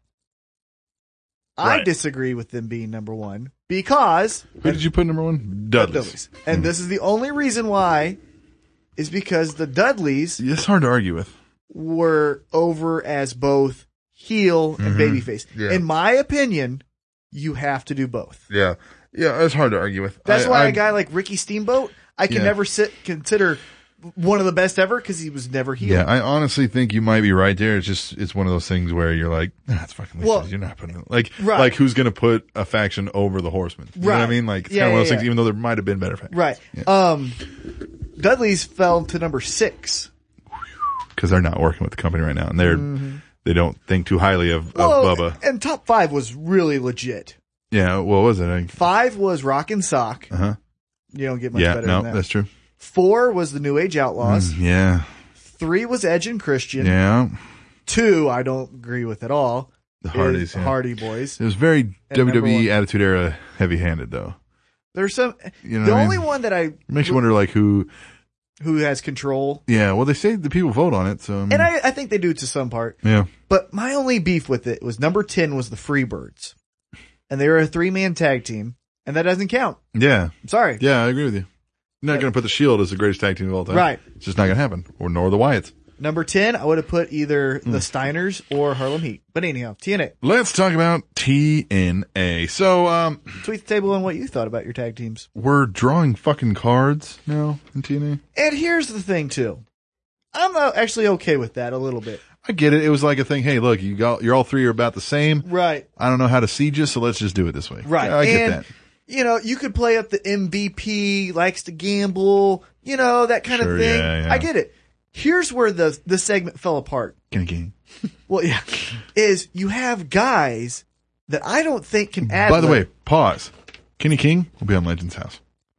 [SPEAKER 4] I
[SPEAKER 3] Right.
[SPEAKER 4] disagree with them being number one because
[SPEAKER 3] Who did you put number one? Dudleys.
[SPEAKER 4] Dudleys. And this is the only reason why is because the Dudleys
[SPEAKER 3] It's hard to argue with.
[SPEAKER 4] were over as both heel and babyface.
[SPEAKER 3] Mm-hmm. Yeah.
[SPEAKER 4] In my opinion, you have to do both.
[SPEAKER 3] Yeah. Yeah, it's hard to argue with.
[SPEAKER 4] That's
[SPEAKER 3] I-
[SPEAKER 4] why
[SPEAKER 3] I-
[SPEAKER 4] a guy like Ricky Steamboat, I can
[SPEAKER 3] Yeah.
[SPEAKER 4] never sit, consider one of the best ever because he was never heel.
[SPEAKER 3] Yeah, I honestly think you might be right there. It's just, it's one of those things where you're like, that's fucking Lisa.
[SPEAKER 4] Well,
[SPEAKER 3] You're not putting it. Like,
[SPEAKER 4] right.
[SPEAKER 3] like who's going to put a faction over the Horsemen? You know what I
[SPEAKER 4] Right.
[SPEAKER 3] mean? Like, it's
[SPEAKER 4] Yeah,
[SPEAKER 3] kind of one of
[SPEAKER 4] yeah,
[SPEAKER 3] those things,
[SPEAKER 4] yeah.
[SPEAKER 3] even though there might have been better factions.
[SPEAKER 4] Right.
[SPEAKER 3] Yeah.
[SPEAKER 4] Um, Dudley's fell to number six.
[SPEAKER 3] Because they're not working with the company right now. And they're, they don't think too highly of, of
[SPEAKER 4] Well,
[SPEAKER 3] Bubba.
[SPEAKER 4] and top five was really legit.
[SPEAKER 3] Yeah, what was it? I,
[SPEAKER 4] Five was Rock and Sock.
[SPEAKER 3] uh-huh.
[SPEAKER 4] You don't get much
[SPEAKER 3] Yeah,
[SPEAKER 4] better
[SPEAKER 3] no,
[SPEAKER 4] than that.
[SPEAKER 3] that's true.
[SPEAKER 4] Four was the New Age Outlaws.
[SPEAKER 3] Yeah.
[SPEAKER 4] Three was Edge and Christian.
[SPEAKER 3] Yeah.
[SPEAKER 4] Two, I don't agree with at all.
[SPEAKER 3] The
[SPEAKER 4] is
[SPEAKER 3] Hardys. Yeah.
[SPEAKER 4] Hardy Boys.
[SPEAKER 3] It was very
[SPEAKER 4] And
[SPEAKER 3] W W E
[SPEAKER 4] number one-
[SPEAKER 3] Attitude Era heavy handed though.
[SPEAKER 4] There's some.
[SPEAKER 3] You know
[SPEAKER 4] the
[SPEAKER 3] what I
[SPEAKER 4] only
[SPEAKER 3] mean?
[SPEAKER 4] one that I
[SPEAKER 3] It makes you wonder like who,
[SPEAKER 4] who has control,
[SPEAKER 3] yeah, well they say the people vote on it, so. I mean,
[SPEAKER 4] and I, I think they do to some part.
[SPEAKER 3] yeah.
[SPEAKER 4] But my only beef with it was number ten was the Freebirds, and they were a three man tag team, and that doesn't count.
[SPEAKER 3] Yeah.
[SPEAKER 4] I'm sorry.
[SPEAKER 3] Yeah, I agree with you. You're not going to put the Shield as the greatest tag team of all time.
[SPEAKER 4] Right.
[SPEAKER 3] It's just not going to happen. Or nor the Wyatts.
[SPEAKER 4] Number ten, I would have put either
[SPEAKER 3] Hmm.
[SPEAKER 4] the Steiners or Harlem Heat. But anyhow, T N A.
[SPEAKER 3] Let's talk about T N A. So, um,
[SPEAKER 4] Tweet the table on what you thought about your tag teams.
[SPEAKER 3] we're drawing fucking cards now in T N
[SPEAKER 4] And here's the thing too. I'm uh, actually okay with that a little bit.
[SPEAKER 3] A. I get it. It was like a thing. Hey, look, you got, you're all three are about the same.
[SPEAKER 4] Right.
[SPEAKER 3] I don't know how to seed you, so let's just do it this way.
[SPEAKER 4] Right.
[SPEAKER 3] Yeah, I get
[SPEAKER 4] and,
[SPEAKER 3] that.
[SPEAKER 4] you know, you could play up the M V P, likes to gamble, you know, that kind
[SPEAKER 3] Sure,
[SPEAKER 4] of thing.
[SPEAKER 3] yeah, yeah.
[SPEAKER 4] I get it. Here's where the, the segment fell apart.
[SPEAKER 3] Kenny King.
[SPEAKER 4] Well, yeah, is you have guys that I don't think can add.
[SPEAKER 3] By the way, pause. Kenny King will be on Legends House.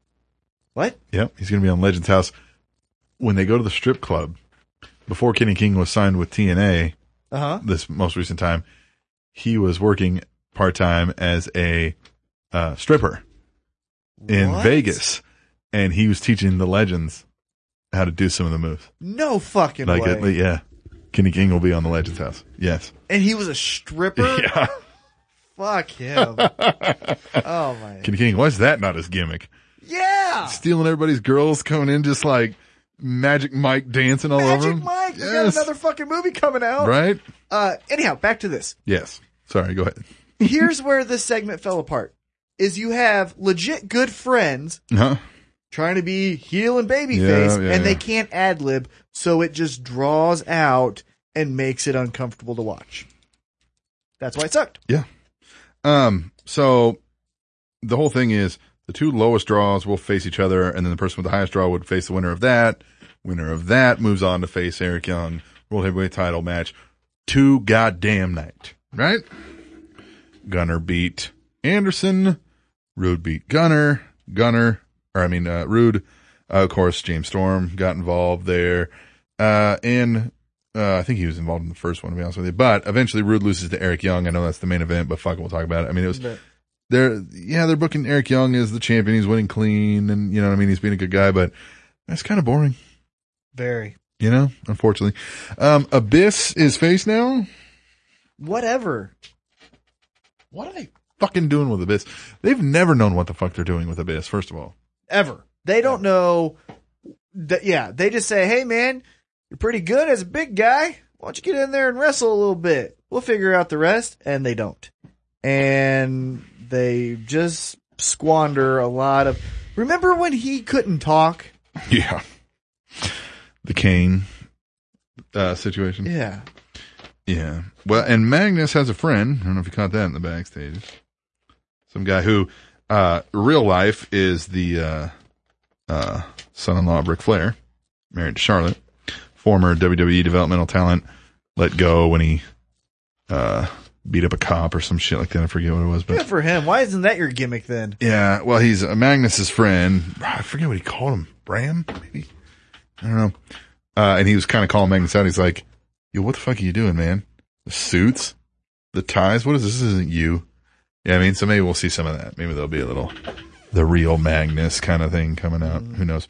[SPEAKER 4] What?
[SPEAKER 3] Yep, he's going to be on Legends House. When they go to the strip club, before Kenny King was signed with T N A,
[SPEAKER 4] Uh huh.
[SPEAKER 3] this most recent time, he was working part-time as a uh, stripper in
[SPEAKER 4] What?
[SPEAKER 3] Vegas, and he was teaching the Legends how to do some of the moves.
[SPEAKER 4] No fucking
[SPEAKER 3] Like,
[SPEAKER 4] way.
[SPEAKER 3] uh, yeah, Kenny King will be on the Legends House. Yes.
[SPEAKER 4] And he was a stripper?
[SPEAKER 3] Yeah.
[SPEAKER 4] Fuck him. Oh my.
[SPEAKER 3] Kenny King, why is that not his gimmick?
[SPEAKER 4] Yeah.
[SPEAKER 3] Stealing everybody's girls, coming in just like Magic Mike dancing all over
[SPEAKER 4] Magic
[SPEAKER 3] him.
[SPEAKER 4] Mike. We got
[SPEAKER 3] Yes.
[SPEAKER 4] another fucking movie coming out.
[SPEAKER 3] Right?
[SPEAKER 4] Uh, anyhow, back to this.
[SPEAKER 3] Yes. Sorry, go ahead.
[SPEAKER 4] Here's where this segment fell apart. Is you have legit good friends
[SPEAKER 3] Huh?
[SPEAKER 4] trying to be heel and babyface,
[SPEAKER 3] Yeah, yeah,
[SPEAKER 4] and they
[SPEAKER 3] yeah.
[SPEAKER 4] can't ad lib, so it just draws out and makes it uncomfortable to watch. That's why it sucked.
[SPEAKER 3] Yeah. Um, so the whole thing is the two lowest draws will face each other, and then the person with the highest draw would face the winner of that. Winner of that moves on to face Eric Young, World Heavyweight title match. Two goddamn night, right? Gunner beat Anderson. Rude beat Gunner. Gunner, or I mean, uh, Rude. Uh, of course, James Storm got involved there. Uh, and, uh, I think he was involved in the first one, to be honest with you. But eventually Rude loses to Eric Young. I know that's the main event, but fuck it, we'll talk about it. I mean, it was,
[SPEAKER 4] But-
[SPEAKER 3] they're, yeah, they're booking Eric Young as the champion. He's winning clean, and, you know what I mean? He's being a good guy, but that's kind of boring.
[SPEAKER 4] Very.
[SPEAKER 3] You know, unfortunately. Um, Abyss is face now.
[SPEAKER 4] Whatever.
[SPEAKER 3] What are they fucking doing with Abyss? They've never known what the fuck they're doing with Abyss, first of all.
[SPEAKER 4] Ever. They don't know. That, yeah, they just say, hey, man, you're pretty good as a big guy. Why don't you get in there and wrestle a little bit? We'll figure out the rest. And they don't. And they just squander a lot of. Remember when he couldn't talk?
[SPEAKER 3] Yeah. The Kane uh, situation.
[SPEAKER 4] Yeah.
[SPEAKER 3] Yeah. Well, and Magnus has a friend. I don't know if you caught that in the backstage. Some guy who, uh, real life is the, uh, uh, son-in-law of Ric Flair, married to Charlotte, former W W E developmental talent, let go when he, uh, beat up a cop or some shit like that. I forget what it was, but
[SPEAKER 4] Good for him. Why isn't that your gimmick then?
[SPEAKER 3] yeah, well, he's uh, Magnus's friend. I forget what he called him. Bram, maybe? I don't know. Uh, and he was kind of calling Magnus out. He's like, yo, what the fuck are you doing, man? The suits? The ties? What is this? This isn't you. Yeah, I mean, so maybe we'll see some of that. Maybe there'll be a little, the real Magnus kind of thing coming out. Mm. Who knows?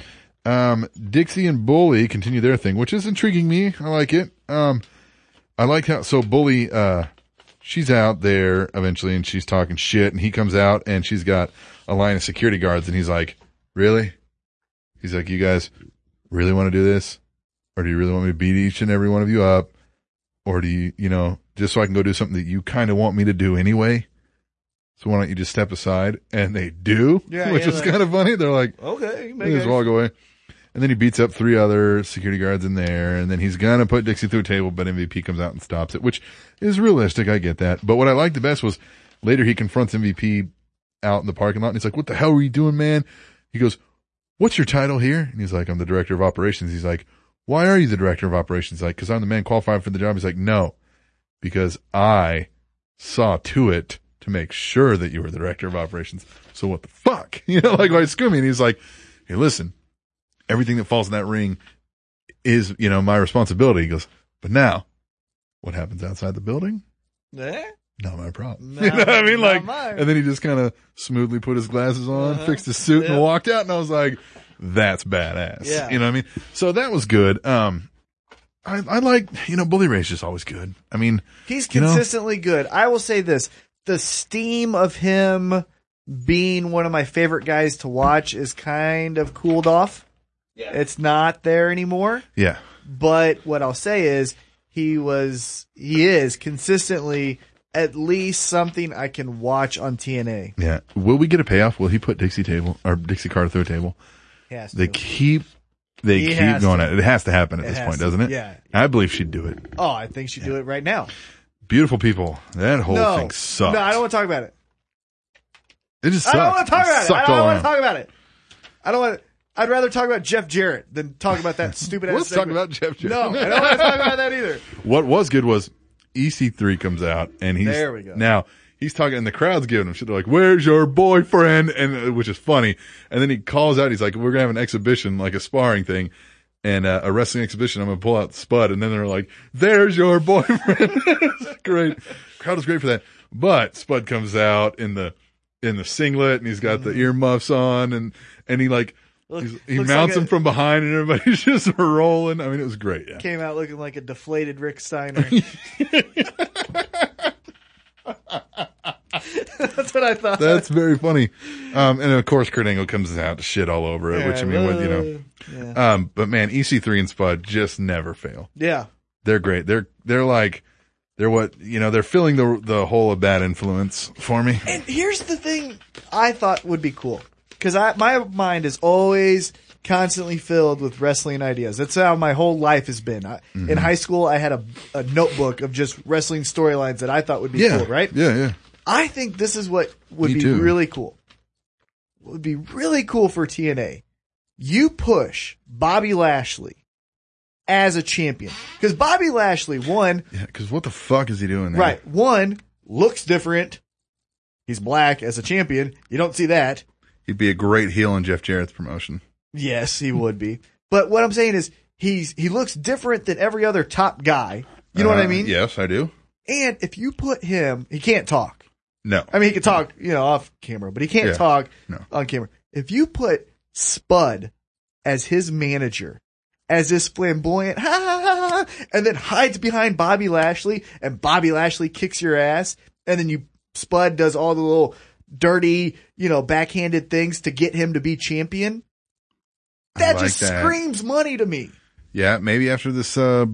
[SPEAKER 3] Um, Dixie and Bully continue their thing, which is intriguing me. I like it. Um, I like how, so Bully, uh, she's out there eventually and she's talking shit and he comes out and she's got a line of security guards and he's like, really? He's like, you guys really want to do this? Or do you really want me to beat each and every one of you up? Or do you, you know, just so I can go do something that you kind of want me to do anyway? So why don't you just step aside? And they do,
[SPEAKER 4] Yeah,
[SPEAKER 3] which
[SPEAKER 4] yeah,
[SPEAKER 3] is
[SPEAKER 4] like-
[SPEAKER 3] kind of funny. They're like,
[SPEAKER 4] Okay,
[SPEAKER 3] they just walk away. And then he beats up three other security guards in there. And then he's going to put Dixie through a table, but M V P comes out and stops it, which is realistic. I get that. But what I liked the best was later he confronts M V P out in the parking lot. And he's like, what the hell were you doing, man? He goes, what's your title here? And he's like, I'm the director of operations. He's like, why are you the director of operations? He's like, cause I'm the man qualified for the job. He's like, no, because I saw to it to make sure that you were the director of operations. So what the fuck? You know, like, why screw me? And he's like, hey, listen, everything that falls in that ring is, you know, my responsibility. He goes, but now what happens outside the building?
[SPEAKER 4] Eh?
[SPEAKER 3] Not my problem.
[SPEAKER 4] No,
[SPEAKER 3] you know what I mean?
[SPEAKER 4] not
[SPEAKER 3] Like,
[SPEAKER 4] mine.
[SPEAKER 3] and then he just kind of smoothly put his glasses on,
[SPEAKER 4] Uh-huh.
[SPEAKER 3] fixed his suit
[SPEAKER 4] Yeah.
[SPEAKER 3] and walked out. And I was like, that's badass.
[SPEAKER 4] Yeah.
[SPEAKER 3] You know what I mean? So that was good. Um, I, I like, you know, Bully Ray's just always good. I mean,
[SPEAKER 4] He's
[SPEAKER 3] you know,
[SPEAKER 4] consistently good. I will say this. The steam of him being one of my favorite guys to watch is kind of cooled off.
[SPEAKER 5] Yeah.
[SPEAKER 4] It's not there anymore.
[SPEAKER 3] yeah.
[SPEAKER 4] But what I'll say is he was, he is consistently at least something I can watch on T N A.
[SPEAKER 3] Yeah. Will we get a payoff? Will he put Dixie table or Dixie Carter through a table?
[SPEAKER 4] He has
[SPEAKER 3] They
[SPEAKER 4] to.
[SPEAKER 3] keep, they
[SPEAKER 4] He
[SPEAKER 3] keep
[SPEAKER 4] has
[SPEAKER 3] going
[SPEAKER 4] to.
[SPEAKER 3] at it. It has to happen at
[SPEAKER 4] It
[SPEAKER 3] this
[SPEAKER 4] has
[SPEAKER 3] point,
[SPEAKER 4] to.
[SPEAKER 3] doesn't it?
[SPEAKER 4] Yeah.
[SPEAKER 3] I believe she'd do it.
[SPEAKER 4] Oh, I think she'd do it right now.
[SPEAKER 3] Beautiful people. That whole
[SPEAKER 4] no,
[SPEAKER 3] thing sucked.
[SPEAKER 4] no, I don't want to talk about it.
[SPEAKER 3] It just
[SPEAKER 4] I
[SPEAKER 3] sucked.
[SPEAKER 4] don't want to talk
[SPEAKER 3] It
[SPEAKER 4] about it. I
[SPEAKER 3] sucked
[SPEAKER 4] don't
[SPEAKER 3] all
[SPEAKER 4] want to
[SPEAKER 3] around.
[SPEAKER 4] talk about it. I don't want. I'd rather talk about Jeff Jarrett than talk about that stupid ass.
[SPEAKER 3] Let's talk about Jeff Jarrett.
[SPEAKER 4] No, I don't want to talk about that either.
[SPEAKER 3] What was good was E C three comes out and he's
[SPEAKER 4] There we go.
[SPEAKER 3] now he's talking and the crowd's giving him shit. They're like, "Where's your boyfriend?" And uh, which is funny. And then he calls out. He's like, "We're gonna have an exhibition, like a sparring thing, and uh, a wrestling exhibition. I'm gonna pull out Spud." And then they're like, "There's your boyfriend." It's great. Crowd was great for that. But Spud comes out in the in the singlet and he's got the earmuffs on and and he like.
[SPEAKER 4] Look,
[SPEAKER 3] He's, he
[SPEAKER 4] looks
[SPEAKER 3] mounts
[SPEAKER 4] like
[SPEAKER 3] him
[SPEAKER 4] a-
[SPEAKER 3] from behind and everybody's just rolling. I mean, it was great. Yeah.
[SPEAKER 4] Came out looking like a deflated Rick Steiner. That's what I thought.
[SPEAKER 3] That's very funny. Um, and of course, Kurt Angle comes out to shit all over it, which I mean, with, you know,
[SPEAKER 4] Yeah.
[SPEAKER 3] um, but man, E C three and Spud just never fail.
[SPEAKER 4] yeah.
[SPEAKER 3] They're great. They're, they're like, they're what, you know, they're filling the, the hole of bad influence for me.
[SPEAKER 4] And here's the thing I thought would be cool. Because I my mind is always constantly filled with wrestling ideas. That's how my whole life has been. I,
[SPEAKER 3] Mm-hmm.
[SPEAKER 4] In high school, I had a, a notebook of just wrestling storylines that I thought would be
[SPEAKER 3] Yeah.
[SPEAKER 4] cool, right?
[SPEAKER 3] Yeah. Yeah.
[SPEAKER 4] I think this is what would
[SPEAKER 3] Me
[SPEAKER 4] be
[SPEAKER 3] too.
[SPEAKER 4] really cool. what would be really cool for T N A, you push Bobby Lashley as a champion. Because Bobby Lashley, one...
[SPEAKER 3] Yeah, because what the fuck is he doing there?
[SPEAKER 4] Right. One, looks different. He's black as a champion. You don't see that.
[SPEAKER 3] He'd be a great heel in Jeff Jarrett's promotion.
[SPEAKER 4] Yes, he would be. But what I'm saying is, he's he looks different than every other top guy. You know
[SPEAKER 3] uh,
[SPEAKER 4] what I mean?
[SPEAKER 3] Yes, I do.
[SPEAKER 4] And if you put him, he can't talk.
[SPEAKER 3] No.
[SPEAKER 4] I mean, he can talk, you know, off camera, but he can't
[SPEAKER 3] Yeah.
[SPEAKER 4] talk
[SPEAKER 3] No.
[SPEAKER 4] on camera. If you put Spud as his manager, as this flamboyant, ha ha ha, ha, and then hides behind Bobby Lashley, and Bobby Lashley kicks your ass, and then you, Spud does all the little dirty, you know, backhanded things to get him to be champion. That
[SPEAKER 3] I like
[SPEAKER 4] just
[SPEAKER 3] that.
[SPEAKER 4] screams money to me.
[SPEAKER 3] Yeah, maybe after this uh,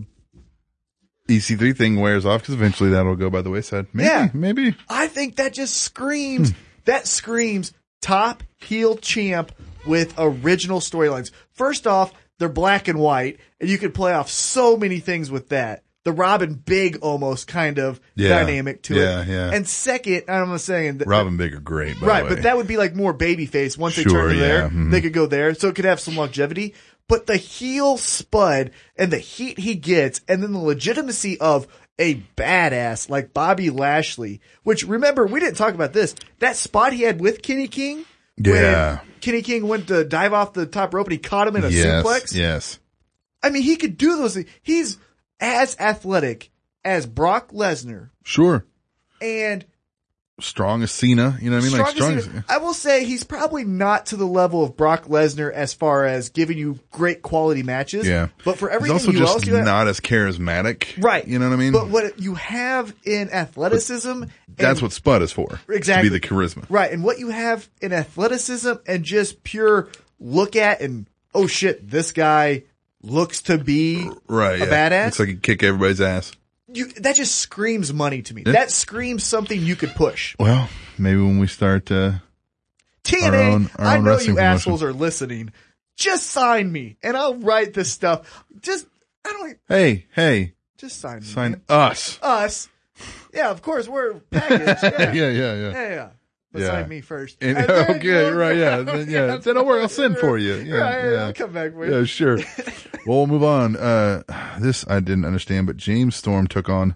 [SPEAKER 3] E C three thing wears off, because eventually that'll go by the wayside. Maybe,
[SPEAKER 4] Yeah.
[SPEAKER 3] maybe.
[SPEAKER 4] I think that just screams,
[SPEAKER 3] Hmm.
[SPEAKER 4] that screams top heel champ with original storylines. First off, they're black and white, and you could play off so many things with that. The Robin Big almost kind of
[SPEAKER 3] Yeah.
[SPEAKER 4] dynamic to
[SPEAKER 3] Yeah,
[SPEAKER 4] it.
[SPEAKER 3] yeah.
[SPEAKER 4] And second, I'm not saying that.
[SPEAKER 3] Robin Big are great, by
[SPEAKER 4] Right,
[SPEAKER 3] the way.
[SPEAKER 4] but that would be like more babyface. Once they
[SPEAKER 3] Sure,
[SPEAKER 4] turn to there,
[SPEAKER 3] yeah, mhm.
[SPEAKER 4] they could go there. So it could have some longevity. But the heel Spud and the heat he gets, and then the legitimacy of a badass like Bobby Lashley, which remember, we didn't talk about this. That spot he had with Kenny King.
[SPEAKER 3] Yeah.
[SPEAKER 4] When Kenny King went to dive off the top rope and he caught him in a
[SPEAKER 3] yes,
[SPEAKER 4] suplex.
[SPEAKER 3] yes.
[SPEAKER 4] I mean, he could do those things. He's as athletic as Brock Lesnar
[SPEAKER 3] Sure.
[SPEAKER 4] and
[SPEAKER 3] Strong as Cena, you know what I mean? Like strong
[SPEAKER 4] Strongest
[SPEAKER 3] as
[SPEAKER 4] Cena. I will say he's probably not to the level of Brock Lesnar as far as giving you great quality matches.
[SPEAKER 3] Yeah.
[SPEAKER 4] But for
[SPEAKER 3] He's
[SPEAKER 4] everything
[SPEAKER 3] also
[SPEAKER 4] you
[SPEAKER 3] just
[SPEAKER 4] else you have,
[SPEAKER 3] not as charismatic.
[SPEAKER 4] right.
[SPEAKER 3] You know what I mean?
[SPEAKER 4] But what you have in athleticism,
[SPEAKER 3] That's
[SPEAKER 4] and-
[SPEAKER 3] what Spud is for.
[SPEAKER 4] Exactly.
[SPEAKER 3] To be the charisma.
[SPEAKER 4] right, and what you have in athleticism and just pure look at and oh shit, this guy looks to be
[SPEAKER 3] Right.
[SPEAKER 4] a
[SPEAKER 3] yeah.
[SPEAKER 4] badass.
[SPEAKER 3] Looks like he'd kick everybody's ass.
[SPEAKER 4] You, that just screams money to me.
[SPEAKER 3] Yeah.
[SPEAKER 4] That screams something you could push.
[SPEAKER 3] Well, maybe when we start, uh,
[SPEAKER 4] T N A,
[SPEAKER 3] Our own- our
[SPEAKER 4] I
[SPEAKER 3] own
[SPEAKER 4] know
[SPEAKER 3] wrestling
[SPEAKER 4] you
[SPEAKER 3] promotion.
[SPEAKER 4] assholes are listening. Just sign me, and I'll write this stuff. Just, I don't,
[SPEAKER 3] hey, hey,
[SPEAKER 4] just sign me.
[SPEAKER 3] sign
[SPEAKER 4] man.
[SPEAKER 3] us.
[SPEAKER 4] Us. Yeah, of course, we're packaged. Yeah,
[SPEAKER 3] yeah, yeah,
[SPEAKER 4] yeah,
[SPEAKER 3] yeah.
[SPEAKER 4] yeah. But
[SPEAKER 3] Yeah.
[SPEAKER 4] sign me first.
[SPEAKER 3] And,
[SPEAKER 4] And then
[SPEAKER 3] okay,
[SPEAKER 4] you'll-
[SPEAKER 3] right, yeah, then, yeah. Then don't worry, I'll send for you. Yeah,
[SPEAKER 4] right,
[SPEAKER 3] yeah.
[SPEAKER 4] I'll come back for you.
[SPEAKER 3] Yeah, sure. Well, we'll move on. Uh, this I didn't understand, but James Storm took on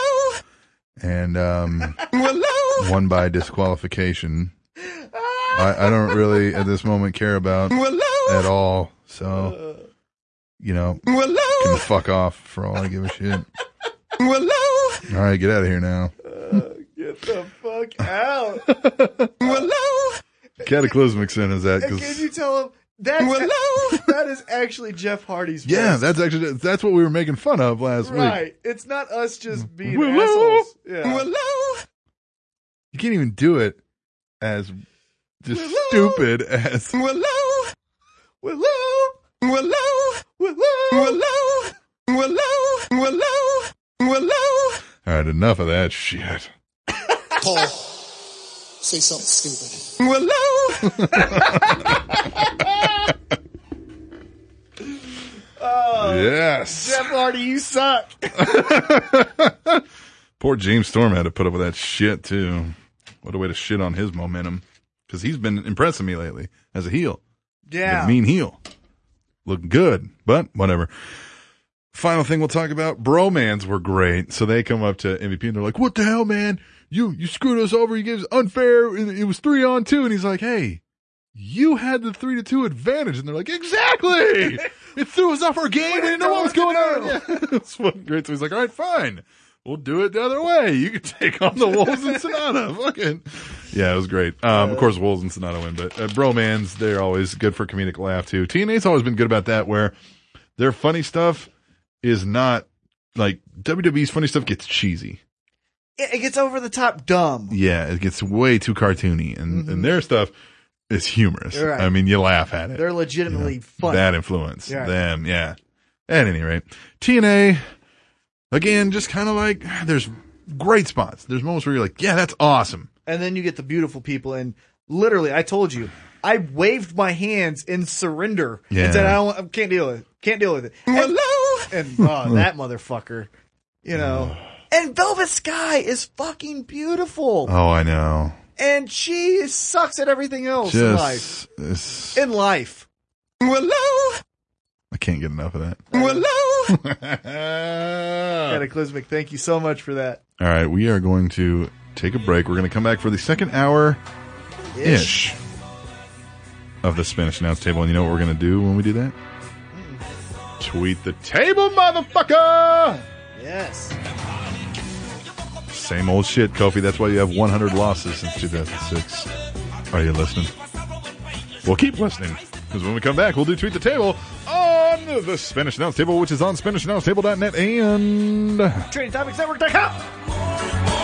[SPEAKER 3] and um, won by disqualification. I, I don't really at this moment care about at all. So, you know, can fuck off for all I give a shit. All right, get out of here now.
[SPEAKER 4] Get the fuck out.
[SPEAKER 3] Cataclysmic sin is that?
[SPEAKER 4] And
[SPEAKER 3] 'cause-
[SPEAKER 4] can you tell him that's, that is actually Jeff Hardy's voice.
[SPEAKER 3] yeah, that's actually that's what we were making fun of last week.
[SPEAKER 4] right. It's not us just being
[SPEAKER 3] Willow.
[SPEAKER 4] assholes. Yeah.
[SPEAKER 3] You can't even do it as just
[SPEAKER 4] Willow.
[SPEAKER 3] stupid as
[SPEAKER 4] Willow. Willow. Willow. Willow. Willow. Willow.
[SPEAKER 3] All right, enough of that shit.
[SPEAKER 10] Paul, say something stupid.
[SPEAKER 4] Oh,
[SPEAKER 3] Yes.
[SPEAKER 4] Jeff Hardy, you suck.
[SPEAKER 3] Poor James Storm had to put up with that shit too. What a way to shit on his momentum. Because he's been impressing me lately as a heel.
[SPEAKER 4] Yeah.
[SPEAKER 3] The mean heel. Look good, but whatever. Final thing we'll talk about, bromans were great. So they come up to M V P and they're like, what the hell, man? You, you screwed us over. You gave us unfair. It was three on two. And he's like, hey, you had the three to two advantage. And they're like, exactly. It threw us off our game. We didn't know what was going on. Yeah. It's fucking great. So he's like, all right, fine. We'll do it the other way. You can take on the Wolves and Sonata. Fucking. Yeah, it was great. Um, of course, Wolves and Sonata win, but uh, bromans, they're always good for comedic laugh too. T N A's always been good about that where their funny stuff is not like W W E's funny stuff gets cheesy.
[SPEAKER 4] It, it gets over the top dumb.
[SPEAKER 3] Yeah, it gets way too cartoony and,
[SPEAKER 4] Mm-hmm.
[SPEAKER 3] and their stuff is humorous.
[SPEAKER 4] Right.
[SPEAKER 3] I mean, you laugh at it.
[SPEAKER 4] They're legitimately
[SPEAKER 3] You know,
[SPEAKER 4] funny.
[SPEAKER 3] That influence.
[SPEAKER 4] Yeah.
[SPEAKER 3] Them, yeah. At any rate, T N A, again, just kind of like, there's great spots. There's moments where you're like, yeah, that's awesome.
[SPEAKER 4] And then you get the beautiful people, and literally, I told you, I waved my hands in surrender
[SPEAKER 3] Yeah.
[SPEAKER 4] and said, I don't, I can't deal with it. Can't deal with it. And, and oh, that motherfucker, you know. And Velvet Sky is fucking beautiful.
[SPEAKER 3] Oh, I know.
[SPEAKER 4] And she sucks at everything else in life.
[SPEAKER 3] Just, it's-
[SPEAKER 4] In life. Hello.
[SPEAKER 3] I can't get enough of that.
[SPEAKER 4] Hello. Cataclysmic, thank you so much for that.
[SPEAKER 3] All right, we are going to take a break. We're going to come back for the second hour ish of the Spanish Announce Table. And you know what we're going to do when we do that? Mm. Tweet the table, motherfucker!
[SPEAKER 4] Yes.
[SPEAKER 3] Same old shit, Kofi. That's why you have one hundred losses since two thousand six. Are you listening? Well, keep listening, because when we come back, we'll do Tweet the Table on the Spanish Announce Table, which is on Spanish Announce Table dot net and
[SPEAKER 4] Training Topics Network dot com.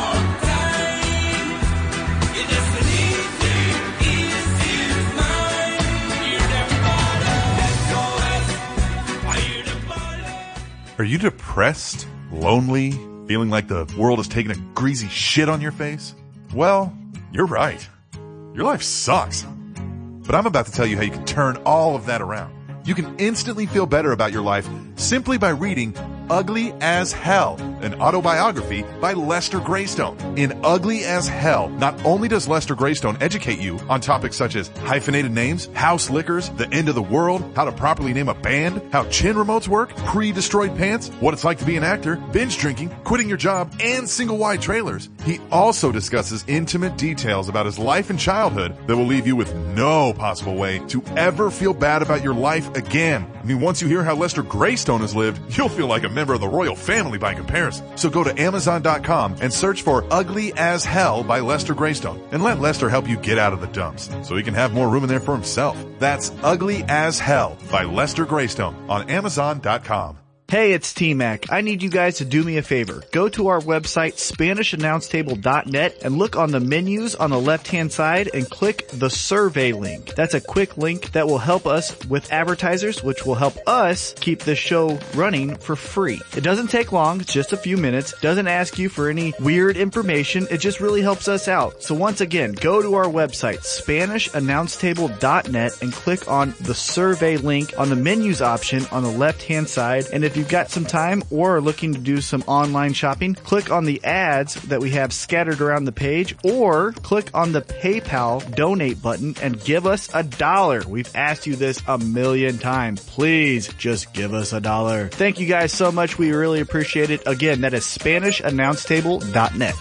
[SPEAKER 3] Are you depressed, lonely, feeling like the world is taking a greasy shit on your face? Well, you're right. Your life sucks. But I'm about to tell you how you can turn all of that around. You can instantly feel better about your life simply by reading Ugly as Hell, an autobiography by Lester Greystone. In Ugly as Hell, not only does Lester Greystone educate you on topics such as hyphenated names, house liquors, the end of the world, how to properly name a band, how chin remotes work, pre-destroyed pants, what it's like to be an actor, binge drinking, quitting your job, and single-wide trailers. He also discusses intimate details about his life and childhood that will leave you with no possible way to ever feel bad about your life again. I mean, once you hear how Lester Greystone has lived, you'll feel like a member of the royal family by comparison. So go to Amazon dot com and search for Ugly as Hell by Lester Greystone and let Lester help you get out of the dumps so he can have more room in there for himself. That's Ugly as Hell by Lester Greystone on Amazon dot com.
[SPEAKER 4] Hey, it's T-Mac. I need you guys to do me a favor. Go to our website, Spanish Announce Table dot net, and look on the menus on the left-hand side and click the survey link. That's a quick link that will help us with advertisers, which will help us keep this show running for free. It doesn't take long. It's just a few minutes. Doesn't ask you for any weird information. It just really helps us out. So once again, go to our website, Spanish Announce Table dot net, and click on the survey link on the menus option on the left-hand side. And if If you've got some time or are looking to do some online shopping, click on the ads that we have scattered around the page or click on the PayPal donate button and give us a dollar. We've asked you this a million times. Please just give us a dollar. Thank you guys so much. We really appreciate it. Again, that is Spanish Announce Table dot net.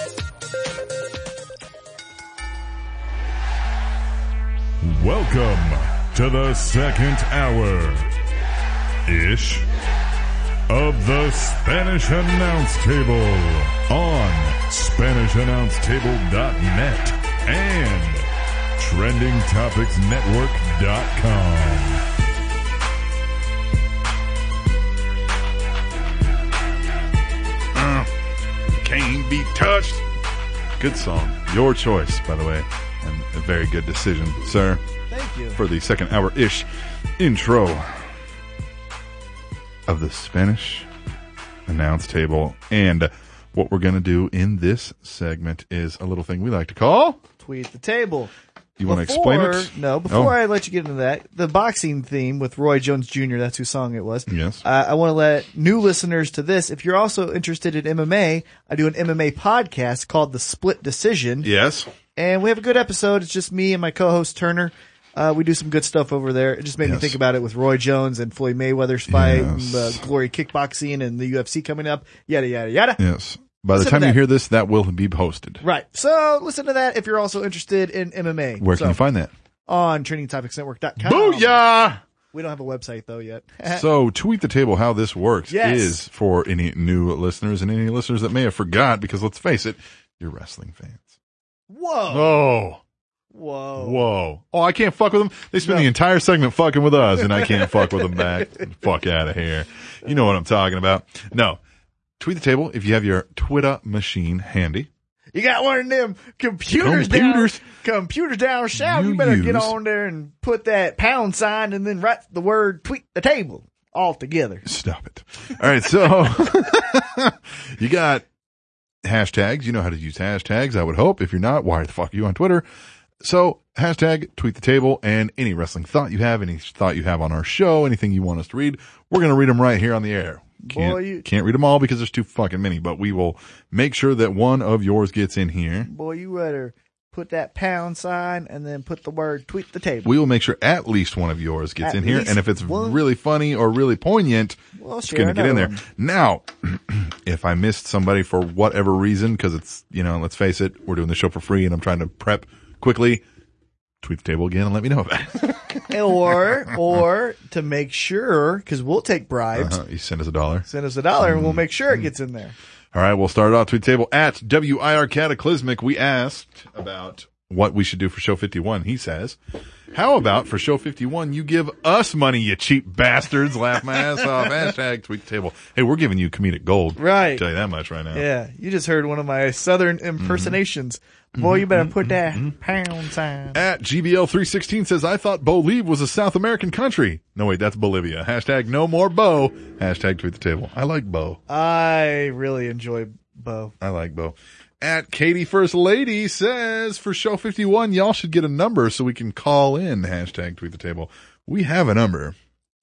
[SPEAKER 1] Welcome to the second hour ish of the Spanish Announce Table on Spanish Announce Table dot net and Trending Topics Network dot com.
[SPEAKER 3] Uh, can't be touched. Good song. Your choice, by the way. And a very good decision, sir.
[SPEAKER 4] Thank you.
[SPEAKER 3] For the second hour-ish intro of the Spanish Announce Table. And what we're going to do in this segment is a little thing we like to call
[SPEAKER 4] Tweet the Table.
[SPEAKER 3] You want to explain it?
[SPEAKER 4] No, before
[SPEAKER 3] Oh.
[SPEAKER 4] I let you get into that, the boxing theme with Roy Jones Junior, that's whose song it was.
[SPEAKER 3] Yes.
[SPEAKER 4] Uh, I want to let new listeners to this, if you're also interested in M M A, I do an M M A podcast called The Split Decision.
[SPEAKER 3] Yes.
[SPEAKER 4] And we have a good episode. It's just me and my co-host Turner. Uh, we do some good stuff over there. It just made
[SPEAKER 3] Yes.
[SPEAKER 4] me think about it with Roy Jones and Floyd Mayweather's fight,
[SPEAKER 3] Yes.
[SPEAKER 4] and, uh, Glory Kickboxing and the U F C coming up, yada, yada, yada.
[SPEAKER 3] Yes. By the
[SPEAKER 4] Listen to
[SPEAKER 3] time you
[SPEAKER 4] that.
[SPEAKER 3] hear this, that will be posted.
[SPEAKER 4] Right. So listen to that if you're also interested in M M A.
[SPEAKER 3] Where can
[SPEAKER 4] So,
[SPEAKER 3] you find that?
[SPEAKER 4] On Training Topics Network dot com.
[SPEAKER 3] Booyah!
[SPEAKER 4] We don't have a website though yet.
[SPEAKER 3] So, Tweet the Table, how this works
[SPEAKER 4] Yes.
[SPEAKER 3] is for any new listeners and any listeners that may have forgot, because let's face it, you're wrestling fans.
[SPEAKER 4] Whoa.
[SPEAKER 3] Oh.
[SPEAKER 4] Whoa.
[SPEAKER 3] Whoa. Oh, I can't fuck with them? They spend
[SPEAKER 4] No.
[SPEAKER 3] the entire segment fucking with us, and I can't fuck with them back. Fuck out of here. You know what I'm talking about. No. Tweet the Table if you have your Twitter machine handy.
[SPEAKER 4] You got one of them computers,
[SPEAKER 3] Computers.
[SPEAKER 4] down, computers down south. You,
[SPEAKER 3] You
[SPEAKER 4] better get
[SPEAKER 3] use-
[SPEAKER 4] on there and put that pound sign and then write the word tweet the table all together.
[SPEAKER 3] Stop it. All right, so you got hashtags. You know how to use hashtags, I would hope. If you're not, why the fuck are you on Twitter? So, hashtag Tweet the Table, and any wrestling thought you have, any thought you have on our show, anything you want us to read, we're going to read them right here on the air. Can't,
[SPEAKER 4] Boy, you-
[SPEAKER 3] can't read them all because there's too fucking many, but we will make sure that one of yours gets in here.
[SPEAKER 4] Boy, you better put that pound sign, and then put the word tweet the table.
[SPEAKER 3] We will make sure at least one of yours gets
[SPEAKER 4] At
[SPEAKER 3] in here.
[SPEAKER 4] least
[SPEAKER 3] And if it's
[SPEAKER 4] one.
[SPEAKER 3] really funny or really poignant,
[SPEAKER 4] We'll
[SPEAKER 3] it's
[SPEAKER 4] share
[SPEAKER 3] going to get in there.
[SPEAKER 4] another
[SPEAKER 3] Now, if I missed somebody for whatever reason, because it's, you know, let's face it, we're doing the show for free and I'm trying to prep quickly, tweet the table again and let me know about it.
[SPEAKER 4] or, or to make sure, because we'll take bribes,
[SPEAKER 3] Uh-huh. You send us a dollar.
[SPEAKER 4] send us a dollar, and we'll make sure it gets in there.
[SPEAKER 3] All right, we'll start off tweet table at W I R Cataclysmic. We asked about what we should do for show fifty-one. He says, how about for show fifty-one, you give us money, you cheap bastards. Laugh my ass off. Hashtag tweet the table. Hey, we're giving you comedic gold.
[SPEAKER 4] Right.
[SPEAKER 3] I'll tell you that much right now.
[SPEAKER 4] Yeah, you just heard one of my southern impersonations. Boy, you better put that pound sign.
[SPEAKER 3] At G B L three sixteen says, I thought Bolivia was a South American country. No, wait, that's Bolivia. Hashtag no more Bo. Hashtag tweet the table. I like Bo.
[SPEAKER 4] I really enjoy Bo.
[SPEAKER 3] I like Bo. At Katie First Lady says, for show fifty-one, y'all should get a number so we can call in. Hashtag tweet the table. We have a number.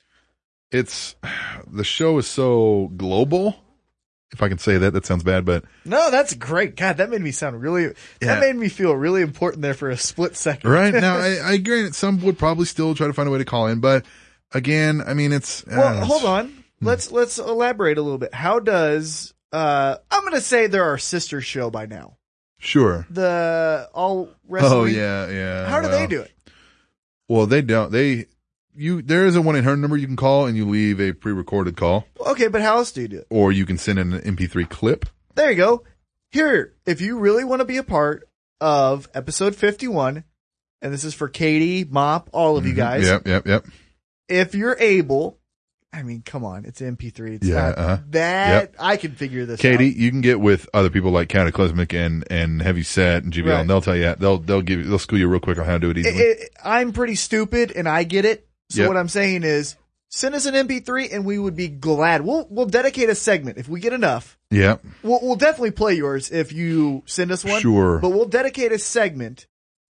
[SPEAKER 3] It's, the show is so global. If I can say that, that sounds bad, but
[SPEAKER 4] No, that's great. God, that made me sound really,
[SPEAKER 3] Yeah.
[SPEAKER 4] that made me feel really important there for a split second.
[SPEAKER 3] right now, I, I grant some would probably still try to find a way to call in, but again, I mean, it's, uh,
[SPEAKER 4] Well,
[SPEAKER 3] it's-
[SPEAKER 4] hold on. Let's, let's elaborate a little bit. How does, uh, I'm going to say they're our sister show by now.
[SPEAKER 3] Sure.
[SPEAKER 4] The all wrestling.
[SPEAKER 3] Oh, yeah, yeah.
[SPEAKER 4] How do
[SPEAKER 3] well,
[SPEAKER 4] they do it?
[SPEAKER 3] Well, they don't. They, you, there is a one eight hundred number you can call and you leave a pre-recorded call,
[SPEAKER 4] Okay, but how else do you do it?
[SPEAKER 3] or you can send in an M P three clip.
[SPEAKER 4] There you go. Here, if you really want to be a part of episode fifty-one, and this is for Katie, Mop, all of you guys.
[SPEAKER 3] Yep, yep, yep.
[SPEAKER 4] If you're able, I mean, come on, it's M P three. It's
[SPEAKER 3] Yeah,
[SPEAKER 4] not
[SPEAKER 3] uh-huh.
[SPEAKER 4] that
[SPEAKER 3] Yep.
[SPEAKER 4] I can figure this
[SPEAKER 3] Katie,
[SPEAKER 4] out.
[SPEAKER 3] you can get with other people like Cataclysmic and, and Heavy Set and G B L,
[SPEAKER 4] Right.
[SPEAKER 3] and they'll tell you, they'll, they'll give you, they'll school you real quick on how to do it easily.
[SPEAKER 4] It- it- I'm pretty stupid and I get it. So
[SPEAKER 3] Yep.
[SPEAKER 4] what I'm saying is send us an M P three and we would be glad. We'll, we'll dedicate a segment if we get enough.
[SPEAKER 3] yeah.
[SPEAKER 4] We'll, we'll definitely play yours if you send us one.
[SPEAKER 3] Sure.
[SPEAKER 4] But we'll dedicate a segment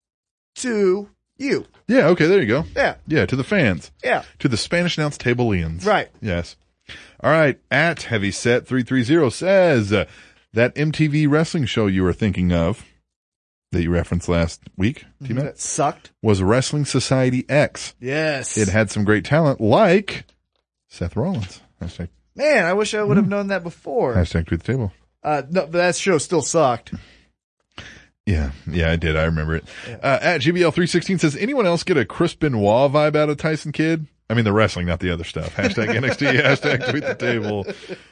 [SPEAKER 4] to you.
[SPEAKER 3] Yeah, okay, there you go.
[SPEAKER 4] Yeah.
[SPEAKER 3] Yeah, to the fans.
[SPEAKER 4] Yeah.
[SPEAKER 3] To the Spanish announce table-ians.
[SPEAKER 4] Right.
[SPEAKER 3] Yes. All right. At Heavy Set three thirty says, uh, that M T V wrestling show you were thinking of, that you referenced last week, T-Mac,
[SPEAKER 4] That sucked.
[SPEAKER 3] was Wrestling Society X.
[SPEAKER 4] Yes.
[SPEAKER 3] It had some great talent like Seth Rollins. Hashtag,
[SPEAKER 4] Man, I wish I would have known that before.
[SPEAKER 3] hashtag tweet the table.
[SPEAKER 4] Uh, no, but that show still sucked.
[SPEAKER 3] Yeah, yeah, I did. I remember it. Uh, at G B L three sixteen says, anyone else get a Chris Benoit vibe out of Tyson Kidd? I mean, the wrestling, not the other stuff. Hashtag N X T, hashtag tweet the table.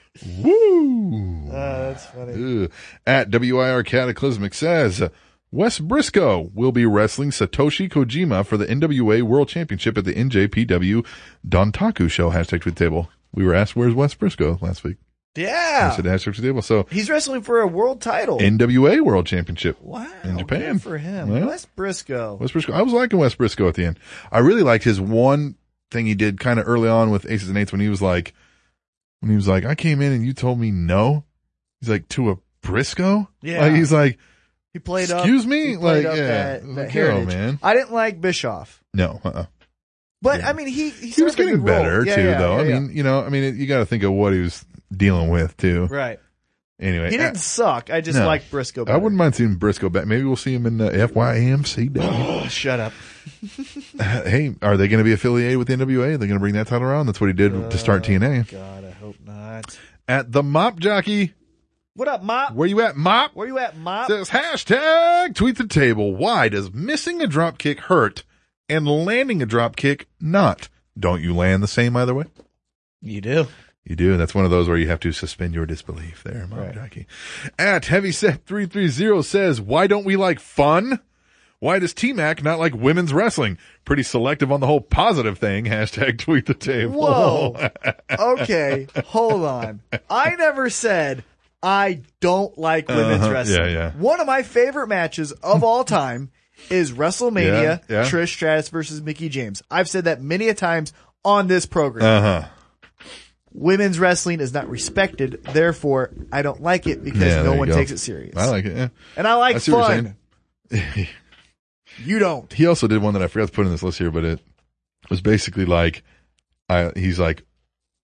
[SPEAKER 3] Woo!
[SPEAKER 4] Uh, that's funny.
[SPEAKER 3] Ugh. At W I R Cataclysmic says, Wes Briscoe will be wrestling Satoshi Kojima for the N W A World Championship at the N J P W Dontaku show. Hashtag tweet the table. We were asked, where's Wes Briscoe last week?
[SPEAKER 4] Yeah.
[SPEAKER 3] I said, hashtag tweet the table. So,
[SPEAKER 4] He's wrestling for a world title.
[SPEAKER 3] N W A World Championship.
[SPEAKER 4] Wow.
[SPEAKER 3] in Japan.
[SPEAKER 4] Good for him.
[SPEAKER 3] Yeah.
[SPEAKER 4] Wes Briscoe.
[SPEAKER 3] Wes Briscoe. I was liking Wes Briscoe at the end. I really liked his one thing he did kind of early on with Aces and Eights when he was like, when he was like, I came in and you told me no. He's like, to a Briscoe?
[SPEAKER 4] Yeah.
[SPEAKER 3] Like, he's like,
[SPEAKER 4] He played up.
[SPEAKER 3] excuse me?
[SPEAKER 4] he played
[SPEAKER 3] Like,
[SPEAKER 4] up
[SPEAKER 3] yeah.
[SPEAKER 4] that,
[SPEAKER 3] Like,
[SPEAKER 4] that
[SPEAKER 3] oh,
[SPEAKER 4] heritage.
[SPEAKER 3] man.
[SPEAKER 4] I didn't like Bischoff.
[SPEAKER 3] No, uh-uh.
[SPEAKER 4] But,
[SPEAKER 3] Yeah.
[SPEAKER 4] I mean, he, he,
[SPEAKER 3] He was
[SPEAKER 4] served a
[SPEAKER 3] getting
[SPEAKER 4] good role.
[SPEAKER 3] better
[SPEAKER 4] Yeah,
[SPEAKER 3] too,
[SPEAKER 4] yeah,
[SPEAKER 3] though.
[SPEAKER 4] yeah,
[SPEAKER 3] I
[SPEAKER 4] yeah.
[SPEAKER 3] mean, you know, I mean, it, you got to think of what he was dealing with too.
[SPEAKER 4] Right.
[SPEAKER 3] Anyway,
[SPEAKER 4] He didn't
[SPEAKER 3] I,
[SPEAKER 4] suck. I just
[SPEAKER 3] no.
[SPEAKER 4] liked Briscoe
[SPEAKER 3] I
[SPEAKER 4] better.
[SPEAKER 3] wouldn't mind seeing Briscoe back. Maybe we'll see him in uh, F Y M C W.
[SPEAKER 4] Oh, shut up.
[SPEAKER 3] Hey, are they going to be affiliated with the N W A? Are they going to bring that title around? That's what he did to start T N A.
[SPEAKER 4] God, I hope not.
[SPEAKER 3] At the Mop Jockey,
[SPEAKER 4] What up, Mop?
[SPEAKER 3] where you at, Mop?
[SPEAKER 4] Where you at, Mop?
[SPEAKER 3] Says hashtag tweet the table. Why does missing a drop kick hurt and landing a drop kick not? Don't you land the same either way?
[SPEAKER 4] You do.
[SPEAKER 3] You do. That's one of those where you have to suspend your disbelief there, Mop
[SPEAKER 4] Right.
[SPEAKER 3] Jockey. At Heavyset three thirty says, why don't we like fun? Why does T-Mac not like women's wrestling? Pretty selective on the whole positive thing. Hashtag tweet the table.
[SPEAKER 4] Whoa. Okay, hold on. I never said I don't like women's
[SPEAKER 3] Uh-huh.
[SPEAKER 4] wrestling.
[SPEAKER 3] Yeah, yeah.
[SPEAKER 4] One of my favorite matches of all time is WrestleMania,
[SPEAKER 3] Yeah, yeah.
[SPEAKER 4] Trish Stratus versus Mickie James. I've said that many a times on this program.
[SPEAKER 3] Uh-huh.
[SPEAKER 4] Women's wrestling is not respected, therefore I don't like it because
[SPEAKER 3] Yeah,
[SPEAKER 4] no
[SPEAKER 3] there you
[SPEAKER 4] one
[SPEAKER 3] go.
[SPEAKER 4] takes it serious.
[SPEAKER 3] I like it, yeah.
[SPEAKER 4] And I like
[SPEAKER 3] I see what you're
[SPEAKER 4] fun.
[SPEAKER 3] saying.
[SPEAKER 4] You don't.
[SPEAKER 3] He also did one that I forgot to put in this list here, but it was basically like, I, he's like,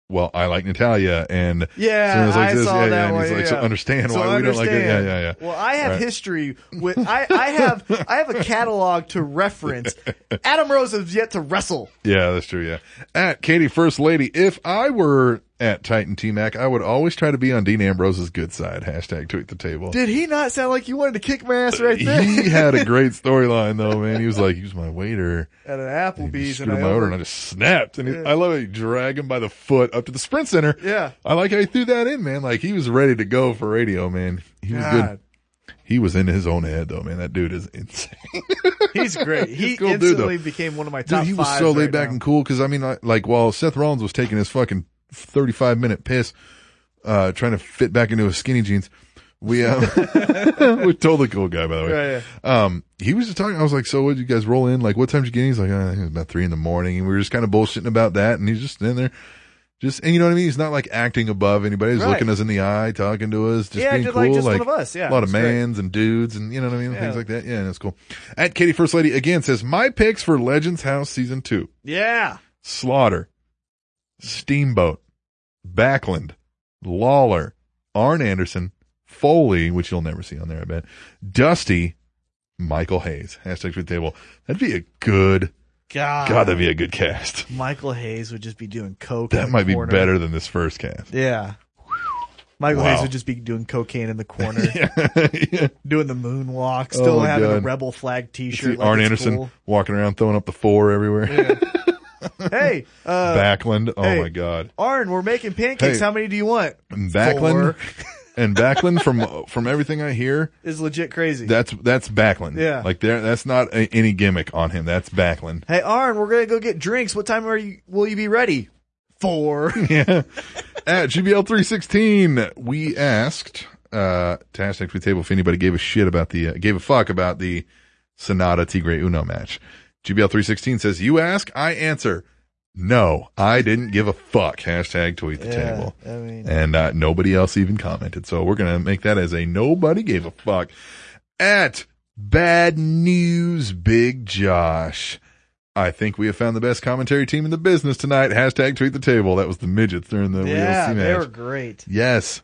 [SPEAKER 3] well, I like Natalia, and
[SPEAKER 4] Yeah,
[SPEAKER 3] so it was like
[SPEAKER 4] I
[SPEAKER 3] this,
[SPEAKER 4] saw
[SPEAKER 3] yeah,
[SPEAKER 4] that
[SPEAKER 3] yeah, and
[SPEAKER 4] one.
[SPEAKER 3] he's like,
[SPEAKER 4] yeah.
[SPEAKER 3] so understand
[SPEAKER 4] So
[SPEAKER 3] why we don't like it. Yeah,
[SPEAKER 4] understand.
[SPEAKER 3] yeah, yeah.
[SPEAKER 4] Well, I have
[SPEAKER 3] Right.
[SPEAKER 4] history with I, I have I have a catalog to reference. Adam Rose has yet to wrestle.
[SPEAKER 3] Yeah, that's true. Yeah. At Katie First Lady, if I were at Titan T-Mac, I would always try to be on Dean Ambrose's good side. Hashtag tweet the table.
[SPEAKER 4] Did he not sound like you wanted to kick my ass right there?
[SPEAKER 3] He had a great storyline though, man. He was like, he was my waiter.
[SPEAKER 4] At an
[SPEAKER 3] He
[SPEAKER 4] Applebee's,
[SPEAKER 3] screwed
[SPEAKER 4] and I
[SPEAKER 3] my order
[SPEAKER 4] over-
[SPEAKER 3] and I just snapped. And he,
[SPEAKER 4] Yeah.
[SPEAKER 3] I love it. He dragged him by the foot up to the Sprint Center.
[SPEAKER 4] Yeah.
[SPEAKER 3] I like how he threw that in, man. Like he was ready to go for radio, man. He was
[SPEAKER 4] God.
[SPEAKER 3] good. He was in his own head though, man. That dude is insane.
[SPEAKER 4] He's great. He
[SPEAKER 3] Cool dude,
[SPEAKER 4] instantly
[SPEAKER 3] though.
[SPEAKER 4] became one of my top
[SPEAKER 3] Dude, he was
[SPEAKER 4] fives
[SPEAKER 3] so laid
[SPEAKER 4] right
[SPEAKER 3] back
[SPEAKER 4] now.
[SPEAKER 3] and cool. Cause I mean, like, like while Seth Rollins was taking his fucking thirty-five minute piss, uh, trying to fit back into his skinny jeans, we, um, we're totally cool guy, by the way.
[SPEAKER 4] Right,
[SPEAKER 3] Um, he was just talking, I was like, so what did you guys roll in? Like, what time did you get in? He's like, uh, I think it was about three in the morning. And we were just kind of bullshitting about that. And he's just sitting there. Just, and you know what I mean? He's not like acting above anybody. He's
[SPEAKER 4] Right.
[SPEAKER 3] looking us in the eye, talking to us, just
[SPEAKER 4] Yeah,
[SPEAKER 3] being
[SPEAKER 4] just
[SPEAKER 3] cool.
[SPEAKER 4] like just one of us, yeah,
[SPEAKER 3] A lot of
[SPEAKER 4] it's great.
[SPEAKER 3] mans and dudes and you know what I mean?
[SPEAKER 4] Yeah.
[SPEAKER 3] Things like that. Yeah, that's cool. At Katie First Lady again says, my picks for Legends House season two.
[SPEAKER 4] Yeah.
[SPEAKER 3] Slaughter, Steamboat, Backlund, Lawler, Arn Anderson, Foley, which you'll never see on there, I bet, Dusty, Michael Hayes. Hashtag tweet the table. That'd be a good,
[SPEAKER 4] God.
[SPEAKER 3] God, that'd be a good cast.
[SPEAKER 4] Michael Hayes would just be doing coke. in
[SPEAKER 3] That
[SPEAKER 4] the
[SPEAKER 3] might be
[SPEAKER 4] corner.
[SPEAKER 3] better than this first cast.
[SPEAKER 4] Yeah. Michael
[SPEAKER 3] Wow.
[SPEAKER 4] Hayes would just be doing cocaine in the corner,
[SPEAKER 3] Yeah.
[SPEAKER 4] doing the moonwalk, still
[SPEAKER 3] Oh, my
[SPEAKER 4] having a
[SPEAKER 3] God.
[SPEAKER 4] rebel flag
[SPEAKER 3] See
[SPEAKER 4] T-shirt. Like
[SPEAKER 3] Arn
[SPEAKER 4] it's
[SPEAKER 3] Anderson
[SPEAKER 4] cool.
[SPEAKER 3] walking around throwing up the four everywhere.
[SPEAKER 4] Hey, uh,
[SPEAKER 3] Backlund. Oh
[SPEAKER 4] hey.
[SPEAKER 3] my God.
[SPEAKER 4] Arn, we're making pancakes.
[SPEAKER 3] Hey.
[SPEAKER 4] How many do you want?
[SPEAKER 3] And Backlund.
[SPEAKER 4] Four.
[SPEAKER 3] And Backlund, from from everything I hear,
[SPEAKER 4] Is legit crazy.
[SPEAKER 3] that's that's Backlund.
[SPEAKER 4] Yeah.
[SPEAKER 3] Like there, that's not a, any gimmick on him. That's Backlund.
[SPEAKER 4] Hey, Arn, we're gonna go get drinks. What time are you? Will you be ready? Four.
[SPEAKER 3] Yeah. At G B L three sixteen, we asked uh to hashtag tweet the table if anybody gave a shit about the uh, gave a fuck about the Sonata Tigre Uno match. G B L three sixteen says, "You ask, I answer. No, I didn't give a fuck." Hashtag tweet the
[SPEAKER 4] Yeah,
[SPEAKER 3] table.
[SPEAKER 4] I mean-
[SPEAKER 3] and uh, nobody else even commented. So we're gonna make that as a nobody gave a fuck. At Bad News Big Josh, I think we have found the best commentary team in the business tonight. Hashtag tweet the table. That was the midgets during the
[SPEAKER 4] Yeah,
[SPEAKER 3] W L C match.
[SPEAKER 4] they were great.
[SPEAKER 3] Yes.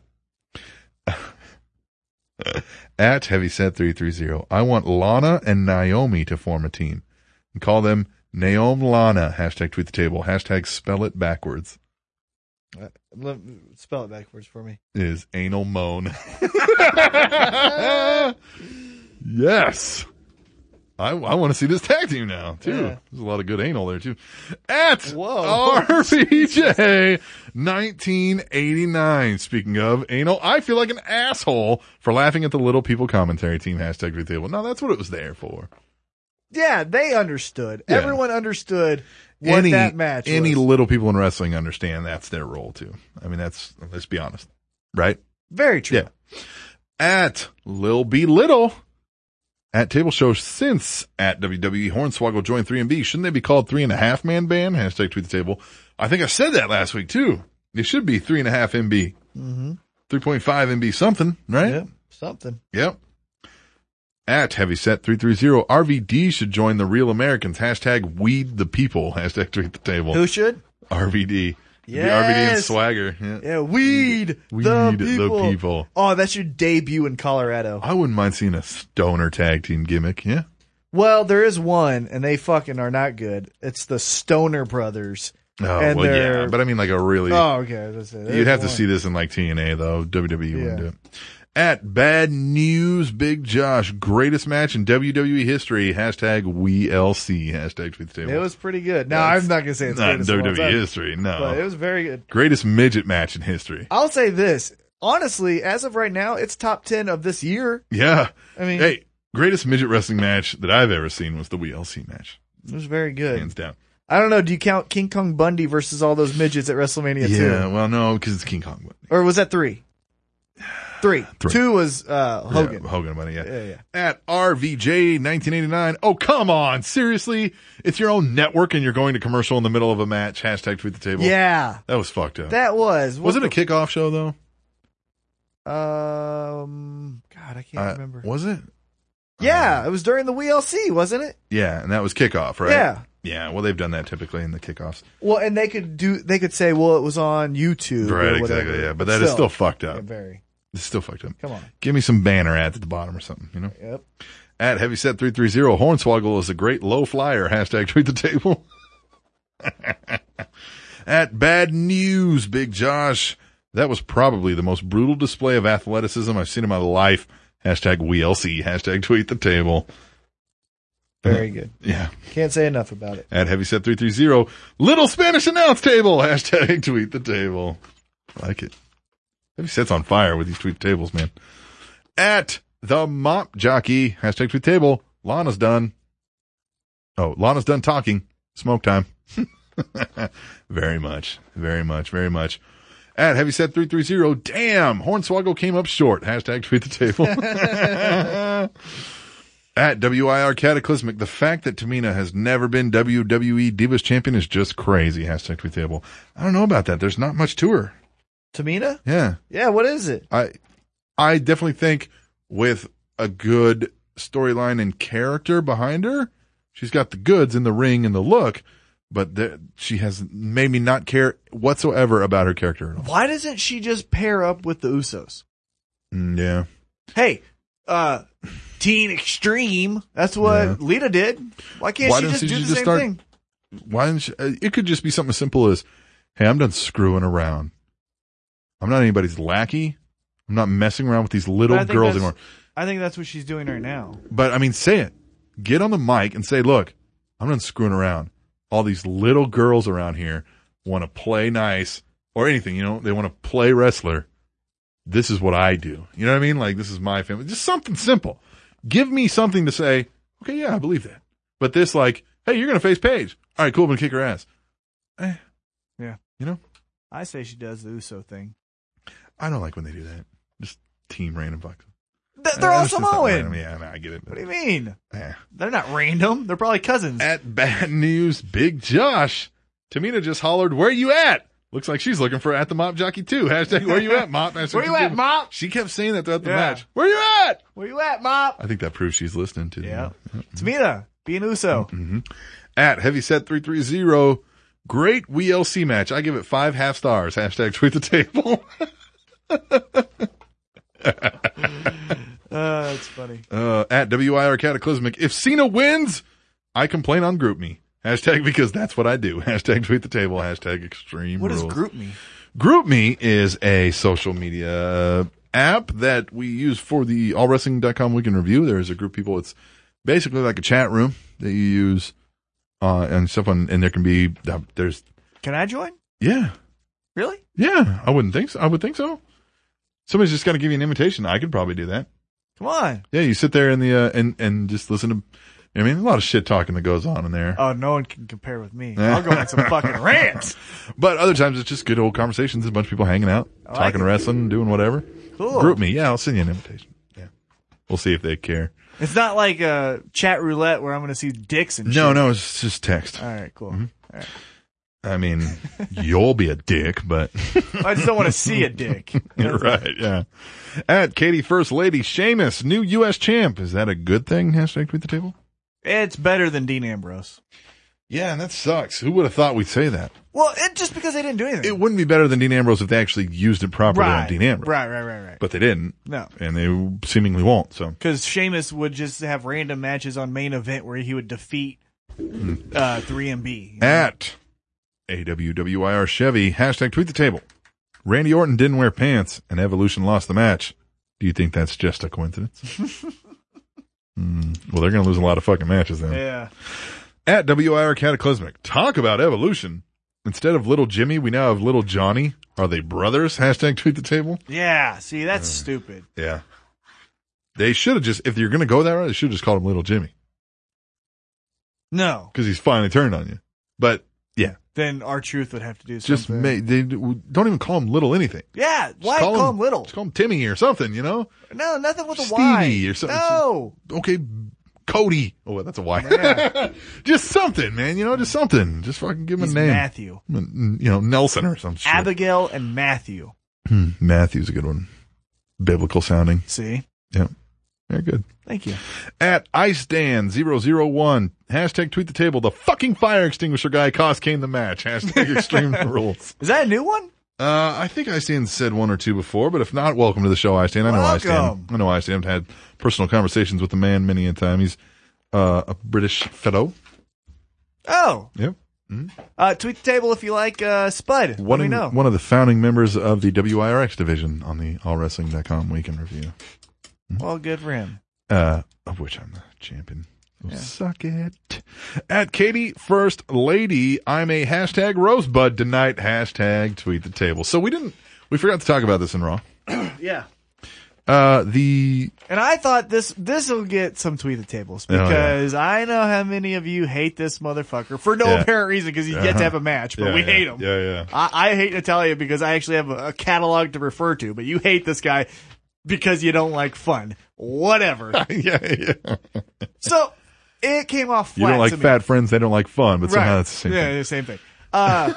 [SPEAKER 3] At Heavyset three thirty, I want Lana and Naomi to form a team and call them Naomi Lana. Hashtag tweet the table. Hashtag spell it backwards.
[SPEAKER 4] Uh, let, spell it backwards for me.
[SPEAKER 3] Is anal moan. Yes. I, I want to see this tag team now, too.
[SPEAKER 4] Yeah.
[SPEAKER 3] There's a lot of good anal there, too. At
[SPEAKER 4] Whoa.
[SPEAKER 3] R B J nineteen eighty-nine. Speaking of anal, I feel like an asshole for laughing at the Little People commentary team. Hashtag tweet the table. No, that's what it was there for.
[SPEAKER 4] Yeah, they understood.
[SPEAKER 3] Yeah.
[SPEAKER 4] Everyone understood what
[SPEAKER 3] any,
[SPEAKER 4] that match
[SPEAKER 3] Any
[SPEAKER 4] was.
[SPEAKER 3] little people in wrestling understand that's their role, too. I mean, that's, let's be honest. Right?
[SPEAKER 4] Very true.
[SPEAKER 3] Yeah. At Lil B Little. At Table Show since at W W E Hornswoggle joined three and B, shouldn't they be called three and a half man band? Hashtag tweet the table. I think I said that last week too. It should be three and a half M B.
[SPEAKER 4] Mm-hmm.
[SPEAKER 3] three point five M B something, right?
[SPEAKER 4] Yep, something.
[SPEAKER 3] Yep. At Heavyset three thirty, R V D should join the Real Americans. Hashtag weed the people. Hashtag tweet the table.
[SPEAKER 4] Who should?
[SPEAKER 3] R V D. Yes. R V D and
[SPEAKER 4] Yes.
[SPEAKER 3] Swagger. Yeah.
[SPEAKER 4] Yeah, weed,
[SPEAKER 3] Weed
[SPEAKER 4] the
[SPEAKER 3] the
[SPEAKER 4] people.
[SPEAKER 3] people.
[SPEAKER 4] Oh, that's your debut in Colorado.
[SPEAKER 3] I wouldn't mind seeing a stoner tag team gimmick. Yeah.
[SPEAKER 4] Well, there is one, and they fucking are not good. It's the Stoner Brothers.
[SPEAKER 3] Oh,
[SPEAKER 4] and
[SPEAKER 3] well,
[SPEAKER 4] they're-
[SPEAKER 3] yeah. But I mean like a really...
[SPEAKER 4] Oh, okay. That's it.
[SPEAKER 3] You'd
[SPEAKER 4] There's
[SPEAKER 3] have to
[SPEAKER 4] one.
[SPEAKER 3] see this in like T N A though. W W E wouldn't
[SPEAKER 4] Yeah.
[SPEAKER 3] do it. At Bad News Big Josh, greatest match in W W E history. Hashtag we L C. Hashtag tweet the table.
[SPEAKER 4] It was pretty good. No,
[SPEAKER 3] That's
[SPEAKER 4] I'm not gonna say it's
[SPEAKER 3] not in
[SPEAKER 4] greatest of all
[SPEAKER 3] W W E
[SPEAKER 4] time,
[SPEAKER 3] history. No,
[SPEAKER 4] but it was very good.
[SPEAKER 3] greatest midget match in history.
[SPEAKER 4] I'll say this. Honestly, as of right now, it's top ten of this year.
[SPEAKER 3] Yeah.
[SPEAKER 4] I mean-
[SPEAKER 3] hey, greatest midget wrestling match that I've ever seen was the we L C match,
[SPEAKER 4] It was very good.
[SPEAKER 3] hands down.
[SPEAKER 4] I don't know. Do you count King Kong Bundy versus all those midgets at WrestleMania
[SPEAKER 3] Yeah.
[SPEAKER 4] two?
[SPEAKER 3] Well, no, because it's King Kong. Bundy.
[SPEAKER 4] Or was that three? Three.
[SPEAKER 3] Three.
[SPEAKER 4] Two was uh, Hogan.
[SPEAKER 3] Yeah, Hogan Bundy. Yeah.
[SPEAKER 4] Yeah, yeah.
[SPEAKER 3] At R V J nineteen eighty-nine. Oh, come on. Seriously? It's your own network and you're going to commercial in the middle of a match. Hashtag tweet the table.
[SPEAKER 4] Yeah,
[SPEAKER 3] That was fucked up.
[SPEAKER 4] that was.
[SPEAKER 3] was
[SPEAKER 4] What
[SPEAKER 3] it a kickoff show though?
[SPEAKER 4] the- Um, God, I can't
[SPEAKER 3] Uh,
[SPEAKER 4] remember.
[SPEAKER 3] was it?
[SPEAKER 4] Yeah, it was during the W L C, wasn't it?
[SPEAKER 3] Yeah, and that was kickoff, right?
[SPEAKER 4] Yeah.
[SPEAKER 3] Yeah, well, they've done that typically in the kickoffs.
[SPEAKER 4] Well, and they could do. They could say, "Well, it was on YouTube."
[SPEAKER 3] Right,
[SPEAKER 4] or whatever.
[SPEAKER 3] exactly. Yeah, but that is still fucked up.
[SPEAKER 4] Yeah, very.
[SPEAKER 3] It's still fucked up.
[SPEAKER 4] Come on.
[SPEAKER 3] Give me some banner ads at the bottom or something, you know?
[SPEAKER 4] Yep.
[SPEAKER 3] At Heavyset three thirty, Hornswoggle is a great low flyer. Hashtag tweet the table. At Bad News, Big Josh. That was probably the most brutal display of athleticism I've seen in my life. Hashtag W L C. Hashtag tweet the table.
[SPEAKER 4] Very good.
[SPEAKER 3] Yeah.
[SPEAKER 4] Can't say enough about it.
[SPEAKER 3] At Heavyset three thirty, Little Spanish Announce Table. Hashtag tweet the table. I like it. Heavyset's on fire with these tweet tables, man. At The Mop Jockey. Hashtag tweet table. Lana's done. Oh, Lana's done talking. Smoke time. Very much. Very much. Very much. At Heavyset three thirty, damn, Hornswoggle came up short. Hashtag tweet the table. At W I R Cataclysmic, the fact that Tamina has never been W W E Divas Champion is just crazy. Hashtag tweet the table. I don't know about that. There's not much to her.
[SPEAKER 4] Tamina?
[SPEAKER 3] Yeah.
[SPEAKER 4] Yeah, what is it?
[SPEAKER 3] I, I definitely think with a good storyline and character behind her, she's got the goods in the ring and the look, but the, she has made me not care whatsoever about her character at all.
[SPEAKER 4] Why doesn't she just pair up with the Usos?
[SPEAKER 3] Mm, yeah.
[SPEAKER 4] Hey, uh, Teen Extreme. That's what
[SPEAKER 3] Yeah.
[SPEAKER 4] Lita did. Why can't
[SPEAKER 3] Why
[SPEAKER 4] she
[SPEAKER 3] doesn't
[SPEAKER 4] just
[SPEAKER 3] she
[SPEAKER 4] do the
[SPEAKER 3] just
[SPEAKER 4] same
[SPEAKER 3] start-
[SPEAKER 4] thing?
[SPEAKER 3] Why didn't she, uh, it could just be something as simple as, hey, I'm done screwing around. I'm not anybody's lackey. I'm not messing around with these little
[SPEAKER 4] But I think
[SPEAKER 3] girls
[SPEAKER 4] that's-
[SPEAKER 3] anymore.
[SPEAKER 4] I think that's what she's doing right now.
[SPEAKER 3] But I mean, say it. Get on the mic and say, look, I'm done screwing around. All these little girls around here want to play nice or anything, you know, they want to play wrestler. This is what I do. You know what I mean? Like, this is my family. Just something simple. Give me something to say, okay, yeah, I believe that. But this, like, hey, you're going to face Paige. All right, cool, I'm going to kick her ass. Eh,
[SPEAKER 4] Yeah.
[SPEAKER 3] you know?
[SPEAKER 4] I say she does the Uso thing.
[SPEAKER 3] I don't like when they do that. Just team random fucks.
[SPEAKER 4] Th- They're all
[SPEAKER 3] It's just not
[SPEAKER 4] Samoan.
[SPEAKER 3] random. Yeah, no, I get it.
[SPEAKER 4] What do you mean?
[SPEAKER 3] Eh.
[SPEAKER 4] They're not random. They're probably cousins.
[SPEAKER 3] At Bad News, Big Josh. Tamina just hollered, where you at? Looks like she's looking for at the Mop Jockey too. Hashtag where you at, Mop? Hashtag
[SPEAKER 4] Where you at, Mop?
[SPEAKER 3] She kept saying that throughout the
[SPEAKER 4] Yeah.
[SPEAKER 3] match. Where you at?
[SPEAKER 4] Where you at, Mop?
[SPEAKER 3] I think that proves she's listening to
[SPEAKER 4] Yeah. Tamina, being Uso.
[SPEAKER 3] Mm-hmm. At Heavyset three thirty, great W L C match. I give it five half stars. Hashtag tweet the table.
[SPEAKER 4] Uh, that's funny.
[SPEAKER 3] Uh, at W I R Cataclysmic, if Cena wins, I complain on GroupMe. Hashtag because that's what I do. Hashtag tweet the table. Hashtag extreme
[SPEAKER 4] What
[SPEAKER 3] rules.
[SPEAKER 4] does GroupMe?
[SPEAKER 3] GroupMe is a social media app that we use for the all wrestling dot com weekend review. There's a group of people. It's basically like a chat room that you use, uh, and stuff on, and there can be, uh, there's,
[SPEAKER 4] Can I join?
[SPEAKER 3] yeah,
[SPEAKER 4] Really?
[SPEAKER 3] yeah, I wouldn't think so. I would think so. Somebody's just got to give you an invitation. I could probably do that.
[SPEAKER 4] Come on.
[SPEAKER 3] Yeah, you sit there in the, uh, and, and just listen to, I mean, a lot of shit talking that goes on in there.
[SPEAKER 4] Oh, no one can compare with me. I'll go on some fucking rants.
[SPEAKER 3] But other times it's just good old conversations. A bunch of people hanging out,
[SPEAKER 4] I like
[SPEAKER 3] talking
[SPEAKER 4] it.
[SPEAKER 3] wrestling, doing whatever.
[SPEAKER 4] Cool.
[SPEAKER 3] Group me. Yeah, I'll send you an invitation. Yeah. We'll see if they care.
[SPEAKER 4] It's not like a chat roulette where I'm going to see dicks and shit.
[SPEAKER 3] No, no, it's just text.
[SPEAKER 4] All right, cool.
[SPEAKER 3] Mhm.
[SPEAKER 4] All right.
[SPEAKER 3] I mean, you'll be a dick, but.
[SPEAKER 4] I just don't want to see a dick.
[SPEAKER 3] You're right, yeah. At Katie First Lady, Sheamus, new U S champ. Is that a good thing? Hashtag tweet the table?
[SPEAKER 4] It's better than Dean Ambrose.
[SPEAKER 3] Yeah, and that sucks. Who would have thought we'd say that?
[SPEAKER 4] Well, it, just because they didn't do anything.
[SPEAKER 3] It wouldn't be better than Dean Ambrose if they actually used it properly
[SPEAKER 4] right.
[SPEAKER 3] on Dean Ambrose.
[SPEAKER 4] Right, right, right, right.
[SPEAKER 3] But they didn't.
[SPEAKER 4] No.
[SPEAKER 3] And they seemingly won't, so.
[SPEAKER 4] Because Sheamus would just have random matches on main event where he would defeat uh, three M B. You know?
[SPEAKER 3] At A W W I R Chevy, hashtag tweet the table. Randy Orton didn't wear pants and Evolution lost the match. Do you think that's just a coincidence? mm, well, they're going to lose a lot of fucking matches then.
[SPEAKER 4] Yeah.
[SPEAKER 3] At W I R Cataclysmic, talk about Evolution. Instead of Little Jimmy, we now have Little Johnny. Are they brothers? Hashtag tweet the table.
[SPEAKER 4] Yeah. See, that's
[SPEAKER 3] Uh.
[SPEAKER 4] stupid.
[SPEAKER 3] Yeah. They should have just, if you're going to go that route, they should have just called him Little Jimmy.
[SPEAKER 4] No.
[SPEAKER 3] Because he's finally turned on you. But, yeah.
[SPEAKER 4] Then R-Truth would have to do
[SPEAKER 3] Just
[SPEAKER 4] something.
[SPEAKER 3] ma- they don't even call him Little anything.
[SPEAKER 4] Yeah. Why
[SPEAKER 3] Just
[SPEAKER 4] call, him little?
[SPEAKER 3] Just call him Timmy or something, you know?
[SPEAKER 4] No, nothing with a
[SPEAKER 3] Stevie
[SPEAKER 4] Y.
[SPEAKER 3] or something.
[SPEAKER 4] No.
[SPEAKER 3] Okay, Cody. Oh, well, that's a Y.
[SPEAKER 4] Yeah.
[SPEAKER 3] Just something, man. You know, just something. Just fucking give him
[SPEAKER 4] He's
[SPEAKER 3] a name.
[SPEAKER 4] Matthew.
[SPEAKER 3] You know, Nelson or some shit.
[SPEAKER 4] Abigail and Matthew.
[SPEAKER 3] Hmm, Matthew's a good one. Biblical sounding.
[SPEAKER 4] See?
[SPEAKER 3] Yeah. Very good.
[SPEAKER 4] Thank you.
[SPEAKER 3] At IceDan zero zero one, hashtag tweet the table. The fucking fire extinguisher guy cost Kane the match. Hashtag extreme rules.
[SPEAKER 4] Is that a new one?
[SPEAKER 3] Uh, I think IceDan said one or two before, but if not, welcome to the show, IceDan. I know
[SPEAKER 4] Welcome.
[SPEAKER 3] IceDan. I know IceDan. I've had personal conversations with the man many a time. He's uh, a British fellow.
[SPEAKER 4] Oh.
[SPEAKER 3] Yep.
[SPEAKER 4] Uh, tweet the table if you like uh, Spud.
[SPEAKER 3] One,
[SPEAKER 4] Let me
[SPEAKER 3] in-
[SPEAKER 4] know.
[SPEAKER 3] one of the founding members of the W I R X division on the all wrestling dot com weekend review.
[SPEAKER 4] Well, good for him.
[SPEAKER 3] Uh, of which I'm the champion. So
[SPEAKER 4] Yeah.
[SPEAKER 3] Suck it. At Katie First Lady, I'm a hashtag Rosebud tonight. Hashtag tweet the table. So we didn't, we forgot to talk about this in Raw.
[SPEAKER 4] Yeah.
[SPEAKER 3] Uh, the,
[SPEAKER 4] And I thought this this will get some tweet the tables
[SPEAKER 3] Oh, yeah.
[SPEAKER 4] because I know how many of you hate this motherfucker for no
[SPEAKER 3] Yeah.
[SPEAKER 4] apparent reason because he's yet
[SPEAKER 3] Uh-huh.
[SPEAKER 4] to have a match, but
[SPEAKER 3] Yeah,
[SPEAKER 4] we
[SPEAKER 3] yeah.
[SPEAKER 4] hate him.
[SPEAKER 3] Yeah, yeah.
[SPEAKER 4] I, I hate Natalia because I actually have a, a catalog to refer to, but you hate this guy because you don't like fun. Whatever.
[SPEAKER 3] yeah, yeah.
[SPEAKER 4] So it came off flat.
[SPEAKER 3] You don't like
[SPEAKER 4] to me.
[SPEAKER 3] fat friends, they don't like fun, but somehow
[SPEAKER 4] Right.
[SPEAKER 3] that's the same
[SPEAKER 4] yeah,
[SPEAKER 3] thing.
[SPEAKER 4] the same thing. Uh,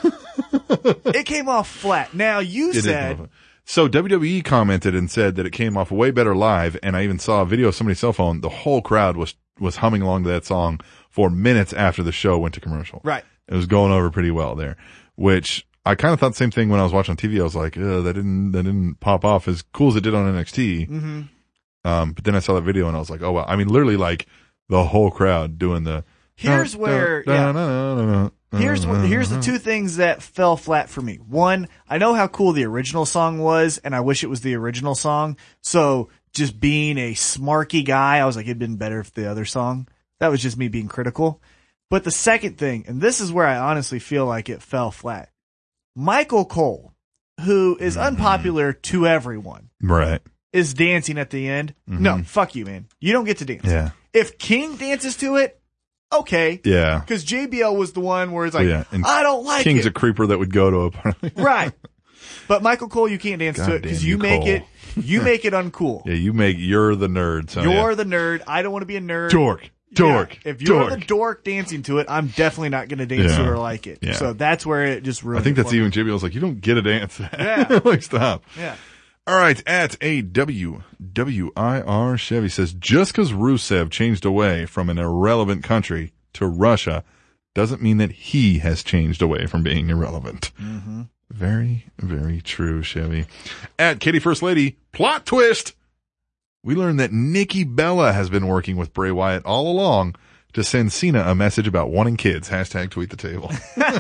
[SPEAKER 4] it came off flat. Now you
[SPEAKER 3] It did come
[SPEAKER 4] said
[SPEAKER 3] off- So W W E commented and said that it came off way better live, and I even saw a video of somebody's cell phone. The whole crowd was was humming along to that song for minutes after the show went to commercial.
[SPEAKER 4] right.
[SPEAKER 3] It was going over pretty well there, which I kind of thought the same thing when I was watching on T V. I was like, Ugh, that didn't that didn't pop off as cool as it did on N X T.
[SPEAKER 4] Mm-hmm.
[SPEAKER 3] Um, but then I saw that video and I was like, oh wow! I mean, literally like the whole crowd doing the.
[SPEAKER 4] Here's
[SPEAKER 3] da,
[SPEAKER 4] where-
[SPEAKER 3] da,
[SPEAKER 4] yeah.
[SPEAKER 3] da, da, da, da,
[SPEAKER 4] Here's what, here's the two things that fell flat for me. One, I know how cool the original song was, and I wish it was the original song. So just being a smarky guy, I was like, it'd been better if the other song. That was just me being critical. But the second thing, and this is where I honestly feel like it fell flat. Michael Cole, who is unpopular to everyone,
[SPEAKER 3] Right.
[SPEAKER 4] is dancing at the end. No, fuck you, man. You don't get to dance.
[SPEAKER 3] Yeah.
[SPEAKER 4] If King dances to it, okay.
[SPEAKER 3] Yeah.
[SPEAKER 4] Because J B L was the one where it's like,
[SPEAKER 3] Oh, yeah. And
[SPEAKER 4] I don't like
[SPEAKER 3] King's
[SPEAKER 4] it.
[SPEAKER 3] a creeper that would go to a party.
[SPEAKER 4] Right. But Michael Cole, you can't dance
[SPEAKER 3] God
[SPEAKER 4] to it because
[SPEAKER 3] damn
[SPEAKER 4] you
[SPEAKER 3] you,
[SPEAKER 4] make
[SPEAKER 3] Cole.
[SPEAKER 4] it, you make it uncool.
[SPEAKER 3] Yeah, you make, you're the nerd. So
[SPEAKER 4] You're
[SPEAKER 3] yeah.
[SPEAKER 4] the nerd. I don't want to be a nerd.
[SPEAKER 3] dork. Dork.
[SPEAKER 4] Yeah. If you're
[SPEAKER 3] dork.
[SPEAKER 4] the dork dancing to it, I'm definitely not going to dance
[SPEAKER 3] Yeah.
[SPEAKER 4] to it or like it.
[SPEAKER 3] Yeah.
[SPEAKER 4] So that's where it just ruined
[SPEAKER 3] I think
[SPEAKER 4] it
[SPEAKER 3] that's
[SPEAKER 4] for me.
[SPEAKER 3] even J B L's like, you don't get a dance.
[SPEAKER 4] Yeah.
[SPEAKER 3] like, stop.
[SPEAKER 4] Yeah.
[SPEAKER 3] All right. At A W W I R Chevy says, just because Rusev changed away from an irrelevant country to Russia doesn't mean that he has changed away from being irrelevant.
[SPEAKER 4] Mm-hmm.
[SPEAKER 3] Very, very true, Chevy. At Katie First Lady, plot twist. We learned that Nikki Bella has been working with Bray Wyatt all along to send Cena a message about wanting kids. Hashtag tweet the table.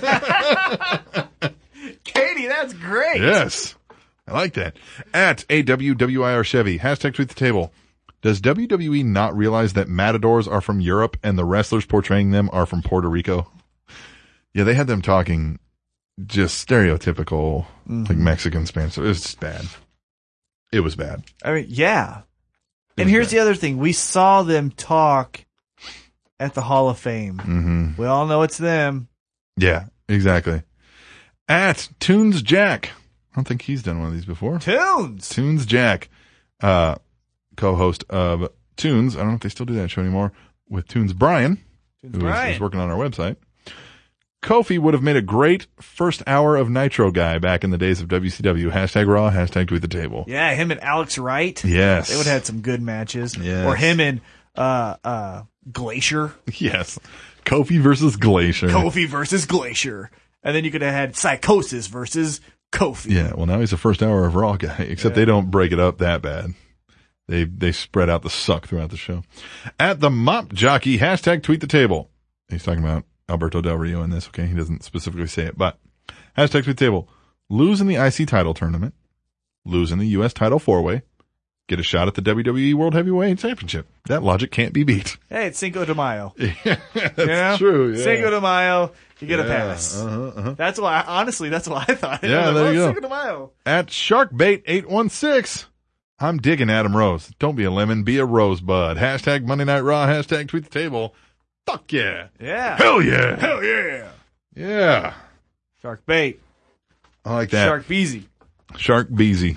[SPEAKER 4] Katie, that's great.
[SPEAKER 3] Yes. I like that. At A W W I R Chevy, hashtag tweet the table. Does W W E not realize that matadors are from Europe and the wrestlers portraying them are from Puerto Rico? Yeah, they had them talking just stereotypical, like Mexican Spanish. It was just bad. It was bad.
[SPEAKER 4] I mean, yeah.
[SPEAKER 3] It
[SPEAKER 4] And
[SPEAKER 3] was
[SPEAKER 4] here's
[SPEAKER 3] bad.
[SPEAKER 4] the other thing. We saw them talk at the Hall of Fame.
[SPEAKER 3] Mm-hmm.
[SPEAKER 4] We all know it's them.
[SPEAKER 3] Yeah, exactly. At Tunes Jack. I don't think he's done one of these before.
[SPEAKER 4] Tunes.
[SPEAKER 3] Tunes Jack, uh, co-host of Tunes. I don't know if they still do that show anymore. With Tunes Brian,
[SPEAKER 4] Tunes
[SPEAKER 3] who is,
[SPEAKER 4] Brian.
[SPEAKER 3] is working on our website. Kofi would have made a great first hour of Nitro guy back in the days of W C W. Hashtag Raw, hashtag Tweet the Table.
[SPEAKER 4] Yeah, him and Alex Wright.
[SPEAKER 3] Yes.
[SPEAKER 4] They would have had some good matches.
[SPEAKER 3] Yes.
[SPEAKER 4] Or him and uh, uh, Glacier.
[SPEAKER 3] Yes. Kofi versus Glacier.
[SPEAKER 4] Kofi versus Glacier. And then you could have had Psychosis versus Kofi.
[SPEAKER 3] Yeah, well now he's a first hour of Raw guy, except
[SPEAKER 4] Yeah.
[SPEAKER 3] they don't break it up that bad. They they spread out the suck throughout the show. At the Mop Jockey, hashtag Tweet the Table. He's talking about Alberto Del Rio in this, okay? He doesn't specifically say it, but hashtag Tweet the Table. Lose in the I C title tournament. Lose in the U S title four-way. Get a shot at the W W E World Heavyweight Championship. That logic can't be beat.
[SPEAKER 4] Hey, it's Cinco de Mayo.
[SPEAKER 3] That's
[SPEAKER 4] You know?
[SPEAKER 3] true, yeah.
[SPEAKER 4] Cinco de Mayo, you get a
[SPEAKER 3] Yeah,
[SPEAKER 4] pass.
[SPEAKER 3] uh-huh, uh-huh.
[SPEAKER 4] That's why, honestly, that's what I thought.
[SPEAKER 3] Yeah,
[SPEAKER 4] I was like,
[SPEAKER 3] there
[SPEAKER 4] oh,
[SPEAKER 3] you go.
[SPEAKER 4] Cinco de Mayo.
[SPEAKER 3] At Sharkbait eight one six. I'm digging Adam Rose. Don't be a lemon, be a rosebud. Hashtag Monday Night Raw, hashtag Tweet the Table. Fuck yeah.
[SPEAKER 4] Yeah.
[SPEAKER 3] Hell yeah.
[SPEAKER 4] Hell yeah.
[SPEAKER 3] Yeah.
[SPEAKER 4] Shark bait.
[SPEAKER 3] I like that.
[SPEAKER 4] Shark beezy.
[SPEAKER 3] Shark Beezy.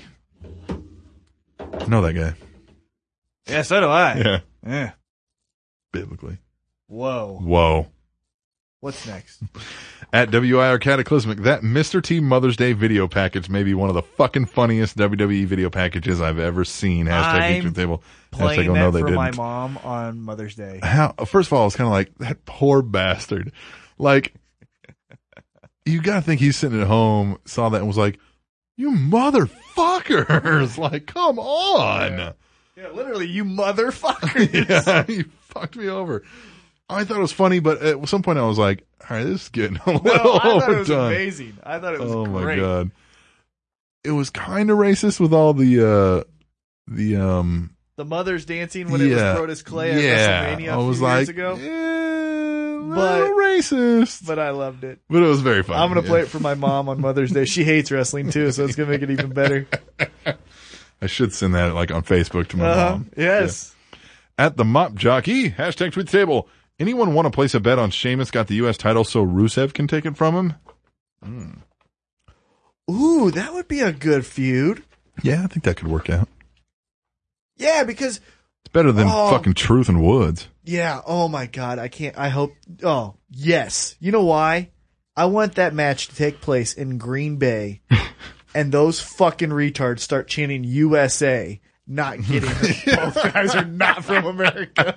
[SPEAKER 3] I know that guy.
[SPEAKER 4] Yeah, so do I.
[SPEAKER 3] Yeah.
[SPEAKER 4] Yeah.
[SPEAKER 3] Biblically.
[SPEAKER 4] Whoa.
[SPEAKER 3] Whoa.
[SPEAKER 4] What's next?
[SPEAKER 3] At W I R Cataclysmic, that Mister T Mother's Day video package may be one of the fucking funniest W W E video packages I've ever seen. Hashtag
[SPEAKER 4] I'm
[SPEAKER 3] Geeks with Table.
[SPEAKER 4] Playing
[SPEAKER 3] Hashtag, oh,
[SPEAKER 4] that
[SPEAKER 3] no, they
[SPEAKER 4] for
[SPEAKER 3] didn't.
[SPEAKER 4] my mom on Mother's Day.
[SPEAKER 3] How, first of all, it's kind of like, that poor bastard. Like, you gotta think he's sitting at home, saw that and was like, you motherfuckers! Like, come on!
[SPEAKER 4] Yeah, yeah literally, you motherfuckers!
[SPEAKER 3] Yeah, you fucked me over. I thought it was funny, but at some point I was like, all right, this is getting a little
[SPEAKER 4] no, I thought
[SPEAKER 3] overdone.
[SPEAKER 4] it was amazing. I thought it was
[SPEAKER 3] oh
[SPEAKER 4] great.
[SPEAKER 3] my god. It was kind of racist with all the, uh, the, um,
[SPEAKER 4] the mothers dancing when
[SPEAKER 3] yeah,
[SPEAKER 4] it was Brodus Clay
[SPEAKER 3] yeah,
[SPEAKER 4] at WrestleMania a
[SPEAKER 3] I
[SPEAKER 4] few
[SPEAKER 3] was
[SPEAKER 4] years
[SPEAKER 3] like,
[SPEAKER 4] ago.
[SPEAKER 3] Eh,
[SPEAKER 4] but
[SPEAKER 3] racist.
[SPEAKER 4] But I loved it.
[SPEAKER 3] But it was very funny.
[SPEAKER 4] I'm going to
[SPEAKER 3] yeah.
[SPEAKER 4] play it for my mom on Mother's Day. She hates wrestling too, so it's going to make it even better.
[SPEAKER 3] I should send that like on Facebook to my
[SPEAKER 4] uh-huh.
[SPEAKER 3] mom.
[SPEAKER 4] Yes.
[SPEAKER 3] Yeah. At the Mop Jockey, hashtag tweet the table. Anyone want to place a bet on Sheamus got the U S title so Rusev can take it from him?
[SPEAKER 4] Mm. Ooh, that would be a good feud.
[SPEAKER 3] Yeah, I think that could work out.
[SPEAKER 4] Yeah, because
[SPEAKER 3] it's better than
[SPEAKER 4] oh,
[SPEAKER 3] fucking Truth and Woods.
[SPEAKER 4] Yeah. Oh my God. I can't. I hope. Oh yes. You know why? I want that match to take place in Green Bay, and those fucking retards start chanting U S A. Not kidding. Both guys are not from America.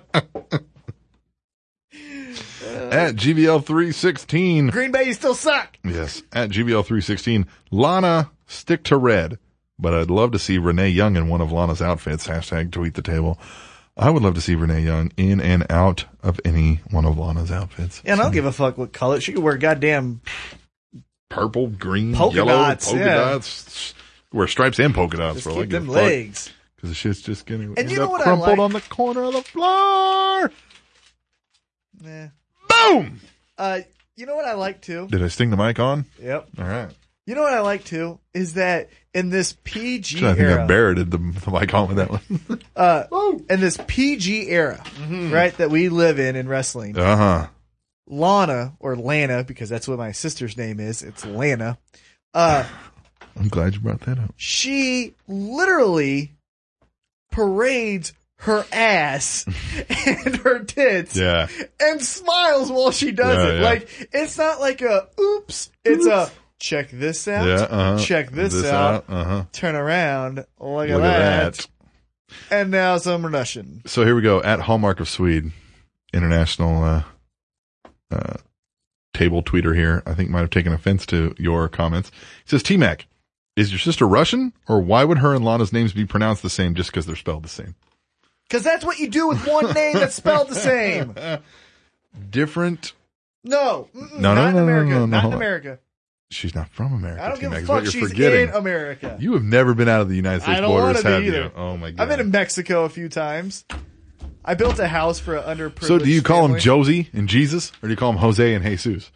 [SPEAKER 3] At G B L three sixteen.
[SPEAKER 4] Green Bay, you still suck.
[SPEAKER 3] Yes. At G B L three sixteen. Lana, stick to red. But I'd love to see Renee Young in one of Lana's outfits. Hashtag tweet the table. I would love to see Renee Young in and out of any one of Lana's outfits.
[SPEAKER 4] Yeah, and I don't give a fuck what color. She could wear goddamn
[SPEAKER 3] purple, green,
[SPEAKER 4] polka
[SPEAKER 3] yellow,
[SPEAKER 4] dots,
[SPEAKER 3] polka
[SPEAKER 4] yeah.
[SPEAKER 3] dots. Wear stripes and polka dots.
[SPEAKER 4] Just
[SPEAKER 3] for
[SPEAKER 4] keep
[SPEAKER 3] like
[SPEAKER 4] them legs.
[SPEAKER 3] Because the shit's just getting
[SPEAKER 4] and you know what
[SPEAKER 3] crumpled
[SPEAKER 4] I like?
[SPEAKER 3] on the corner of the floor.
[SPEAKER 4] Nah.
[SPEAKER 3] Boom!
[SPEAKER 4] Uh, you know what I like too?
[SPEAKER 3] Did I sting the mic on?
[SPEAKER 4] Yep.
[SPEAKER 3] All right.
[SPEAKER 4] You know what I like too? Is that in this P G
[SPEAKER 3] So I think
[SPEAKER 4] era.
[SPEAKER 3] I buried the, the mic on with that one.
[SPEAKER 4] uh, in this P G era,
[SPEAKER 3] mm-hmm.
[SPEAKER 4] right, that we live in in wrestling.
[SPEAKER 3] Uh huh.
[SPEAKER 4] Lana, or Lana, because that's what my sister's name is. It's Lana. Uh,
[SPEAKER 3] I'm glad you brought that up.
[SPEAKER 4] She literally parades her ass and her tits
[SPEAKER 3] Yeah.
[SPEAKER 4] and smiles while she does
[SPEAKER 3] Yeah,
[SPEAKER 4] it.
[SPEAKER 3] yeah.
[SPEAKER 4] Like, it's not like a oops. It's a check this out.
[SPEAKER 3] Yeah, uh-huh.
[SPEAKER 4] Check this,
[SPEAKER 3] This
[SPEAKER 4] out.
[SPEAKER 3] out, uh-huh.
[SPEAKER 4] Turn around. Look,
[SPEAKER 3] Look
[SPEAKER 4] at,
[SPEAKER 3] at
[SPEAKER 4] that. And now some Russian.
[SPEAKER 3] So here we go. At Hallmark of Swede, international uh, uh, table tweeter here, I think might have taken offense to your comments. He says, T-Mac, is your sister Russian? Or why would her and Lana's names be pronounced the same just because they're spelled the same?
[SPEAKER 4] Because that's what you do with one name that's spelled the same.
[SPEAKER 3] Different.
[SPEAKER 4] No.
[SPEAKER 3] No,
[SPEAKER 4] not
[SPEAKER 3] no,
[SPEAKER 4] in
[SPEAKER 3] no,
[SPEAKER 4] America.
[SPEAKER 3] no, no,
[SPEAKER 4] not
[SPEAKER 3] hold
[SPEAKER 4] in
[SPEAKER 3] on.
[SPEAKER 4] America.
[SPEAKER 3] She's not from America.
[SPEAKER 4] I don't give
[SPEAKER 3] T-Mac,
[SPEAKER 4] a
[SPEAKER 3] is what
[SPEAKER 4] fuck.
[SPEAKER 3] you're
[SPEAKER 4] She's
[SPEAKER 3] forgetting.
[SPEAKER 4] in America.
[SPEAKER 3] You have never been out of the United States
[SPEAKER 4] I don't want
[SPEAKER 3] borders,
[SPEAKER 4] to be
[SPEAKER 3] have
[SPEAKER 4] either.
[SPEAKER 3] you? Oh my god.
[SPEAKER 4] I've been in Mexico a few times. I built a house for an underprivileged
[SPEAKER 3] So do you call
[SPEAKER 4] family.
[SPEAKER 3] him Josie and Jesus, or do you call him Jose and Jesus?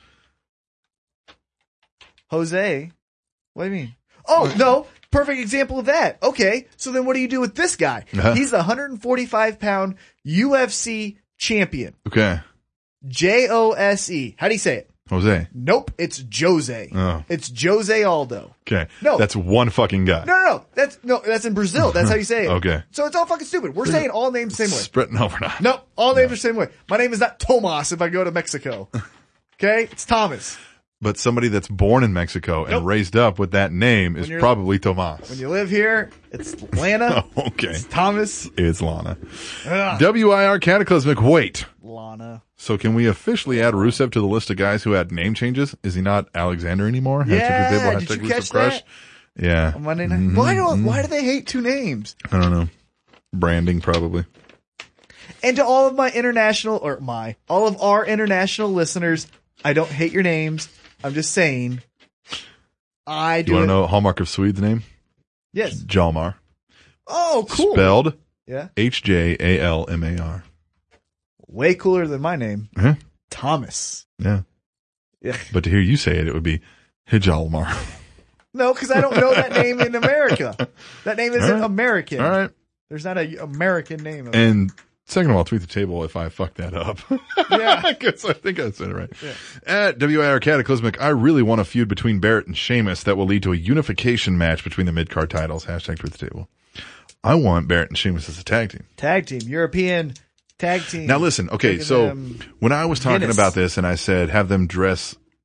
[SPEAKER 4] Jose? What do you mean? Oh, no. Perfect example of that. Okay. So then what do you do with this guy?
[SPEAKER 3] Uh-huh.
[SPEAKER 4] He's the one hundred forty-five pound U F C champion.
[SPEAKER 3] Okay.
[SPEAKER 4] J O S E. How do you say it?
[SPEAKER 3] Jose.
[SPEAKER 4] Nope. It's Jose.
[SPEAKER 3] Oh.
[SPEAKER 4] It's Jose Aldo.
[SPEAKER 3] Okay.
[SPEAKER 4] No.
[SPEAKER 3] That's one fucking guy.
[SPEAKER 4] No, no, no. That's, no, that's in Brazil. That's how you say it.
[SPEAKER 3] Okay.
[SPEAKER 4] So it's all fucking stupid. We're saying all names the same way.
[SPEAKER 3] Spread, no, we're not.
[SPEAKER 4] No, all names are the same way. My name is not Tomas if I go to Mexico. Okay? It's Thomas.
[SPEAKER 3] But somebody that's born in Mexico and
[SPEAKER 4] Nope.
[SPEAKER 3] raised up with that name is
[SPEAKER 4] When you're-
[SPEAKER 3] probably Tomas.
[SPEAKER 4] When you live here, it's Lana.
[SPEAKER 3] Okay.
[SPEAKER 4] It's Thomas.
[SPEAKER 3] It's Lana.
[SPEAKER 4] Ugh.
[SPEAKER 3] W I R Cataclysmic. Wait.
[SPEAKER 4] Lana.
[SPEAKER 3] So can we officially add Rusev to the list of guys who had name changes? Is he not Alexander anymore?
[SPEAKER 4] Yeah,
[SPEAKER 3] Hashtag
[SPEAKER 4] did you
[SPEAKER 3] Rusev
[SPEAKER 4] catch
[SPEAKER 3] Crush.
[SPEAKER 4] that?
[SPEAKER 3] Yeah.
[SPEAKER 4] On Monday night.
[SPEAKER 3] Mhm,
[SPEAKER 4] Why do
[SPEAKER 3] mhm.
[SPEAKER 4] why do they hate two names?
[SPEAKER 3] I don't know. Branding probably.
[SPEAKER 4] And to all of my international or my all of our international listeners, I don't hate your names. I'm just saying. I do.
[SPEAKER 3] You want
[SPEAKER 4] it-
[SPEAKER 3] to know Hallmark of Swede's name?
[SPEAKER 4] Yes.
[SPEAKER 3] Jalmar.
[SPEAKER 4] Oh, cool.
[SPEAKER 3] Spelled
[SPEAKER 4] Yeah.
[SPEAKER 3] H J A L M A R.
[SPEAKER 4] Way cooler than my name.
[SPEAKER 3] Huh?
[SPEAKER 4] Thomas.
[SPEAKER 3] Yeah.
[SPEAKER 4] Yeah.
[SPEAKER 3] But to hear you say it, it would be Hijalmar.
[SPEAKER 4] No, because I don't know that name in America. That name isn't
[SPEAKER 3] All right.
[SPEAKER 4] American.
[SPEAKER 3] All right.
[SPEAKER 4] There's not a American name. Of
[SPEAKER 3] And second of all, tweet the table if I fuck that up.
[SPEAKER 4] Yeah.
[SPEAKER 3] Because I think I said it right.
[SPEAKER 4] Yeah.
[SPEAKER 3] At W I R Cataclysmic, I really want a feud between Barrett and Sheamus that will lead to a unification match between the mid-card titles. Hashtag tweet the table. I want Barrett and Sheamus as a tag team.
[SPEAKER 4] Tag team, European tag team.
[SPEAKER 3] Now listen, okay,
[SPEAKER 4] Taking
[SPEAKER 3] so
[SPEAKER 4] them
[SPEAKER 3] when I was talking
[SPEAKER 4] Guinness.
[SPEAKER 3] about this and I said have them dress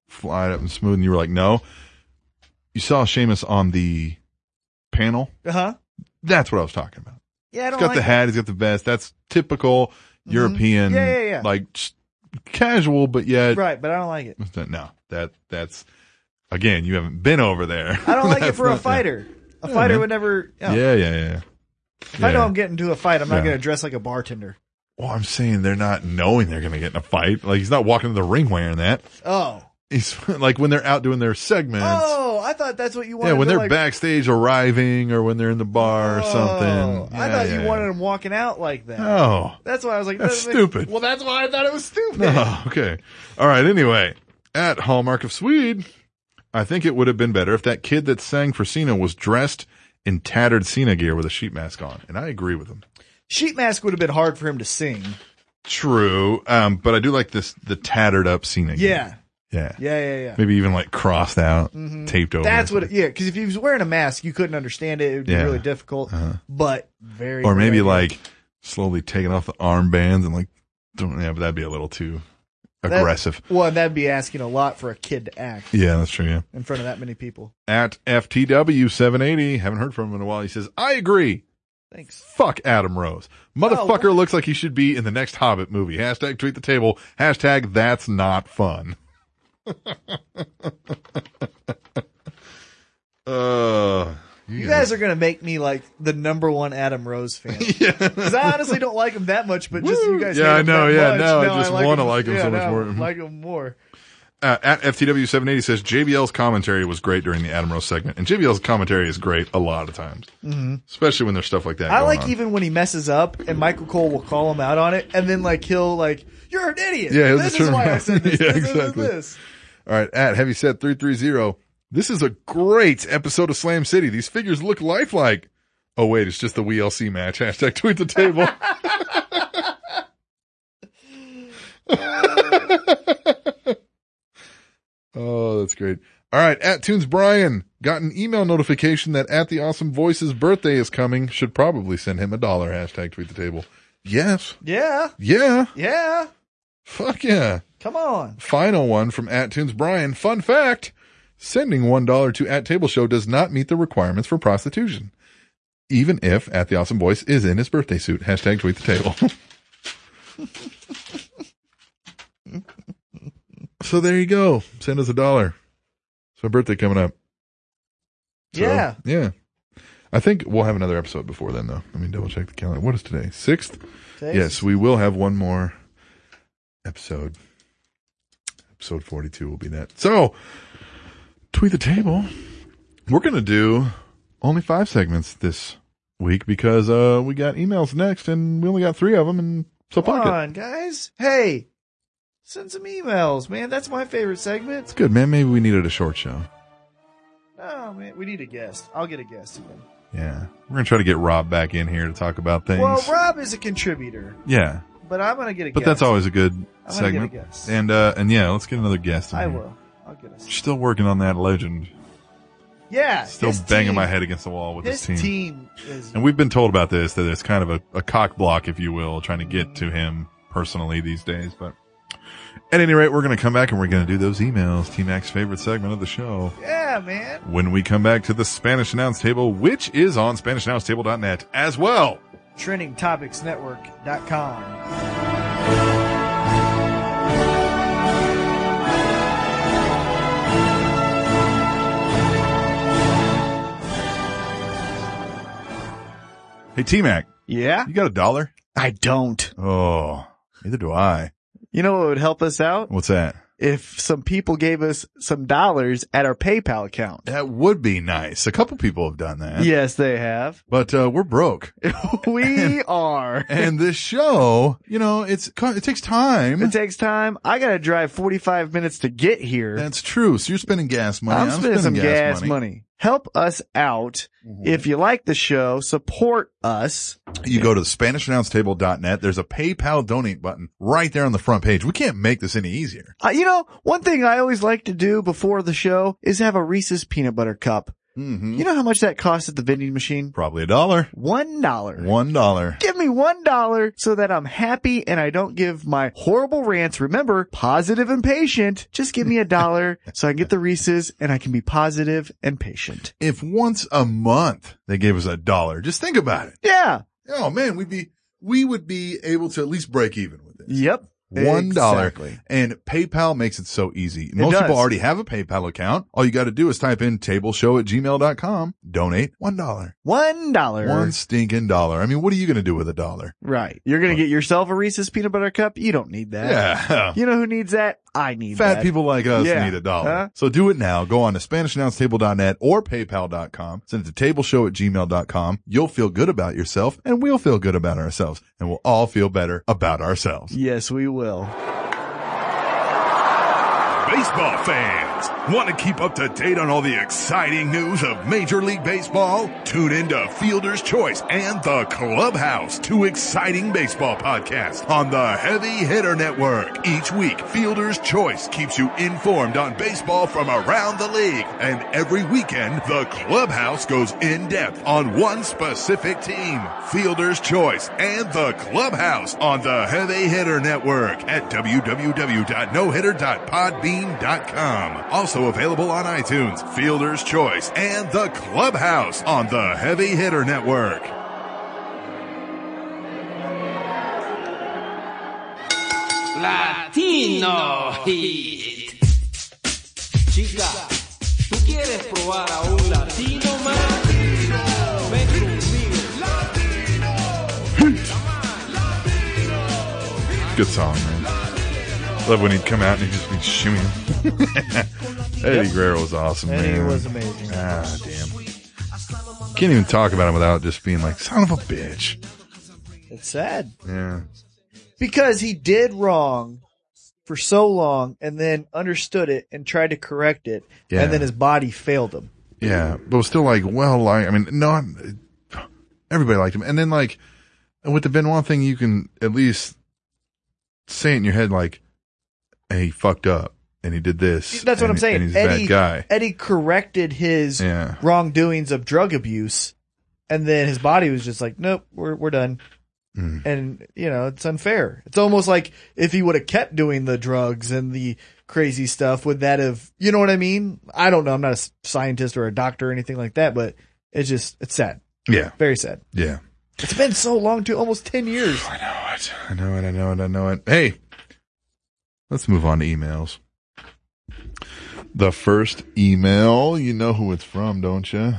[SPEAKER 3] fly it up and smooth, and you were like, no. You saw Sheamus on the panel.
[SPEAKER 4] Uh huh.
[SPEAKER 3] That's what I was talking about.
[SPEAKER 4] Yeah, I don't
[SPEAKER 3] He's got
[SPEAKER 4] like
[SPEAKER 3] the
[SPEAKER 4] that.
[SPEAKER 3] hat. He's got the vest. That's typical European.
[SPEAKER 4] Yeah, yeah, yeah.
[SPEAKER 3] Like just casual, but yet.
[SPEAKER 4] Right, but I don't like it.
[SPEAKER 3] No, that that's again. You haven't been over there.
[SPEAKER 4] I don't like it
[SPEAKER 3] That's
[SPEAKER 4] for a
[SPEAKER 3] not-
[SPEAKER 4] fighter. A
[SPEAKER 3] Yeah,
[SPEAKER 4] fighter
[SPEAKER 3] man.
[SPEAKER 4] would never. You know,
[SPEAKER 3] Yeah, yeah, yeah.
[SPEAKER 4] If I
[SPEAKER 3] Yeah.
[SPEAKER 4] know I'm getting into a fight, I'm not
[SPEAKER 3] Yeah.
[SPEAKER 4] going to dress like a bartender.
[SPEAKER 3] Well, I'm saying they're not knowing they're going to get in a fight. Like he's not walking to the ring wearing that.
[SPEAKER 4] Oh.
[SPEAKER 3] He's like when they're out doing their segments.
[SPEAKER 4] Oh, I thought that's what you wanted.
[SPEAKER 3] Yeah, when
[SPEAKER 4] to,
[SPEAKER 3] they're
[SPEAKER 4] like,
[SPEAKER 3] backstage arriving or when they're in the bar or
[SPEAKER 4] Oh,
[SPEAKER 3] something.
[SPEAKER 4] I
[SPEAKER 3] Yeah,
[SPEAKER 4] thought
[SPEAKER 3] yeah,
[SPEAKER 4] you
[SPEAKER 3] yeah.
[SPEAKER 4] wanted him walking out like that.
[SPEAKER 3] Oh.
[SPEAKER 4] That's why I was like,
[SPEAKER 3] That's
[SPEAKER 4] that doesn't make-
[SPEAKER 3] stupid.
[SPEAKER 4] Well, that's why I thought it was stupid.
[SPEAKER 3] Oh, okay. All right. Anyway, at Hallmark of Swede, I think it would have been better if that kid that sang for Cena was dressed in tattered Cena gear with a sheet mask on. And I agree with him.
[SPEAKER 4] Sheet mask would have been hard for him to sing.
[SPEAKER 3] True. Um, but I do like this, the tattered up Cena gear.
[SPEAKER 4] Yeah.
[SPEAKER 3] Yeah.
[SPEAKER 4] Yeah, yeah, yeah.
[SPEAKER 3] Maybe even like crossed out,
[SPEAKER 4] Mhm.
[SPEAKER 3] taped over.
[SPEAKER 4] That's what, it, yeah, because if he was wearing a mask, you couldn't understand it. It would be
[SPEAKER 3] Yeah.
[SPEAKER 4] really difficult.
[SPEAKER 3] Uh-huh.
[SPEAKER 4] But very,
[SPEAKER 3] Or maybe
[SPEAKER 4] very
[SPEAKER 3] like slowly taking off the armbands and like, don't, yeah, but that'd be a little too
[SPEAKER 4] That-
[SPEAKER 3] aggressive.
[SPEAKER 4] Well, that'd be asking a lot for a kid to act
[SPEAKER 3] Yeah, that's true. Yeah.
[SPEAKER 4] in front of that many people.
[SPEAKER 3] At F T W seven eighty, haven't heard from him in a while. He says, I agree.
[SPEAKER 4] Thanks.
[SPEAKER 3] Fuck Adam Rose. Motherfucker looks like he should be in the next Hobbit movie. Hashtag tweet the table. Hashtag that's not fun. uh,
[SPEAKER 4] You guys are going to make me like the number one Adam Rose fan. Because I honestly don't like him that much, but just you guys
[SPEAKER 3] Yeah,
[SPEAKER 4] hate
[SPEAKER 3] I
[SPEAKER 4] him
[SPEAKER 3] know,
[SPEAKER 4] that
[SPEAKER 3] yeah,
[SPEAKER 4] much.
[SPEAKER 3] now I
[SPEAKER 4] Now
[SPEAKER 3] just wanna like him
[SPEAKER 4] yeah,
[SPEAKER 3] so much
[SPEAKER 4] now
[SPEAKER 3] more.
[SPEAKER 4] I like him more.
[SPEAKER 3] Uh, at F T W seven eighty says J B L's commentary was great during the Adam Rose segment. And J B L's commentary is great a lot of times.
[SPEAKER 4] Mhm.
[SPEAKER 3] Especially when there's stuff like that
[SPEAKER 4] I
[SPEAKER 3] going
[SPEAKER 4] like
[SPEAKER 3] on.
[SPEAKER 4] even when he messes up and Michael Cole will call him out on it, and then like he'll like, you're an idiot.
[SPEAKER 3] Yeah, he'll
[SPEAKER 4] this
[SPEAKER 3] just
[SPEAKER 4] is
[SPEAKER 3] turn
[SPEAKER 4] why I
[SPEAKER 3] around.
[SPEAKER 4] said this.
[SPEAKER 3] Yeah,
[SPEAKER 4] this, this,
[SPEAKER 3] exactly.
[SPEAKER 4] this.
[SPEAKER 3] All right, at Heavyset three three zero. This is a great episode of Slam City. These figures look lifelike. Oh, wait, it's just the W L C match. Hashtag tweet the table. Oh, that's great. All right, at Tunes Brian got an email notification that At the Awesome Voice's birthday is coming. Should probably send him a dollar. Hashtag tweet the table. Yes.
[SPEAKER 4] Yeah.
[SPEAKER 3] Yeah.
[SPEAKER 4] Yeah.
[SPEAKER 3] Fuck yeah.
[SPEAKER 4] Come on.
[SPEAKER 3] Final one from At Tunes Brian. Fun fact. Sending one dollar to At Table Show does not meet the requirements for prostitution. Even if At the Awesome Voice is in his birthday suit. Hashtag tweet the table. So there you go. Send us a dollar. It's my birthday coming up. So,
[SPEAKER 4] Yeah.
[SPEAKER 3] Yeah. I think we'll have another episode before then, though. Let me double check the calendar. What is today? Sixth?
[SPEAKER 4] Sixth.
[SPEAKER 3] Yes, we will have one more episode. Episode forty-two will be that. So, tweet the table. We're going to do only five segments this week because uh, we got emails next and we only got three of them. And so
[SPEAKER 4] Come
[SPEAKER 3] fuck it.
[SPEAKER 4] on, guys. Hey, send some emails, man. That's my favorite segment.
[SPEAKER 3] Good, man. Maybe we needed a short show.
[SPEAKER 4] Oh, man. We need a guest. I'll get a guest again.
[SPEAKER 3] Yeah. We're going to try to get Rob back in here to talk about things.
[SPEAKER 4] Well, Rob is a contributor,
[SPEAKER 3] yeah.
[SPEAKER 4] but I'm going to get a
[SPEAKER 3] But
[SPEAKER 4] guest.
[SPEAKER 3] that's always a good
[SPEAKER 4] I'm gonna
[SPEAKER 3] segment.
[SPEAKER 4] get a guest.
[SPEAKER 3] And, uh, and yeah, let's get another guest in
[SPEAKER 4] I
[SPEAKER 3] here.
[SPEAKER 4] will. I'll get us.
[SPEAKER 3] Still working on that legend.
[SPEAKER 4] Yeah.
[SPEAKER 3] Still
[SPEAKER 4] his
[SPEAKER 3] banging
[SPEAKER 4] team-
[SPEAKER 3] my head against the wall with
[SPEAKER 4] His
[SPEAKER 3] his team.
[SPEAKER 4] team is.
[SPEAKER 3] And we've been told about this, that it's kind of a, a cock block, if you will, trying to get to him personally these days. But at any rate, we're going to come back and we're going to do those emails. T-Mac's favorite segment of the show.
[SPEAKER 4] Yeah, man.
[SPEAKER 3] When we come back to the Spanish Announce Table, which is on Spanish Announce Table dot net as well.
[SPEAKER 4] Trending Topics Network dot com.
[SPEAKER 3] Hey, T-Mac.
[SPEAKER 4] Yeah?
[SPEAKER 3] You got a dollar?
[SPEAKER 4] I don't.
[SPEAKER 3] Oh, neither do I.
[SPEAKER 4] You know what would help us out?
[SPEAKER 3] What's that?
[SPEAKER 4] If some people gave us some dollars at our PayPal account.
[SPEAKER 3] That would be nice. A couple people have done that.
[SPEAKER 4] Yes, they have.
[SPEAKER 3] But, uh, we're broke.
[SPEAKER 4] We are.
[SPEAKER 3] And this show, you know, it's, it takes time.
[SPEAKER 4] It takes time. I gotta drive forty-five minutes to get here.
[SPEAKER 3] That's true. So you're spending gas money.
[SPEAKER 4] I'm, spending, some gas,
[SPEAKER 3] money.
[SPEAKER 4] money. Help us out.
[SPEAKER 3] Mm-hmm.
[SPEAKER 4] If you like the show, support us.
[SPEAKER 3] You go to the Spanish Announce Table dot net. There's a PayPal donate button right there on the front page. We can't make this any easier.
[SPEAKER 4] Uh, you know, one thing I always like to do before the show is have a Reese's peanut butter cup.
[SPEAKER 3] Mm-hmm.
[SPEAKER 4] You know how much that costs at the vending machine?
[SPEAKER 3] Probably a dollar.
[SPEAKER 4] One dollar.
[SPEAKER 3] One dollar.
[SPEAKER 4] Give me one dollar so that I'm happy and I don't give my horrible rants. Remember, positive and patient. Just give me a dollar so I can get the Reese's and I can be positive and patient.
[SPEAKER 3] If once a month they gave us a dollar, just think about it.
[SPEAKER 4] Yeah.
[SPEAKER 3] Oh man, we'd be, we would be able to at least break even with this.
[SPEAKER 4] Yep.
[SPEAKER 3] One dollar.
[SPEAKER 4] Exactly.
[SPEAKER 3] And PayPal makes it so easy. Most
[SPEAKER 4] does.
[SPEAKER 3] people already have a PayPal account. All you got to do is type in tableshow at gmail dot com, donate one dollar.
[SPEAKER 4] One dollar.
[SPEAKER 3] One stinking dollar. I mean, what are you going to do with a dollar?
[SPEAKER 4] Right. You're going to get yourself a Reese's peanut butter cup? You don't need that.
[SPEAKER 3] Yeah.
[SPEAKER 4] You know who needs that? I need
[SPEAKER 3] Fat
[SPEAKER 4] that.
[SPEAKER 3] people like us
[SPEAKER 4] Yeah.
[SPEAKER 3] need a dollar.
[SPEAKER 4] Huh?
[SPEAKER 3] So do it now. Go on to Spanish Announce Table dot net or PayPal dot com. Send it to tableshow at gmail dot com. You'll feel good about yourself and we'll feel good about ourselves and we'll all feel better about ourselves.
[SPEAKER 4] Yes, we will.
[SPEAKER 1] Baseball fans, want to keep up to date on all the exciting news of Major League Baseball? Tune in to Fielder's Choice and The Clubhouse, two exciting baseball podcasts on the Heavy Hitter Network. Each week, Fielder's Choice keeps you informed on baseball from around the league. And every weekend, The Clubhouse goes in depth on one specific team. Fielder's Choice and The Clubhouse on the Heavy Hitter Network at w w w dot no hitter dot podbean dot com. Also available on iTunes, Fielder's Choice and The Clubhouse on the Heavy Hitter Network.
[SPEAKER 7] Latino Hit. Chica, ¿tú quieres probar a un latino más? Ven conmigo.
[SPEAKER 3] Good song, man. Love when he'd come out and he'd just be shooting. Eddie Guerrero was awesome,
[SPEAKER 4] Eddie
[SPEAKER 3] man.
[SPEAKER 4] was amazing.
[SPEAKER 3] Ah, damn. Can't even talk about him without just being like, son of a bitch.
[SPEAKER 4] It's sad.
[SPEAKER 3] Yeah.
[SPEAKER 4] Because he did wrong for so long and then understood it and tried to correct it.
[SPEAKER 3] Yeah.
[SPEAKER 4] And then his body failed him.
[SPEAKER 3] Yeah. But it was still like, well, like, I mean, no, I'm- everybody liked him. And then like, with the Benoit thing, you can at least say it in your head like, hey, he fucked up and he did this.
[SPEAKER 4] That's what
[SPEAKER 3] and,
[SPEAKER 4] I'm saying.
[SPEAKER 3] And he's a
[SPEAKER 4] Eddie,
[SPEAKER 3] bad guy.
[SPEAKER 4] Eddie corrected his
[SPEAKER 3] Yeah.
[SPEAKER 4] wrongdoings of drug abuse, and then his body was just like, nope, we're we're done.
[SPEAKER 3] Mm.
[SPEAKER 4] And you know, it's unfair. It's almost like if he would have kept doing the drugs and the crazy stuff, would that have, you know what I mean? I don't know. I'm not a scientist or a doctor or anything like that, but it's just, it's sad.
[SPEAKER 3] Yeah.
[SPEAKER 4] Very sad.
[SPEAKER 3] Yeah.
[SPEAKER 4] It's been so long too, almost ten years.
[SPEAKER 3] I know it. I know it. I know it. I know it. Hey, let's move on to emails. The first email, you know who it's from, don't you?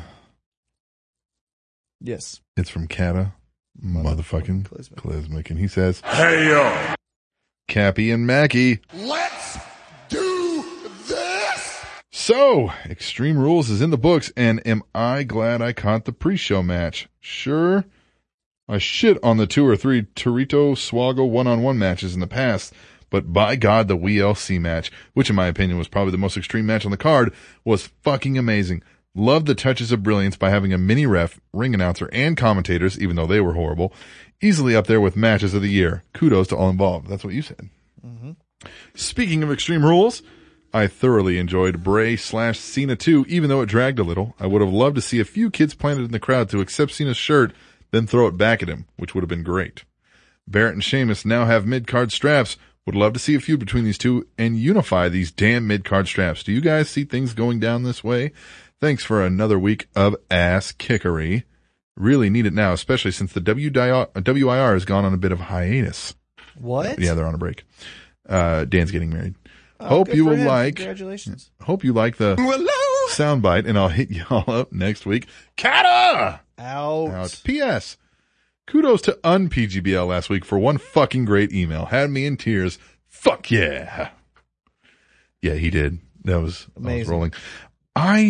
[SPEAKER 4] Yes.
[SPEAKER 3] It's from Kata, motherfucking
[SPEAKER 4] Klizmic.
[SPEAKER 3] Klizmic. And he says,
[SPEAKER 1] Hey, yo.
[SPEAKER 3] Cappy and Mackie.
[SPEAKER 10] Let's do this!
[SPEAKER 3] So, Extreme Rules is in the books, and am I glad I caught the pre-show match? Sure. I shit on the two or three Torito Swaggle one-on-one matches in the past, but by God, the W L C match, which in my opinion was probably the most extreme match on the card, was fucking amazing. Loved the touches of brilliance by having a mini ref, ring announcer, and commentators, even though they were horrible, easily up there with matches of the year. Kudos to all involved. That's what you said.
[SPEAKER 4] Mm-hmm.
[SPEAKER 3] Speaking of Extreme Rules, I thoroughly enjoyed Bray slash Cena two, even though it dragged a little. I would have loved to see a few kids planted in the crowd to accept Cena's shirt, then throw it back at him, which would have been great. Barrett and Sheamus now have mid-card straps. Would love to see a feud between these two and unify these damn mid-card straps. Do you guys see things going down this way? Thanks for another week of ass kickery. Really need it now, especially since the W I R has gone on a bit of hiatus.
[SPEAKER 4] What?
[SPEAKER 3] Yeah, they're on a break. Uh, Dan's getting married.
[SPEAKER 4] Oh,
[SPEAKER 3] hope
[SPEAKER 4] good
[SPEAKER 3] you
[SPEAKER 4] for
[SPEAKER 3] will
[SPEAKER 4] him.
[SPEAKER 3] like,
[SPEAKER 4] Congratulations.
[SPEAKER 3] hope you like the soundbite, and I'll hit y'all up next week. Kata!
[SPEAKER 4] Out.
[SPEAKER 3] Out. P S. Kudos to un-P G B L last week for one fucking great email. Had me in tears. Fuck yeah. Yeah, he did. That was, that was
[SPEAKER 4] Amazing.
[SPEAKER 3] rolling. I,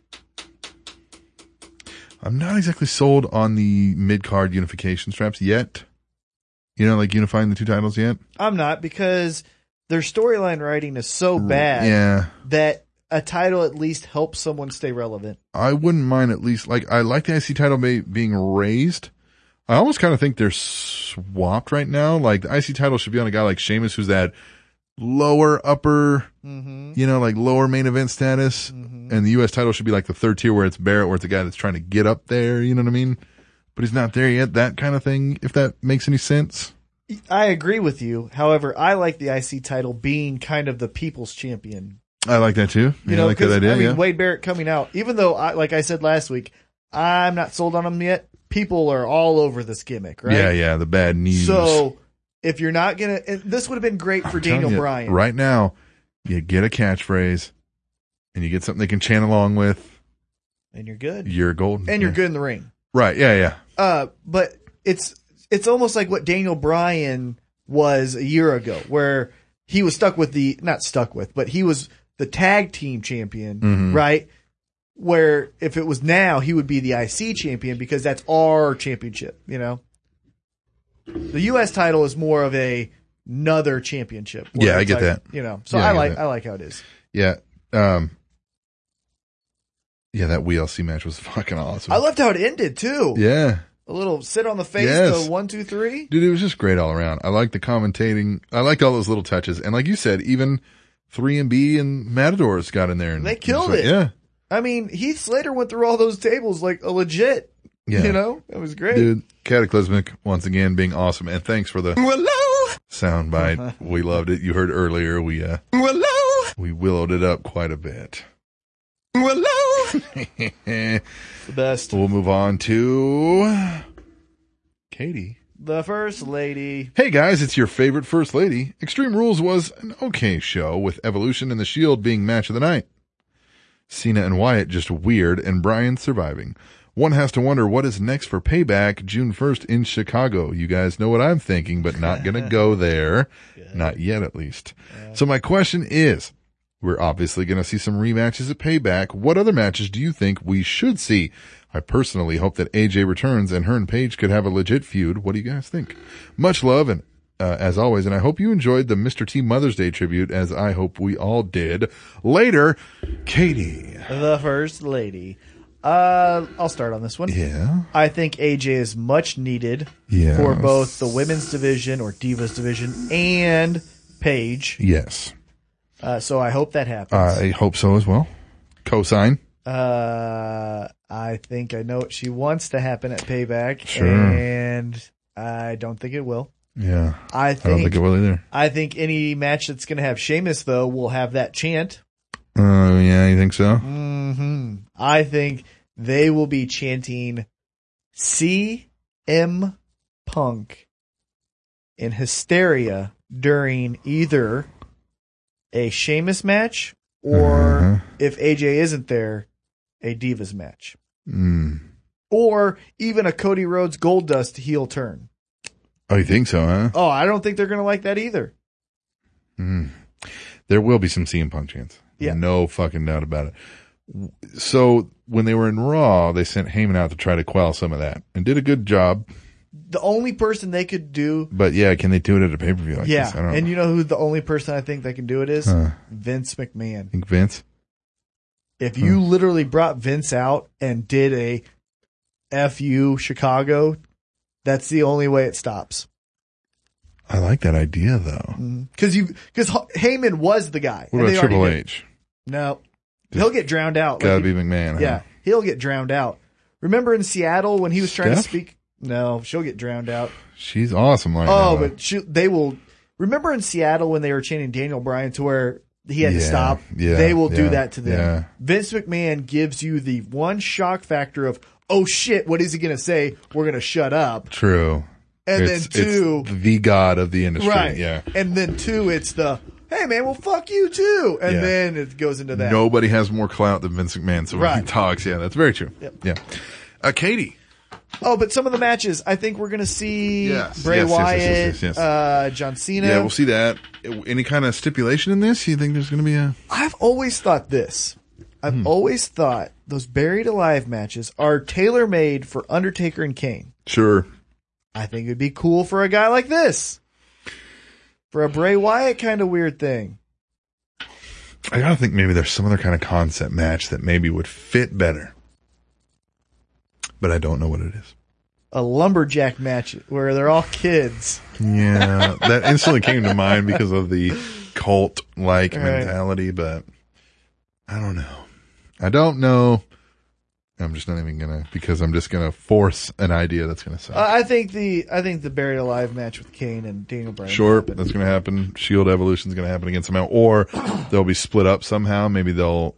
[SPEAKER 3] I'm not exactly sold on the mid-card unification straps yet. You know, like unifying the two titles yet?
[SPEAKER 4] I'm not, because their storyline writing is so bad
[SPEAKER 3] Yeah.
[SPEAKER 4] that a title at least helps someone stay relevant.
[SPEAKER 3] I wouldn't mind at least, like, I like the I C title be, being raised. I almost kind of think they're swapped right now. Like, the I C title should be on a guy like Sheamus, who's that lower upper,
[SPEAKER 4] Mm-hmm.
[SPEAKER 3] you know, like lower main event status.
[SPEAKER 4] Mm-hmm.
[SPEAKER 3] And the U S title should be like the third tier where it's Barrett, where it's the guy that's trying to get up there. You know what I mean? But he's not there yet. That kind of thing, if that makes any sense.
[SPEAKER 4] I agree with you. However, I like the I C title being kind of the people's champion.
[SPEAKER 3] I like that too.
[SPEAKER 4] You
[SPEAKER 3] Yeah,
[SPEAKER 4] know,
[SPEAKER 3] I like that
[SPEAKER 4] 'cause,
[SPEAKER 3] idea.
[SPEAKER 4] I mean,
[SPEAKER 3] yeah.
[SPEAKER 4] Wade Barrett coming out, even though, I, like I said last week, I'm not sold on him yet. People are all over this gimmick, right?
[SPEAKER 3] Yeah, yeah, the bad news.
[SPEAKER 4] So if you're not gonna, and this would have been great for
[SPEAKER 3] I'm telling
[SPEAKER 4] Daniel
[SPEAKER 3] you,
[SPEAKER 4] Bryan.
[SPEAKER 3] Right now, you get a catchphrase and you get something they can chant along with.
[SPEAKER 4] And you're good.
[SPEAKER 3] You're golden.
[SPEAKER 4] And you're
[SPEAKER 3] Yeah.
[SPEAKER 4] good in the ring.
[SPEAKER 3] Right. Yeah. Yeah.
[SPEAKER 4] Uh, but it's it's almost like what Daniel Bryan was a year ago, where he was stuck with the not stuck with, but he was the tag team champion,
[SPEAKER 3] Mhm.
[SPEAKER 4] right? Where if it was now, he would be the I C champion because that's our championship. You know, the U S title is more of a another championship. where
[SPEAKER 3] Yeah, I
[SPEAKER 4] it's
[SPEAKER 3] get
[SPEAKER 4] like,
[SPEAKER 3] that.
[SPEAKER 4] You know, so
[SPEAKER 3] Yeah, I
[SPEAKER 4] I
[SPEAKER 3] get
[SPEAKER 4] like
[SPEAKER 3] that.
[SPEAKER 4] I like how it is.
[SPEAKER 3] Yeah. Um, yeah, that W L C match was fucking awesome.
[SPEAKER 4] I loved how it ended too.
[SPEAKER 3] Yeah.
[SPEAKER 4] A little sit on the face,
[SPEAKER 3] Yes.
[SPEAKER 4] the one, two, three.
[SPEAKER 3] Dude, it was just great all around. I liked the commentating. I liked all those little touches. And like you said, even three M B and Matadors got in there. And
[SPEAKER 4] They killed
[SPEAKER 3] was like,
[SPEAKER 4] it.
[SPEAKER 3] Yeah.
[SPEAKER 4] I mean, Heath Slater went through all those tables like a legit.
[SPEAKER 3] Yeah.
[SPEAKER 4] You know, it was great.
[SPEAKER 3] Dude, Cataclysmic, once again, being awesome. And thanks for the soundbite. We loved it. You heard earlier, we, uh, we willowed it up quite a bit.
[SPEAKER 4] The best.
[SPEAKER 3] We'll move on to Katie.
[SPEAKER 4] The First Lady.
[SPEAKER 3] Hey guys, it's your favorite First Lady. Extreme Rules was an okay show with Evolution and The Shield being match of the night. Cena and Wyatt just weird and Bryan surviving. One has to wonder what is next for Payback June first in Chicago. You guys know what I'm thinking, but not gonna go there. Not yet, at least. So my question is, we're obviously gonna see some rematches at Payback. What other matches do you think we should see? I personally hope that A J returns and her and Paige could have a legit feud. What do you guys think? Much love and uh, as always, and I hope you enjoyed the Mister T Mother's Day tribute, as I hope we all did. Later, Katie.
[SPEAKER 4] The First Lady. Uh, I'll start on this one.
[SPEAKER 3] Yeah.
[SPEAKER 4] I think A J is much needed
[SPEAKER 3] Yes.
[SPEAKER 4] for both the women's division or Divas division and Paige.
[SPEAKER 3] Yes.
[SPEAKER 4] Uh, so I hope that happens.
[SPEAKER 3] I hope so as well. Cosign.
[SPEAKER 4] Uh, I think I know what she wants to happen at Payback,
[SPEAKER 3] Sure.
[SPEAKER 4] and I don't think it will.
[SPEAKER 3] Yeah.
[SPEAKER 4] I think
[SPEAKER 3] I don't think it will either.
[SPEAKER 4] I think any match that's going to have Sheamus though will have that chant.
[SPEAKER 3] Oh, yeah, you think so?
[SPEAKER 4] hmm I think they will be chanting C M Punk in hysteria during either a Sheamus match or
[SPEAKER 3] Uh-huh.
[SPEAKER 4] if A J isn't there, a Divas match.
[SPEAKER 3] Mm.
[SPEAKER 4] Or even a Cody Rhodes Goldust heel turn.
[SPEAKER 3] Oh, you think so, huh?
[SPEAKER 4] Oh, I don't think they're going to like that either.
[SPEAKER 3] Mm. There will be some C M Punk chants.
[SPEAKER 4] Yeah.
[SPEAKER 3] No fucking doubt about it. So when they were in Raw, they sent Heyman out to try to quell some of that and did a good job.
[SPEAKER 4] The only person they could do,
[SPEAKER 3] But yeah, can they do it at a pay-per-view like
[SPEAKER 4] yeah,
[SPEAKER 3] this? I don't
[SPEAKER 4] and
[SPEAKER 3] know.
[SPEAKER 4] you know who the only person I think that can do it is?
[SPEAKER 3] Huh.
[SPEAKER 4] Vince McMahon.
[SPEAKER 3] Think Vince?
[SPEAKER 4] If you literally brought Vince out and did a F U Chicago, that's the only way it stops.
[SPEAKER 3] I like that idea though.
[SPEAKER 4] Because you, because Heyman was the guy.
[SPEAKER 3] What
[SPEAKER 4] and
[SPEAKER 3] about
[SPEAKER 4] they already
[SPEAKER 3] Triple
[SPEAKER 4] did-
[SPEAKER 3] H?
[SPEAKER 4] No, he'll get drowned out.
[SPEAKER 3] Gotta
[SPEAKER 4] Like
[SPEAKER 3] be
[SPEAKER 4] he-
[SPEAKER 3] McMahon. huh?
[SPEAKER 4] Yeah, he'll get drowned out. Remember in Seattle when he was trying to
[SPEAKER 3] Steph?
[SPEAKER 4] speak? No, she'll get drowned out.
[SPEAKER 3] She's awesome right
[SPEAKER 4] Oh,
[SPEAKER 3] now.
[SPEAKER 4] but she, they will. Remember in Seattle when they were chanting Daniel Bryan to where he had to
[SPEAKER 3] Yeah,
[SPEAKER 4] stop?
[SPEAKER 3] yeah,
[SPEAKER 4] they will do
[SPEAKER 3] yeah,
[SPEAKER 4] that to them.
[SPEAKER 3] yeah.
[SPEAKER 4] Vince McMahon gives you the one shock factor of, oh shit, what is he going to say? We're going to shut up.
[SPEAKER 3] True.
[SPEAKER 4] And
[SPEAKER 3] It's-
[SPEAKER 4] then two,
[SPEAKER 3] it's the god of the industry.
[SPEAKER 4] right?
[SPEAKER 3] Yeah.
[SPEAKER 4] And then two, it's the, hey man, well fuck you too. And
[SPEAKER 3] Yeah.
[SPEAKER 4] then it goes into that.
[SPEAKER 3] Nobody has more clout than Vince McMahon. So when he
[SPEAKER 4] Right.
[SPEAKER 3] talks, yeah, that's very true.
[SPEAKER 4] Yep.
[SPEAKER 3] Yeah. Uh, Katie.
[SPEAKER 4] Oh, but some of the matches, I think we're going to see
[SPEAKER 3] Yes,
[SPEAKER 4] Bray
[SPEAKER 3] yes, yes, yes,
[SPEAKER 4] Wyatt,
[SPEAKER 3] yes, yes, yes.
[SPEAKER 4] Uh, John Cena.
[SPEAKER 3] Yeah, we'll see that. Any kind of stipulation in this? You think there's going to be a?
[SPEAKER 4] I've always thought this. I've
[SPEAKER 3] Hmm.
[SPEAKER 4] always thought those Buried Alive matches are tailor made for Undertaker and Kane.
[SPEAKER 3] Sure.
[SPEAKER 4] I think it'd be cool for a guy like this. For a Bray Wyatt kind of weird thing.
[SPEAKER 3] I gotta think maybe there's some other kind of concept match that maybe would fit better. But I don't know what it is.
[SPEAKER 4] A lumberjack match where they're all kids.
[SPEAKER 3] Yeah, that instantly came to mind because of the cult like
[SPEAKER 4] Right.
[SPEAKER 3] mentality, but I don't know. I don't know. I'm just not even gonna because I'm just gonna force an idea that's gonna suck.
[SPEAKER 4] Uh, I think the I think the Buried Alive match with Kane and Daniel Bryan.
[SPEAKER 3] Sure,
[SPEAKER 4] happened.
[SPEAKER 3] that's going to happen. Shield Evolution's going to happen again somehow, or they'll be split up somehow. Maybe they'll,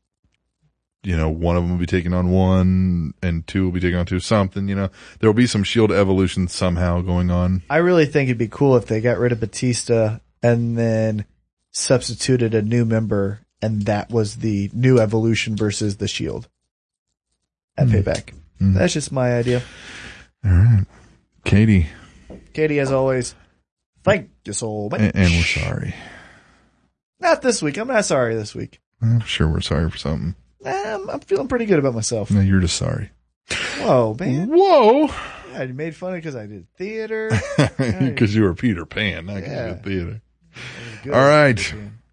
[SPEAKER 3] you know, one of them will be taking on one, and two will be taking on two. Something, you know, there will be some Shield Evolution somehow going on.
[SPEAKER 4] I really think it'd be cool if they got rid of Batista and then substituted a new member, and that was the new Evolution versus the Shield at
[SPEAKER 3] Mm.
[SPEAKER 4] Payback.
[SPEAKER 3] Mm.
[SPEAKER 4] That's just my idea.
[SPEAKER 3] All right, Katie,
[SPEAKER 4] Katie, as always, thank you so much.
[SPEAKER 3] and, and we're sorry.
[SPEAKER 4] Not this week. I'm not sorry this week.
[SPEAKER 3] I'm sure we're sorry for something.
[SPEAKER 4] I'm, I'm feeling pretty good about myself.
[SPEAKER 3] No, you're just sorry.
[SPEAKER 4] Whoa, man.
[SPEAKER 3] Whoa,
[SPEAKER 4] Yeah, you made fun of because I did theater.
[SPEAKER 3] because you were Peter Pan, not because
[SPEAKER 4] Yeah.
[SPEAKER 3] you did theater.
[SPEAKER 4] Good.
[SPEAKER 3] All right,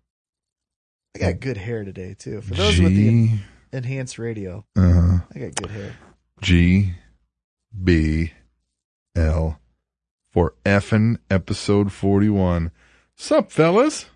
[SPEAKER 4] I got good hair today, too. For those with the
[SPEAKER 3] G,
[SPEAKER 4] enhanced radio,
[SPEAKER 3] uh,
[SPEAKER 4] I got good hair.
[SPEAKER 3] G, B, L for effing episode forty-one. Sup, fellas?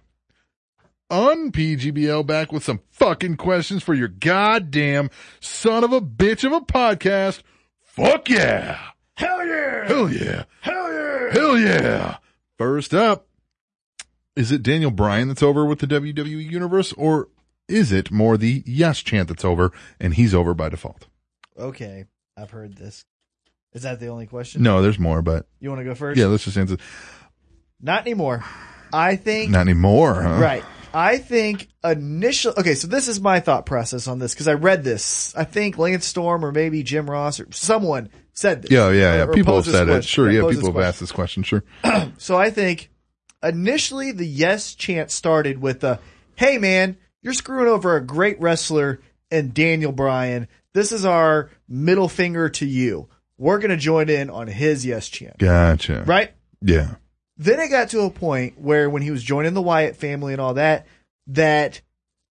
[SPEAKER 3] On P G B L back with some fucking questions for your goddamn son of a bitch of a podcast. Fuck yeah!
[SPEAKER 4] Hell yeah!
[SPEAKER 3] Hell yeah!
[SPEAKER 4] Hell yeah!
[SPEAKER 3] Hell yeah! First up, is it Daniel Bryan that's over with the W W E Universe, or is it more the yes chant that's over and he's over by default?
[SPEAKER 4] Okay, I've heard this. Is that the only question?
[SPEAKER 3] No, there's more, but
[SPEAKER 4] You want to go first?
[SPEAKER 3] yeah, let's just answer.
[SPEAKER 4] Not anymore. I think.
[SPEAKER 3] Not anymore, huh?
[SPEAKER 4] Right. I think initial. Okay, so this is my thought process on this because I read this. I think Lance Storm or maybe Jim Ross or someone said this.
[SPEAKER 3] Yeah, yeah, yeah.
[SPEAKER 4] Or- or
[SPEAKER 3] People have
[SPEAKER 4] posed this
[SPEAKER 3] said it.
[SPEAKER 4] question.
[SPEAKER 3] Sure, yeah,
[SPEAKER 4] posed
[SPEAKER 3] people
[SPEAKER 4] this
[SPEAKER 3] have asked this question. Sure.
[SPEAKER 4] So I think initially the yes chant started with the, hey man, you're screwing over a great wrestler and Daniel Bryan. This is our middle finger to you. We're going to join in on his yes chant.
[SPEAKER 3] Gotcha.
[SPEAKER 4] Right?
[SPEAKER 3] Yeah.
[SPEAKER 4] Then it got to a point where when he was joining the Wyatt family and all that, that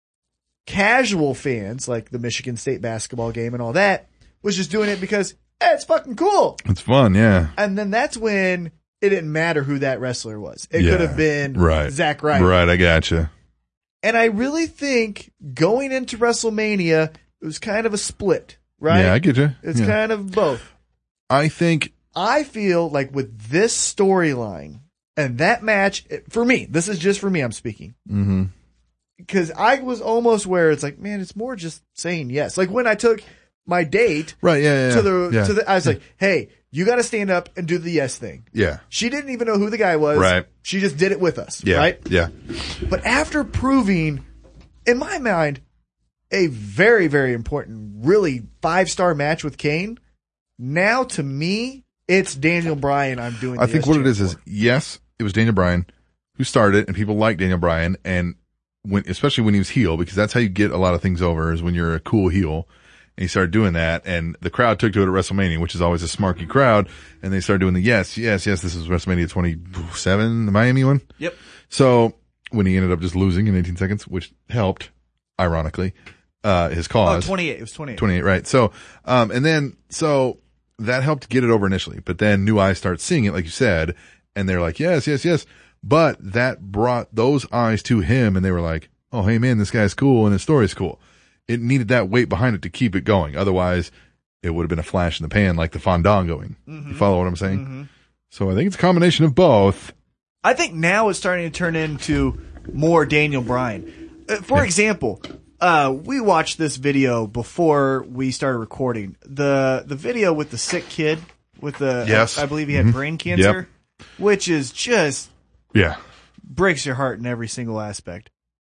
[SPEAKER 4] casual fans, like the Michigan State basketball game and all that, was just doing it because, hey, it's fucking cool.
[SPEAKER 3] It's fun, yeah.
[SPEAKER 4] And then that's when it didn't matter who that wrestler was. It
[SPEAKER 3] Yeah.
[SPEAKER 4] could have been
[SPEAKER 3] Right.
[SPEAKER 4] Zack Ryder.
[SPEAKER 3] Right, I gotcha.
[SPEAKER 4] And I really think going into WrestleMania, it was kind of a split, right?
[SPEAKER 3] Yeah, I get you.
[SPEAKER 4] It's
[SPEAKER 3] Yeah.
[SPEAKER 4] kind of both.
[SPEAKER 3] I think
[SPEAKER 4] I feel like with this storyline and that match, for me, this is just for me, I'm speaking.
[SPEAKER 3] mm-hmm.
[SPEAKER 4] Because I was almost where it's like, man, it's more just saying yes. Like when I took my date
[SPEAKER 3] Right, yeah, yeah.
[SPEAKER 4] to the,
[SPEAKER 3] yeah.
[SPEAKER 4] to the, I was like, hey, you got to stand up and do the yes thing.
[SPEAKER 3] Yeah.
[SPEAKER 4] She didn't even know who the guy was.
[SPEAKER 3] Right.
[SPEAKER 4] She just did it with us.
[SPEAKER 3] Yeah.
[SPEAKER 4] Right.
[SPEAKER 3] Yeah.
[SPEAKER 4] But after proving, in my mind, a very, very important, really five-star match with Kane, now to me, it's Daniel Bryan I'm doing
[SPEAKER 3] I
[SPEAKER 4] the
[SPEAKER 3] think
[SPEAKER 4] yes
[SPEAKER 3] what it
[SPEAKER 4] chant
[SPEAKER 3] is is
[SPEAKER 4] for.
[SPEAKER 3] yes, it was Daniel Bryan who started it, and people like Daniel Bryan, and when especially when he was heel, because that's how you get a lot of things over is when you're a cool heel. And he started doing that, and the crowd took to it at WrestleMania, which is always a smarky crowd, and they started doing the yes, yes, yes. This is WrestleMania twenty-seven, the Miami one.
[SPEAKER 4] Yep.
[SPEAKER 3] So when he ended up just losing in eighteen seconds, which helped, ironically, uh, his cause.
[SPEAKER 4] Oh, twenty-eight. It was twenty-eight.
[SPEAKER 3] twenty-eight, right. So, um, and then, so that helped get it over initially, but then new eyes start seeing it, like you said, and they're like, yes, yes, yes. But that brought those eyes to him, and they were like, oh, hey man, this guy's cool and his story's cool. It needed that weight behind it to keep it going. Otherwise, it would have been a flash in the pan like the Fandangoing.
[SPEAKER 4] Mm-hmm.
[SPEAKER 3] You follow what I'm saying?
[SPEAKER 4] Mm-hmm.
[SPEAKER 3] So I think it's a combination of both.
[SPEAKER 4] I think now it's starting to turn into more Daniel Bryan. Uh, for
[SPEAKER 3] Yeah.
[SPEAKER 4] example, uh, we watched this video before we started recording. The the video with the sick kid with the
[SPEAKER 3] Yes.
[SPEAKER 4] I believe he had
[SPEAKER 3] Mhm.
[SPEAKER 4] brain cancer, which is just
[SPEAKER 3] Yeah.
[SPEAKER 4] breaks your heart in every single aspect.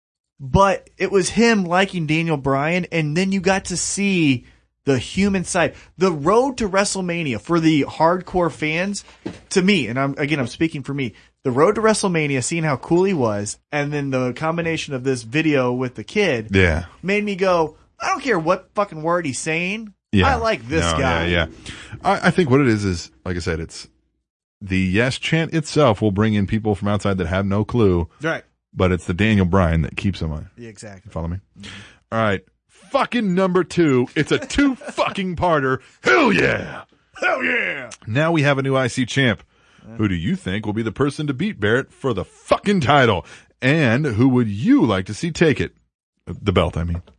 [SPEAKER 4] But it was him liking Daniel Bryan, and then you got to see the human side. The road to WrestleMania for the hardcore fans, to me, and I'm again I'm speaking for me, the road to WrestleMania, seeing how cool he was, and then the combination of this video with the kid
[SPEAKER 3] Yeah.
[SPEAKER 4] made me go, I don't care what fucking word he's saying.
[SPEAKER 3] Yeah.
[SPEAKER 4] I like this
[SPEAKER 3] No,
[SPEAKER 4] guy.
[SPEAKER 3] Yeah, yeah. I, I think what it is is, like I said, it's the yes chant itself will bring in people from outside that have no clue,
[SPEAKER 4] Right.
[SPEAKER 3] but it's the Daniel Bryan that keeps them on.
[SPEAKER 4] Yeah, exactly.
[SPEAKER 3] Follow me? All right. Fucking number two. It's a two fucking parter. Hell yeah.
[SPEAKER 4] Hell yeah.
[SPEAKER 3] Now we have a new I C champ. Who do you think will be the person to beat Barrett for the fucking title? And who would you like to see take it? The belt, I mean.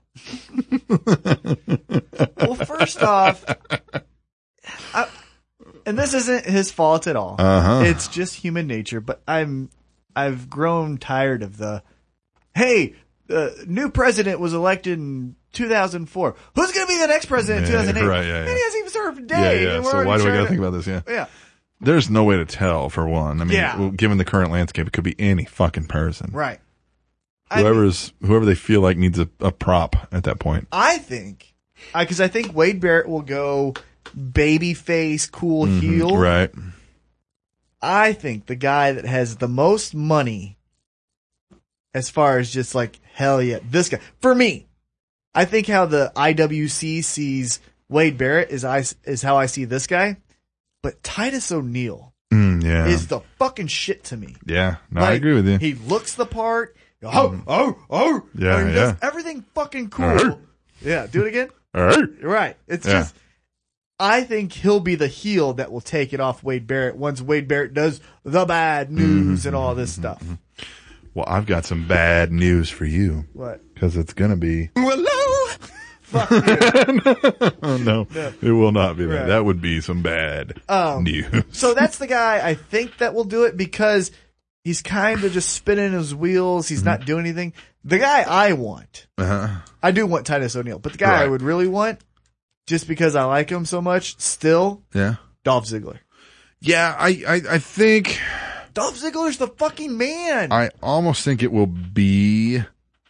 [SPEAKER 4] Well, first off, I, and this isn't his fault at all.
[SPEAKER 3] Uh-huh.
[SPEAKER 4] It's just human nature. But I'm, I've grown tired of the, hey, the new president was elected in two thousand four. Who's going to be the next president in
[SPEAKER 3] Yeah,
[SPEAKER 4] two thousand eight?
[SPEAKER 3] right, yeah, yeah.
[SPEAKER 4] And he hasn't even served a
[SPEAKER 3] Yeah,
[SPEAKER 4] day.
[SPEAKER 3] yeah.
[SPEAKER 4] and we're
[SPEAKER 3] So
[SPEAKER 4] already
[SPEAKER 3] why do we
[SPEAKER 4] trying
[SPEAKER 3] got to
[SPEAKER 4] to
[SPEAKER 3] think about this? Yeah.
[SPEAKER 4] Yeah.
[SPEAKER 3] There's no way to tell, for one. I mean,
[SPEAKER 4] Yeah.
[SPEAKER 3] well, given the current landscape, it could be any fucking person.
[SPEAKER 4] Right. I mean,
[SPEAKER 3] Whoever's, whoever they feel like needs a, a prop at that point.
[SPEAKER 4] I think, because I think Wade Barrett will go baby face, cool
[SPEAKER 3] Mhm,
[SPEAKER 4] heel.
[SPEAKER 3] Right.
[SPEAKER 4] I think the guy that has the most money, as far as just like, hell yeah, this guy. For me, I think how the I W C sees Wade Barrett is I is how I see this guy. But Titus O'Neil
[SPEAKER 3] Mm, yeah.
[SPEAKER 4] is the fucking shit to me.
[SPEAKER 3] Yeah. No, I
[SPEAKER 4] Like,
[SPEAKER 3] agree with you.
[SPEAKER 4] He looks the part. Oh, oh, oh.
[SPEAKER 3] Yeah,
[SPEAKER 4] I mean,
[SPEAKER 3] yeah.
[SPEAKER 4] does everything fucking cool.
[SPEAKER 3] Arr.
[SPEAKER 4] Yeah, do it again.
[SPEAKER 3] All right.
[SPEAKER 4] Right. It's
[SPEAKER 3] Yeah.
[SPEAKER 4] just, I think he'll be the heel that will take it off Wade Barrett once Wade Barrett does the bad news and all this stuff.
[SPEAKER 3] Well, I've got some bad news for you.
[SPEAKER 4] What?
[SPEAKER 3] Because it's going to be.
[SPEAKER 4] Hello? Fuck
[SPEAKER 3] Oh, no, it will not be that.
[SPEAKER 4] Right.
[SPEAKER 3] That would be some bad
[SPEAKER 4] Um,
[SPEAKER 3] news.
[SPEAKER 4] So that's the guy I think that will do it because he's kind of just spinning his wheels. He's not doing anything. The guy I want,
[SPEAKER 3] Uh-huh.
[SPEAKER 4] I do want Titus O'Neil, but the guy I
[SPEAKER 3] Right.
[SPEAKER 4] would really want, just because I like him so much, still,
[SPEAKER 3] Yeah.
[SPEAKER 4] Dolph Ziggler.
[SPEAKER 3] Yeah, I, I, I think,
[SPEAKER 4] Dolph Ziggler's the fucking man.
[SPEAKER 3] I almost think it will be.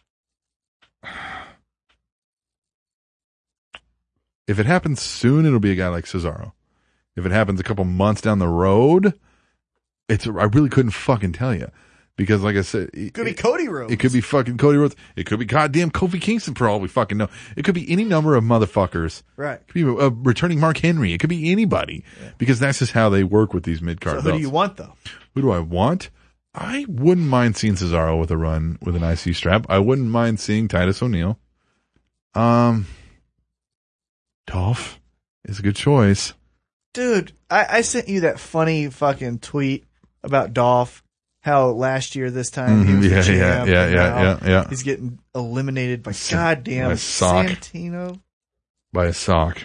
[SPEAKER 3] If it happens soon, it'll be a guy like Cesaro. If it happens a couple months down the road, it's, I really couldn't fucking tell you. Because like I said, it
[SPEAKER 4] Could be Cody Rhodes.
[SPEAKER 3] It could be fucking Cody Rhodes. It could be goddamn Kofi Kingston for all we fucking know. It could be any number of motherfuckers.
[SPEAKER 4] Right.
[SPEAKER 3] It could be uh, returning Mark Henry. It could be anybody. Because that's just how they work with these mid-card
[SPEAKER 4] So
[SPEAKER 3] belts.
[SPEAKER 4] who do you want though?
[SPEAKER 3] Who do I want? I wouldn't mind seeing Cesaro with a run with an I C strap. I wouldn't mind seeing Titus O'Neil. Um, Dolph is a good choice.
[SPEAKER 4] Dude, I, I sent you that funny fucking tweet about Dolph. How last year this time he
[SPEAKER 3] Mhm,
[SPEAKER 4] was
[SPEAKER 3] yeah,
[SPEAKER 4] the champ.
[SPEAKER 3] yeah, yeah,
[SPEAKER 4] and
[SPEAKER 3] yeah,
[SPEAKER 4] now
[SPEAKER 3] yeah, yeah.
[SPEAKER 4] He's getting eliminated by
[SPEAKER 3] By
[SPEAKER 4] goddamn
[SPEAKER 3] sock.
[SPEAKER 4] Santino.
[SPEAKER 3] By a sock.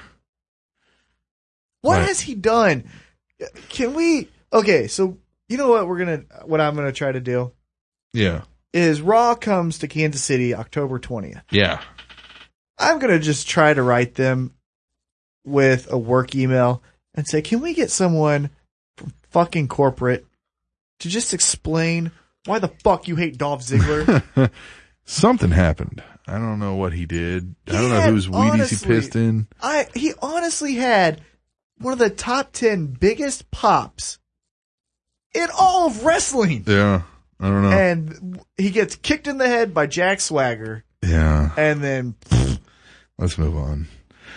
[SPEAKER 4] What
[SPEAKER 3] Right.
[SPEAKER 4] has he done? Can we? Okay, so you know what we're gonna, what I'm gonna try to do
[SPEAKER 3] Yeah.
[SPEAKER 4] is Raw comes to Kansas City October twentieth.
[SPEAKER 3] Yeah.
[SPEAKER 4] I'm gonna just try to write them with a work email and say, can we get someone from fucking corporate to just explain why the fuck you hate Dolph Ziggler?
[SPEAKER 3] Something happened. I don't know what he did. I
[SPEAKER 4] He
[SPEAKER 3] don't know
[SPEAKER 4] had,
[SPEAKER 3] whose Wheaties he
[SPEAKER 4] honestly,
[SPEAKER 3] pissed in.
[SPEAKER 4] I he honestly had one of the top ten biggest pops in all of wrestling.
[SPEAKER 3] Yeah. I don't know.
[SPEAKER 4] And he gets kicked in the head by Jack Swagger.
[SPEAKER 3] Yeah.
[SPEAKER 4] And then
[SPEAKER 3] Let's move on.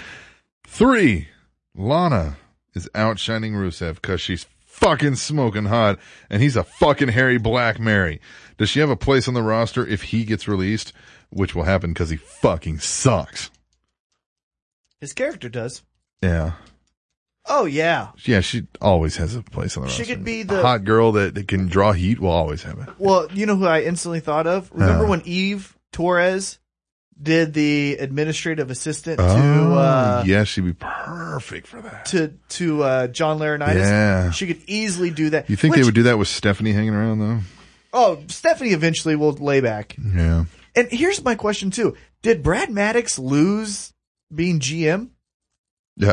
[SPEAKER 3] Three. Lana is outshining Rusev because she's fucking smoking hot, and he's a fucking hairy Black Mary. Does she have a place on the roster if he gets released? Which will happen because he fucking sucks.
[SPEAKER 4] his character does.
[SPEAKER 3] Yeah.
[SPEAKER 4] Oh yeah.
[SPEAKER 3] Yeah, she always has a place on the
[SPEAKER 4] She
[SPEAKER 3] roster.
[SPEAKER 4] could be
[SPEAKER 3] A
[SPEAKER 4] the
[SPEAKER 3] hot girl that, that can draw heat will always have it.
[SPEAKER 4] Well, you know who I instantly thought of? Remember
[SPEAKER 3] Uh.
[SPEAKER 4] when Eve Torres did the administrative assistant to
[SPEAKER 3] Oh,
[SPEAKER 4] uh
[SPEAKER 3] yeah, she'd be perfect for that.
[SPEAKER 4] to to uh John Laurinaitis?
[SPEAKER 3] Yeah.
[SPEAKER 4] She could easily do that.
[SPEAKER 3] You think
[SPEAKER 4] Which-
[SPEAKER 3] they would do that with Stephanie hanging around, though?
[SPEAKER 4] Oh, Stephanie eventually will lay back.
[SPEAKER 3] Yeah.
[SPEAKER 4] And here's my question too. Did Brad Maddox lose being G M?
[SPEAKER 3] Yeah.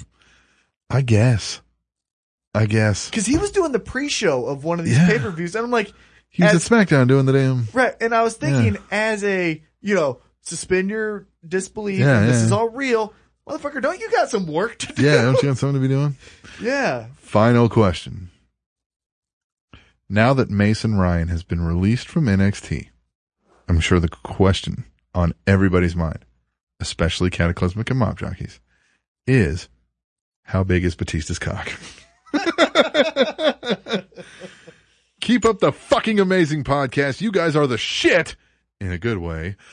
[SPEAKER 3] I guess. I guess.
[SPEAKER 4] Because he was doing the pre-show of one of these
[SPEAKER 3] Yeah.
[SPEAKER 4] pay-per-views, and I'm like,
[SPEAKER 3] He was
[SPEAKER 4] as-
[SPEAKER 3] at SmackDown doing the damn.
[SPEAKER 4] right, and I was thinking
[SPEAKER 3] Yeah.
[SPEAKER 4] as a, you know, suspend your disbelief,
[SPEAKER 3] Yeah,
[SPEAKER 4] and this
[SPEAKER 3] yeah.
[SPEAKER 4] is all real. Motherfucker, don't you got some work to do?
[SPEAKER 3] Yeah, don't you got something to be doing?
[SPEAKER 4] Yeah.
[SPEAKER 3] Final question. Now that Mason Ryan has been released from N X T, I'm sure the question on everybody's mind, especially Cataclysmic and Mob Jockeys, is how big is Batista's cock? Keep up the fucking amazing podcast. You guys are the shit in a good way.
[SPEAKER 4] Oh,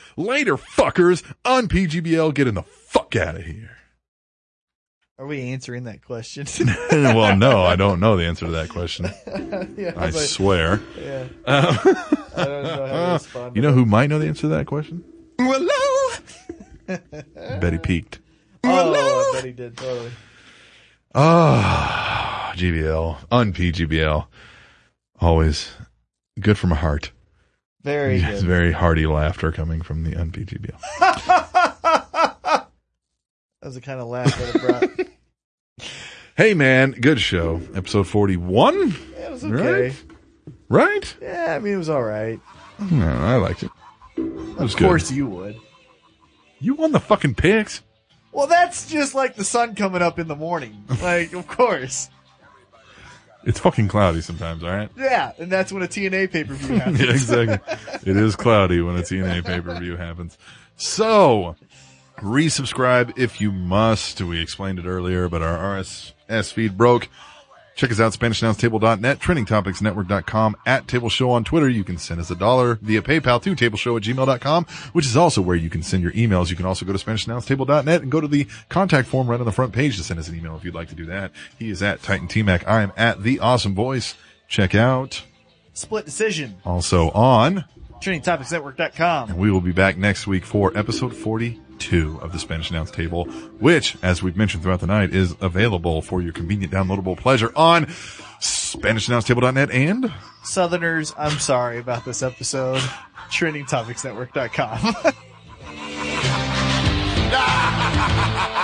[SPEAKER 3] Later, fuckers, on P G B L. Getting the fuck out of here.
[SPEAKER 4] Are we answering that question?
[SPEAKER 3] Well, no, I don't know the answer to that question.
[SPEAKER 4] Yeah,
[SPEAKER 3] I
[SPEAKER 4] but-
[SPEAKER 3] swear.
[SPEAKER 4] Yeah.
[SPEAKER 3] Uh,
[SPEAKER 4] I don't know how to respond.
[SPEAKER 3] You know who might know the answer to that question?
[SPEAKER 10] Hello?
[SPEAKER 3] Betty peaked.
[SPEAKER 4] Oh, I bet he did, totally.
[SPEAKER 3] Ah, G B L. Un-P G B L. Always good from a heart.
[SPEAKER 4] Very
[SPEAKER 3] Yes,
[SPEAKER 4] good.
[SPEAKER 3] very hearty laughter coming from the Un-P G B L.
[SPEAKER 4] That was the kind of laugh that it brought.
[SPEAKER 3] Hey, man, good show. Episode forty-one?
[SPEAKER 4] Yeah, it was okay.
[SPEAKER 3] Right? Right?
[SPEAKER 4] Yeah, I mean, it was all right.
[SPEAKER 3] No, I liked it. It was
[SPEAKER 4] Of course
[SPEAKER 3] good.
[SPEAKER 4] you would.
[SPEAKER 3] You won the fucking picks.
[SPEAKER 4] Well, that's just like the sun coming up in the morning. Like, of course.
[SPEAKER 3] It's fucking cloudy sometimes, all right?
[SPEAKER 4] Yeah, and that's when a T N A pay-per-view happens.
[SPEAKER 3] Yeah, exactly. It is cloudy when a T N A pay-per-view happens. So, resubscribe if you must. We explained it earlier, but our R S S feed broke. Check us out, Spanish Announce Table dot net, Trending Topics Network dot com, at Table Show on Twitter. You can send us a dollar via PayPal to tableshow at gmail dot com, which is also where you can send your emails. You can also go to Spanish Announce Table dot net and go to the contact form right on the front page to send us an email if you'd like to do that. He is at Titan T-Mac. I am at The Awesome Voice. Check out.
[SPEAKER 4] Split Decision.
[SPEAKER 3] Also on.
[SPEAKER 4] Trending Topics Network dot com.
[SPEAKER 3] And we will be back next week for episode forty-two of the Spanish Announce Table, which, as we've mentioned throughout the night, is available for your convenient downloadable pleasure on Spanish Announce Table dot net and
[SPEAKER 4] Southerners, I'm sorry about this episode. Trending Topics Network dot com.